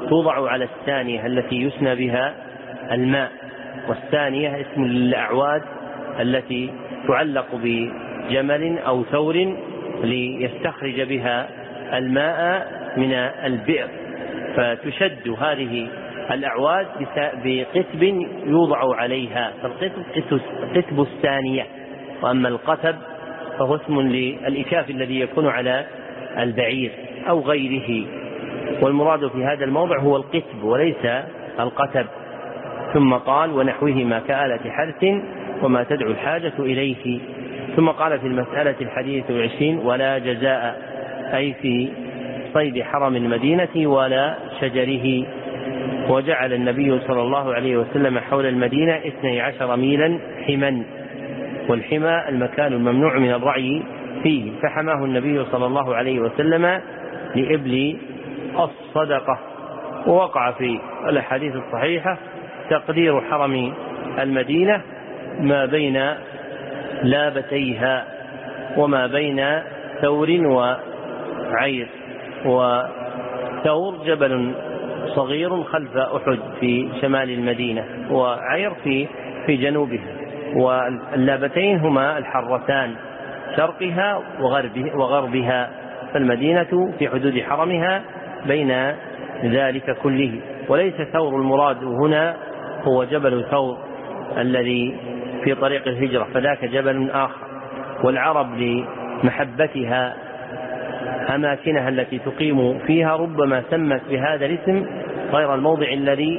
[SPEAKER 1] توضع على الثانية التي يسنى بها الماء، والثانية اسم الأعواد التي تعلق بجمل أو ثور ليستخرج بها الماء من البئر، فتشد هذه الأعواد بقتب يوضع عليها، فالقتب قتب الثانية. وأما القتب فهو اسم للإكاف الذي يكون على البعير أو غيره، والمراد في هذا الموضع هو القتب وليس القتب. ثم قال ونحوهما كآلة حرث وما تدعو الحاجة إليه. ثم قال في المسألة 21 ولا جزاء، أي في صيد حرم المدينة ولا شجره. وجعل النبي صلى الله عليه وسلم حول المدينة 12 ميلا حما، والحمى المكان الممنوع من الرعي فيه، فحماه النبي صلى الله عليه وسلم لإبل الصدقة. ووقع في الأحاديث الصحيحة تقدير حرم المدينة ما بين لابتيها وما بين ثور وعير، وثور جبل صغير خلف أحد في شمال المدينة، وعير في جنوبها، واللابتين هما الحرتان شرقها وغربها، فالمدينة في حدود حرمها بين ذلك كله. وليس ثور المراد هنا هو جبل ثور الذي في طريق الهجرة، فذاك جبل آخر. والعرب لمحبتها أماكنها التي تقيم فيها ربما سمت بهذا الاسم غير الموضع الذي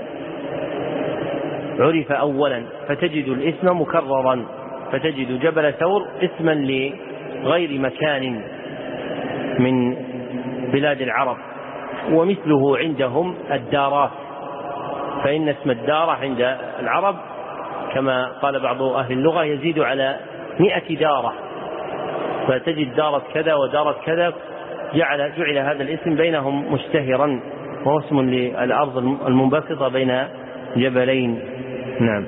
[SPEAKER 1] عرف أولا، فتجد الاسم مكررا، فتجد جبل ثور اسما لغير مكان من بلاد العرب. ومثله عندهم الدارات، فإن اسم الدارة عند العرب كما قال بعض أهل اللغة يزيد على 100 دارة، فتجد دارة كذا ودارة كذا، جعل هذا الاسم بينهم مشتهرا، وهو اسم للأرض المنبسطة بين جبلين. نعم.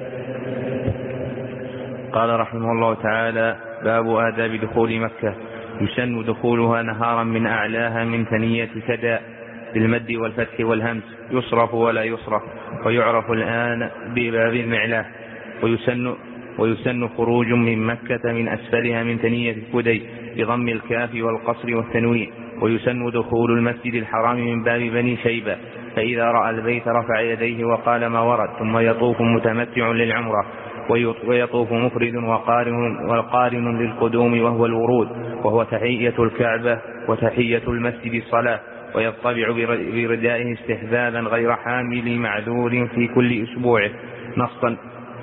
[SPEAKER 2] قال رحمه الله تعالى باب آداب دخول مكة. يسن دخولها نهارا من أعلاها من ثنية كدا بالمد والفتح والهمس، يصرف ولا يصرف، ويعرف الآن بباب المعلاه. ويسن خروج من مكة من أسفلها من ثنية كدي بضم الكاف والقصر والتنوين. ويسن دخول المسجد الحرام من باب بني شيبة، فإذا رأى البيت رفع يديه وقال ما ورد، ثم يطوف متمتع للعمرة، ويطوف مفرد وقارن للقدوم وهو الورود، وهو تحية الكعبة وتحية المسجد الصلاة. ويطبع بردائه استحبابا غير حامل معذور في كل أسبوع نصا.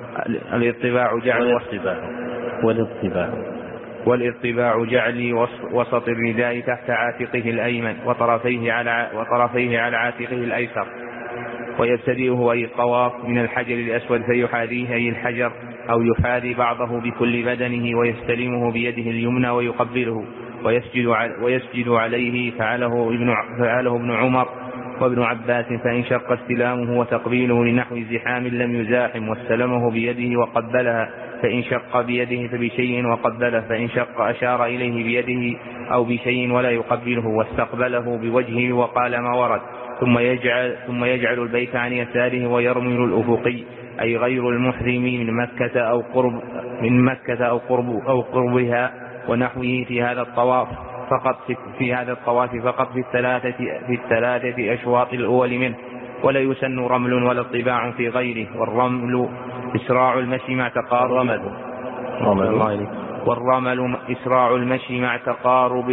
[SPEAKER 2] والاطباع جعل وسط الرداء تحت عاتقه الأيمن وطرفيه على عاتقه الأيسر. ويبتدئه أي الطواف من الحجر الأسود فيحاذيه أي الحجر، أو يحاذي بعضه بكل بدنه، ويستلمه بيده اليمنى ويقبله ويسجد عليه. فعله ابن عمر وابن عباس، فإن شق استلامه وتقبيله لنحو زحام لم يزاحم، واستلمه بيده وقبلها، فإن شق بيده فبشيء وقبله، فإن شق أشار إليه بيده أو بشيء ولا يقبله، واستقبله بوجهه وقال ما ورد. ثم يجعل البيت عن يساره ويرمل الأفقي، أي غير المحرم من مكة أو قربها ونحوه في هذا الطواف فقط في الثلاثة أشواط الأول منه. ولا يسن رمل ولا اطباع في غيره. والرمل إسراع المشي مع تقارب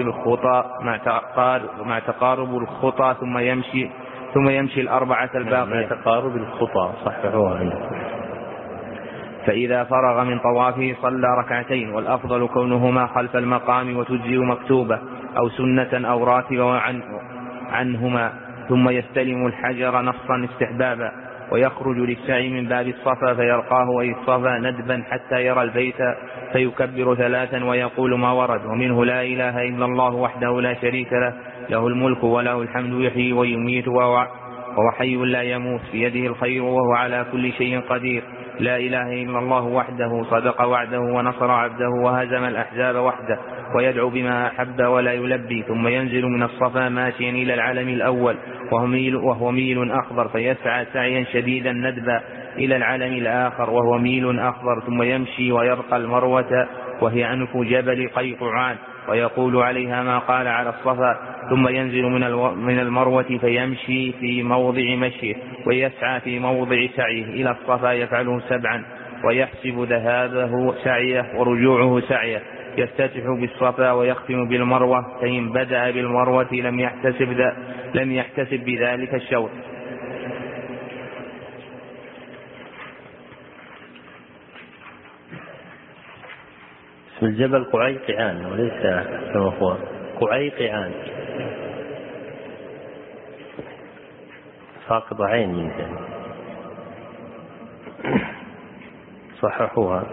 [SPEAKER 2] الخطى ثم يمشي الأربعة الباقية.
[SPEAKER 1] تقارب الخطى صححوها عنده.
[SPEAKER 2] فإذا فرغ من طوافه صلى ركعتين، والأفضل كونهما خلف المقام، وتجزئ مكتوبة أو سنة أو راتبة عنهما. ثم يستلم الحجر نصا استحبابا، ويخرج للسعي من باب الصفا فيرقاه أي الصفا ندبا حتى يرى البيت، فيكبر 3 ويقول ما ورد. ومنه لا إله إلا الله وحده لا شريك له، له الملك وله الحمد يحيي ويميت وهو حي لا يموت بيده الخير وهو على كل شيء قدير. لا إله إلا الله وحده صدق وعده ونصر عبده وهزم الأحزاب وحده، ويدعو بما أحب ولا يلبي، ثم ينزل من الصفا ماشيا إلى العلم الأول وهو ميل أخضر، فيسعى سعيا شديدا ندبا إلى العلم الآخر وهو ميل أخضر، ثم يمشي ويرقى المروة وهي أنف جبل قيقعان، ويقول عليها ما قال على الصفا، ثم ينزل من المروة فيمشي في موضع مشيه ويسعى في موضع سعيه إلى الصفا يفعله 7، ويحسب ذهابه سعيه ورجوعه سعيه، يفتتح بالصفا ويختم بالمروة، فإن بدأ بالمروة لم يحتسب بذلك الشوط.
[SPEAKER 1] اسم الجبل قعيقعان وليس كما هو قعيقعان، ساقط عين منها صححوها.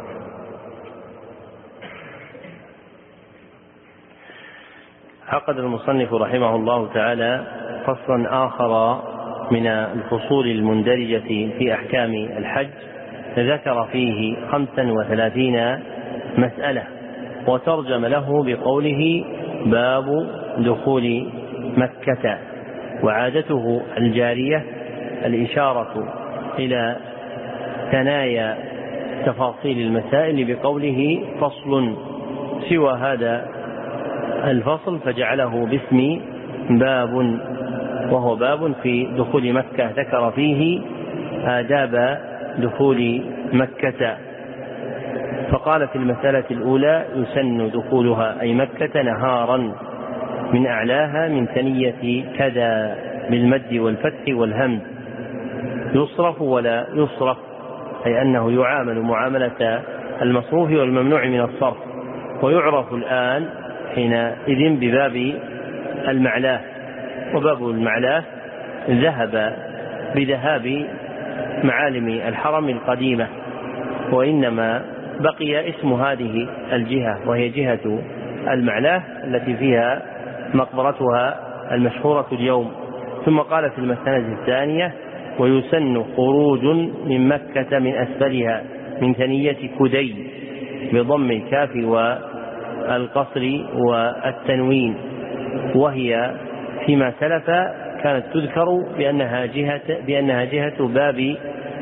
[SPEAKER 1] عقد المصنف رحمه الله تعالى فصلا آخر من الفصول المندرجة في أحكام الحج، ذكر فيه 35 مسألة، وترجم له بقوله باب دخول مكة. وعادته الجارية الإشارة إلى ثنايا تفاصيل المسائل بقوله فصل، سوى هذا الفصل فجعله باسم باب، وهو باب في دخول مكة، ذكر فيه آداب دخول مكة. فقال في المسألة الأولى يسن دخولها أي مكة نهارا من أعلاها من ثنية كذا بالمد والفتح والهمز، يصرف ولا يصرف، أي أنه يعامل معاملة المصروف والممنوع من الصرف، ويعرف الآن حينئذ بباب المعلاه. وباب المعلاه ذهب بذهاب معالم الحرم القديمة، وإنما بقي اسم هذه الجهة وهي جهة المعلاه التي فيها مقبرتها المشهورة اليوم. ثم قال في المسألة الثانية ويسن خروج من مكة من أسفلها من ثنية كدي بضم الكاف والقصر والتنوين، وهي فيما سلف كانت تذكر بأنها جهة باب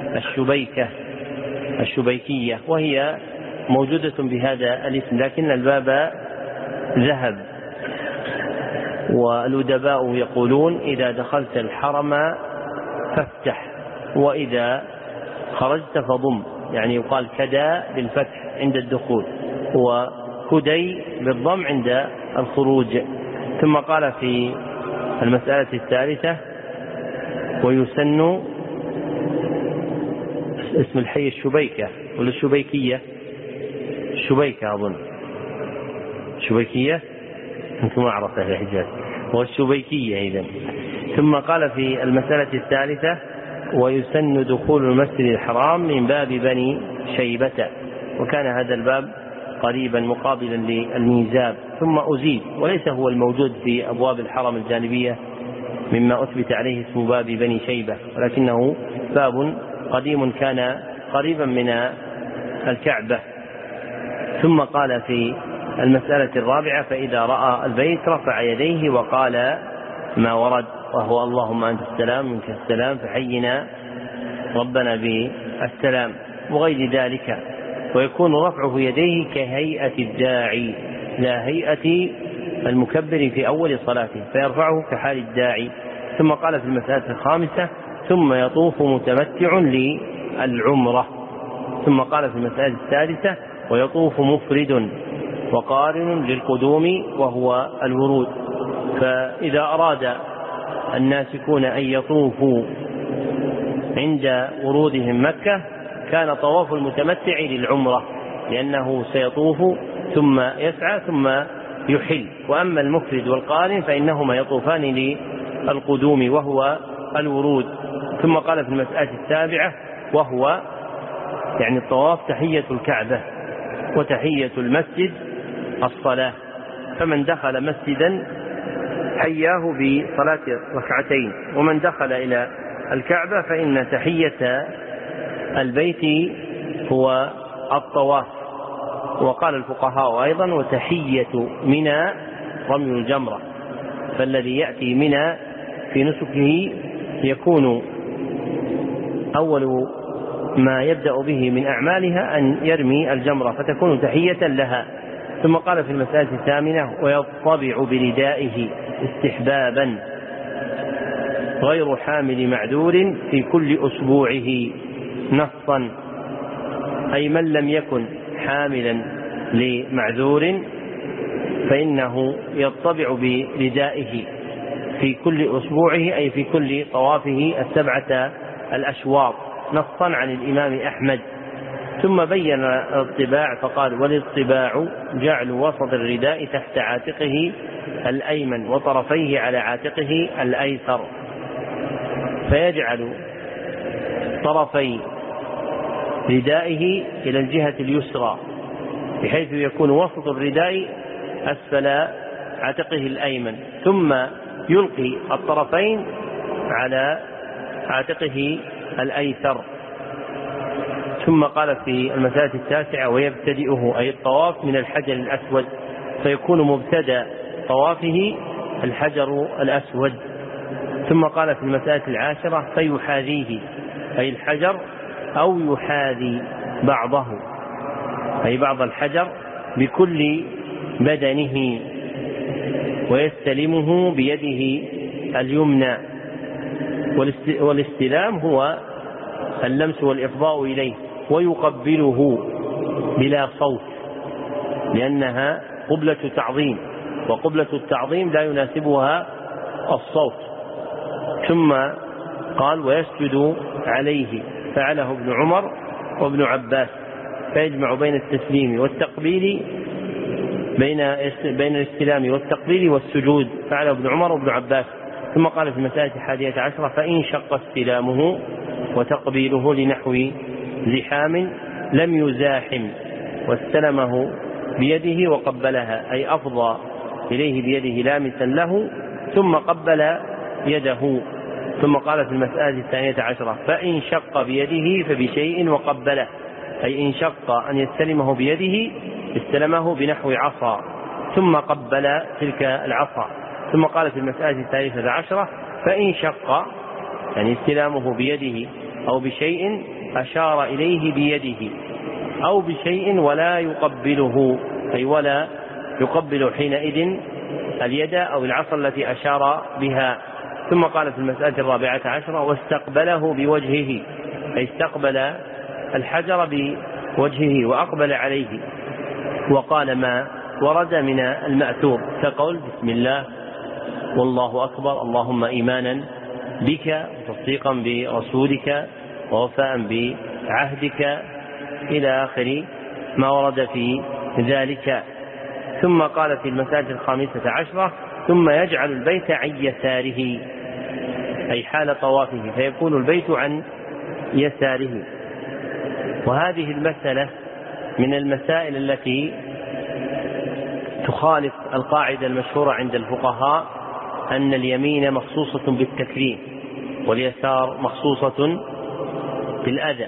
[SPEAKER 1] الشبيكية، وهي موجودة بهذا الاسم، لكن الباب ذهب. والأدباء يقولون إذا دخلت الحرم فافتح، وإذا خرجت فضم، يعني يقال كدا بالفتح عند الدخول وكدي بالضم عند الخروج. ثم قال في المسألة الثالثة ويسن اسم الحي الشبيكة ولا الشبيكية؟ الشبيكة أظن، الشبيكية أنتم أعرف أهل الحجاز، والشبيكية إذن. ثم قال في المسألة الثالثة ويسن دخول المسجد الحرام من باب بني شيبة، وكان هذا الباب قريبا مقابلا للميزاب ثم أزيد، وليس هو الموجود في أبواب الحرم الجانبية مما أثبت عليه اسم باب بني شيبة، ولكنه باب قديم كان قريبا من الكعبة. ثم قال في المسألة الرابعة فإذا رأى البيت رفع يديه وقال ما ورد، وهو اللهم أنت السلام منك السلام فحينا ربنا بالسلام وغير ذلك. ويكون رفعه يديه كهيئة الداعي لا هيئة المكبر في أول صلاته، فيرفعه كحال الداعي. ثم قال في المسألة الخامسة ثم يطوف متمتع للعمرة. ثم قال في المسألة السادسة ويطوف مفرد وقارن للقدوم وهو الورود. فإذا أراد الناسكون أن يطوفوا عند ورودهم مكة كان طواف المتمتع للعمرة، لأنه سيطوف ثم يسعى ثم يحل. وأما المفرد والقارن فإنهما يطوفان للقدوم وهو الورود. ثم قال في المسألة السابعة وهو يعني الطواف تحية الكعبة وتحية المسجد الصلاة، فمن دخل مسجدا حياه بصلاة ركعتين، ومن دخل إلى الكعبة فإن تحية البيت هو الطواف. وقال الفقهاء أيضا وتحية منى رمي الجمرة، فالذي يأتي منى في نسكه يكون أول ما يبدأ به من أعمالها أن يرمي الجمرة فتكون تحية لها. ثم قال في المسألة الثامنة ويطبع بردائه استحبابا غير حامل معذور في كل أسبوعه نصا، أي من لم يكن حاملا لمعذور فإنه يطبع بردائه في كل أسبوعه، أي في كل طوافه 7 الأشواط نصا عن الإمام أحمد. ثم بين الطباع فقال والاطباع جعل وسط الرداء تحت عاتقه الأيمن وطرفيه على عاتقه الأيسر، فيجعل طرفي ردائه إلى الجهة اليسرى بحيث يكون وسط الرداء أسفل عاتقه الأيمن، ثم يلقي الطرفين على عاتقه الأيسر. ثم قال في المسألة التاسعة ويبتدئه أي الطواف من الحجر الأسود، فيكون مبتدأ طوافه الحجر الأسود. ثم قال في المسألة العاشرة فيحاذيه أي الحجر أو يحاذي بعضه أي بعض الحجر بكل بدنه ويستلمه بيده اليمنى، والاستلام هو اللمس والإفضاء إليه، ويقبله بلا صوت لأنها قبلة تعظيم، وقبلة التعظيم لا يناسبها الصوت. ثم قال ويسجد عليه، فعله ابن عمر وابن عباس، فيجمع بين التسليم والتقبيل بين الاستلام والتقبيل والسجود، فعله ابن عمر وابن عباس. ثم قال في المسألة 11 فإن شق استلامه وتقبيله لنحو زحام لم يزاحم واستلمه بيده وقبلها، أي أفضى إليه بيده لامسا له ثم قبل يده. ثم قال في المسألة 12 فإن شق بيده فبشيء وقبله، أي إن شق أن يستلمه بيده استلمه بنحو عصا ثم قبل تلك العصا. ثم قال في المسألة 13 فإن شق يعني استلامه بيده أو بشيء أشار إليه بيده أو بشيء ولا يقبله، أي ولا يقبل حينئذ اليد أو العصا التي أشار بها. ثم قال في المسألة 14 واستقبله بوجهه، أي استقبل الحجر بوجهه وأقبل عليه، وقال ما ورد من المأثور كقول بسم الله والله أكبر اللهم إيمانا بك وتصديقا برسولك ووفاء بعهدك إلى آخر ما ورد في ذلك. ثم قال في المسألة 15 ثم يجعل البيت عن يساره، أي حال طوافه، فيكون البيت عن يساره. وهذه المسألة من المسائل التي تخالف القاعدة المشهورة عند الفقهاء أن اليمين مخصوصة بالتكريم واليسار مخصوصة بالأذى.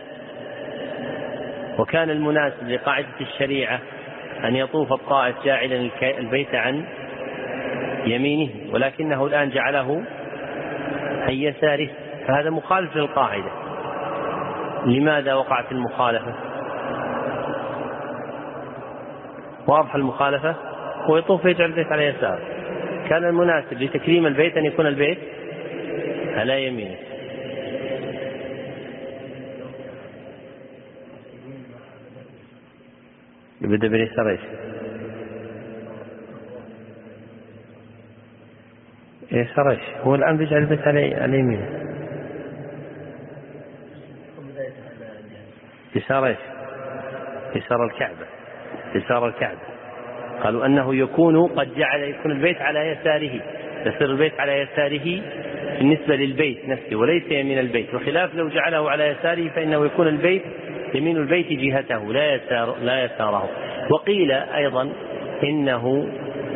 [SPEAKER 1] وكان المناسب لقاعدة الشريعة أن يطوف الطائف جاعلا البيت عن يمينه، ولكنه الآن جعله عن يساره، فهذا مخالف للقاعدة. لماذا وقعت المخالفة؟ واضح المخالفة، ويطوف يجعل البيت على يساره. كان المناسب لتكريم البيت أن يكون البيت على يمينه. يبدأ باليسار ايش؟ يسار ايش؟ هو الآن بيجعل البيت على يمينه. يسار ايش؟ يسار الكعبة. يسار الكعبة قالوا أنه يكون قد جعل يكون البيت على يساره، يصير البيت على يساره بالنسبة للبيت نفسه وليس يمين البيت، وخلاف لو جعله على يساره فإنه يكون البيت يمين البيت جهته لا يساره. وقيل أيضا إنه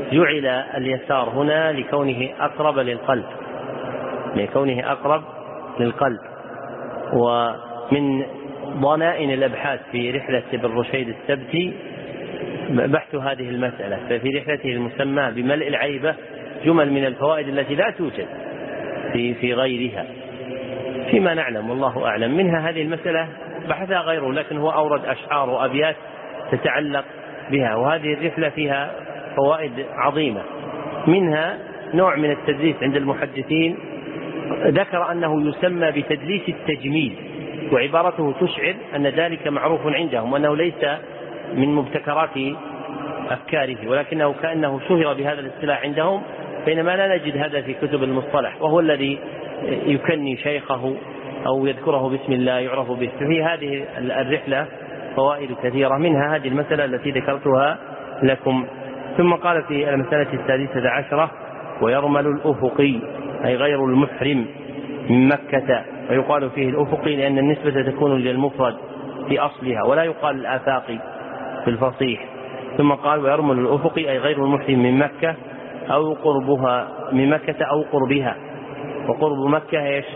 [SPEAKER 1] جعل اليسار هنا لكونه أقرب للقلب، لكونه أقرب للقلب. ومن ضنائن الأبحاث في رحلة ابن رشيد السبتي بحث هذه المسألة، ففي رحلته المسمى بملء العيبة جمل من الفوائد التي لا توجد في غيرها فيما نعلم والله أعلم. منها هذه المسألة بحثها غيره، لكن هو أورد أشعار وأبيات تتعلق بها، وهذه الرحلة فيها فوائد عظيمة. منها نوع من التدليس عند المحدثين ذكر أنه يسمى بتدليس التجميل، وعبارته تشعر أن ذلك معروف عندهم وأنه ليس من مبتكرات أفكاره، ولكنه كأنه شهر بهذا الاصطلاح عندهم، بينما لا نجد هذا في كتب المصطلح، وهو الذي يكني شيخه أو يذكره باسم الله يعرف به. في هذه الرحلة فوائد كثيرة، منها هذه المسألة التي ذكرتها لكم. ثم قال في المسألة 16 ويرمل الأفقي أي غير المحرم من مكة، ويقال فيه الأفقي لأن النسبة تكون للمفرد في أصلها ولا يقال الآفاقي في الفصيح. ثم قال ويرمل الأفقي أي غير المحرم من مكة أو قربها من مكة أو قربها. وقرب مكة إيش؟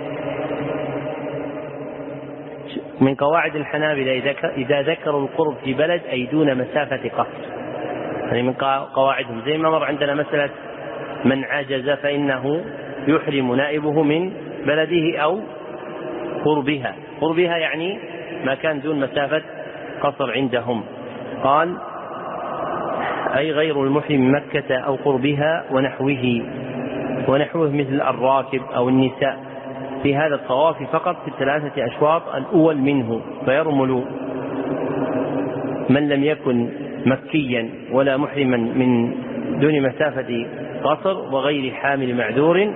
[SPEAKER 1] من قواعد الحنابلة إذا ذكروا القرب في بلد أي دون مسافة قصر، يعني من قواعدهم زي ما مر عندنا مسألة من عجز فإنه يحرم نائبه من بلده أو قربها. قربها يعني ما كان دون مسافة قصر عندهم. قال أي غير المحرم من مكة أو قربها ونحوه مثل الراكب أو النساء في هذا الطواف فقط في 3 أشواط الأول منه. فيرمل من لم يكن مكيا ولا محرما من دون مسافة قصر وغير حامل معذور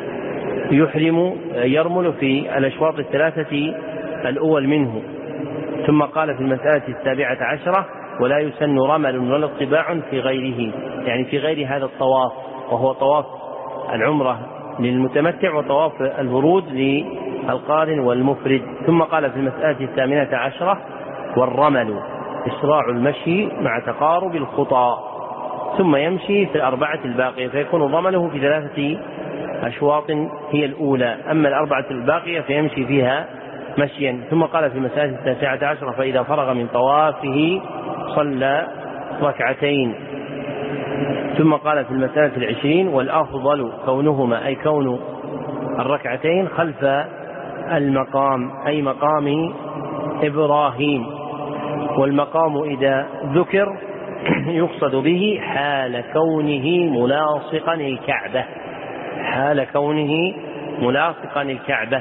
[SPEAKER 1] يرمل في الأشواط 3 الأول منه. ثم قال في المسألة 17 ولا يسن رمل ولا اطباع في غيره، يعني في غير هذا الطواف، وهو طواف العمرة للمتمتع وطواف الورود للقارن والمفرد. ثم قال في المسألة 18 والرمل إسراع المشي مع تقارب الخطى، ثم يمشي في 4 الباقية، فيكون رمله في 3 أشواط هي الأولى، أما 4 الباقية فيمشي فيها مشيا. ثم قال في المسألة 19 فإذا فرغ من طوافه صلى 2 ركعتين. ثم قال في المسألة 20 والأفضل كونهما أي كون 2 خلف المقام أي مقام إبراهيم. والمقام إذا ذكر يقصد به حال كونه ملاصقا الكعبة، حال كونه ملاصقا الكعبة.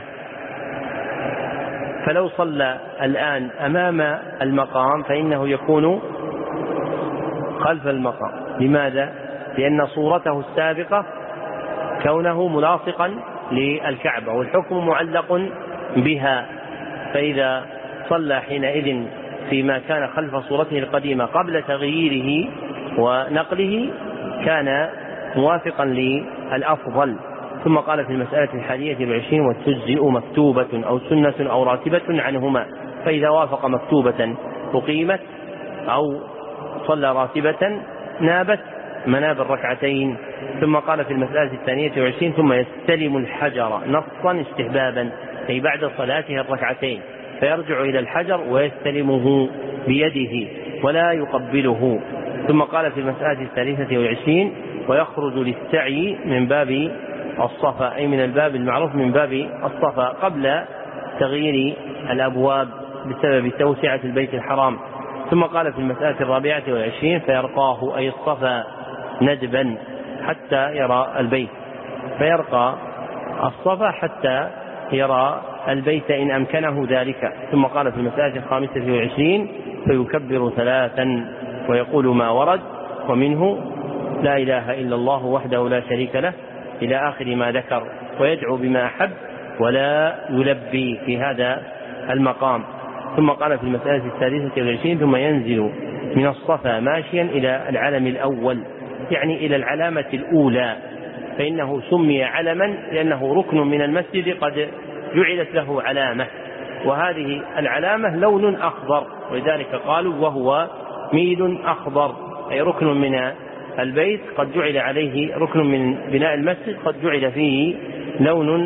[SPEAKER 1] فلو صلى الآن أمام المقام فإنه يكون خلف المقام. لماذا؟ لأن صورته السابقة كونه ملاصقا للكعبة والحكم معلق بها، فإذا صلى حينئذ فيما كان خلف صورته القديمة قبل تغييره ونقله كان موافقا للأفضل. ثم قال في المسألة 21 وتجزئ مكتوبة أو سنة أو راتبة عنهما، فإذا وافق مكتوبة أقيمت أو صلى راتبة نابت مناب 2. ثم قال في المسألة 22 ثم يستلم الحجر نصا استحبابا أي بعد صلاته 2 فيرجع إلى الحجر ويستلمه بيده ولا يقبله. ثم قال في المسألة 23 ويخرج للسعي من باب الصفا أي من الباب المعروف من باب الصفا قبل تغيير الأبواب بسبب توسعة البيت الحرام. ثم قال في المسألة 24 فيرقاه أي الصفا ندبا حتى يرى البيت، فيرقى الصفا حتى يرى البيت إن أمكنه ذلك. ثم قال في المسألة 25 فيكبر 3 ويقول ما ورد ومنه لا إله إلا الله وحده لا شريك له إلى آخر ما ذكر، ويدعو بما أحب ولا يلبي في هذا المقام. ثم قال في المسألة 26 ثم ينزل من الصفا ماشيا إلى العلم الأول، يعني إلى العلامة الأولى، فإنه سمي علما لأنه ركن من المسجد قد جعلت له علامة، وهذه العلامة لون أخضر، ولذلك قالوا وهو ميل أخضر أي ركن من البيت قد جعل عليه ركن من بناء المسجد قد جعل فيه لون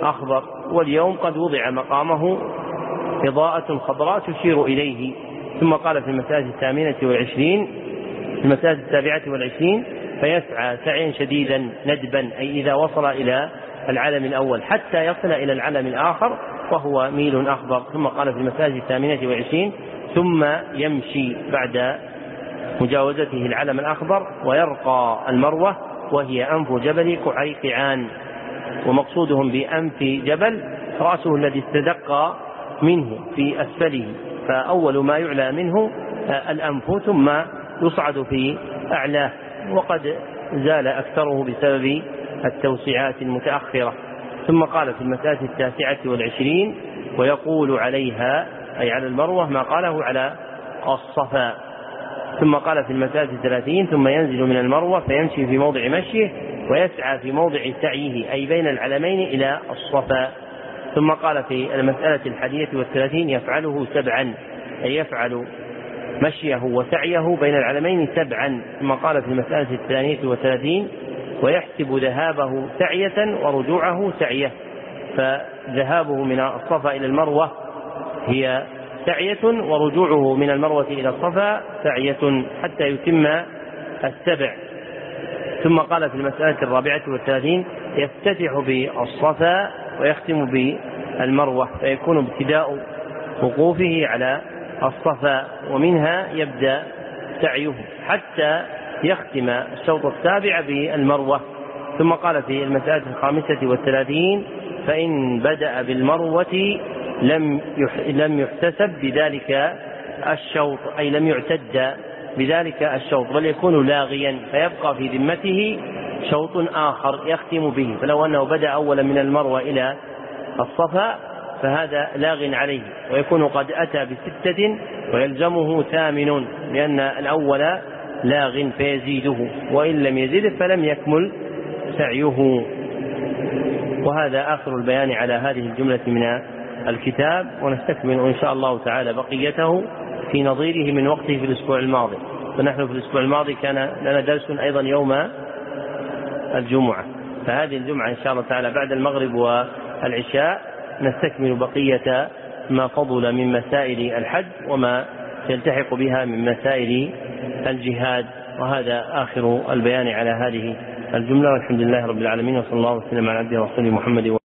[SPEAKER 1] أخضر، واليوم قد وضع مقامه إضاءة خضراء تشير إليه. ثم قال في المسألة 28 في المسألة 27 فيسعى سعيا شديدا ندبا، أي إذا وصل إلى العلم الأول حتى يصل إلى العلم الآخر وهو ميل أخضر. ثم قال في المسألة 28 ثم يمشي بعد مجاوزته العلم الأخضر ويرقى المروة، وهي أنف جبل قعيقعان، ومقصودهم بأنف جبل رأسه الذي استدق منه في أسفله، فأول ما يعلى منه الأنف ثم يصعد في أعلاه، وقد زال أكثره بسبب التوسعات المتأخرة. ثم قال في المسألة 29 ويقول عليها أي على المروة ما قاله على الصفا. ثم قال في المسألة 30 ثم ينزل من المروة فيمشي في موضع مشيه ويسعى في موضع سعيه أي بين العلمين إلى الصفا. ثم قال في المسألة 31 يفعله 7 أي يفعل مشيه وسعيه بين العلمين 7. ثم قال في المسألة 32 ويحسب ذهابه سعية ورجوعه سعية، فذهابه من الصفا إلى المروة هي سعية ورجوعه من المروة إلى الصفا سعية حتى يتم 7. ثم قال في المسألة 34 يفتتح بالصفا ويختم بالمروة، فيكون ابتداء وقوفه على الصفا ومنها يبدأ سعيه حتى يختم الشوط السابع بالمروة. ثم قال في المسألة 35 فإن بدأ بالمروة لم يحتسب بذلك الشوط أي لم يعتد بذلك الشوط بل يكون لاغيا، فيبقى في ذمته شوط آخر يختم به، فلو أنه بدأ أولا من المروة إلى الصفا فهذا لاغ عليه ويكون قد أتى ب6 ويلزمه 8 لأن الأول لاغ فيزيده، وإن لم يزيده فلم يكمل سعيه. وهذا آخر البيان على هذه الجملة من الكتاب، ونستكمل إن شاء الله تعالى بقيته في نظيره من وقته في الأسبوع الماضي. فنحن في الأسبوع الماضي كان لنا درس أيضا يوم الجمعة، فهذه الجمعة إن شاء الله تعالى بعد المغرب والعشاء نستكمل بقية ما فضل من مسائل الحج وما يلتحق بها من مسائل الجهاد. وهذا آخر البيان على هذه الجملة، والحمد لله رب العالمين، وصلى الله وسلم على عبده ورسوله محمد.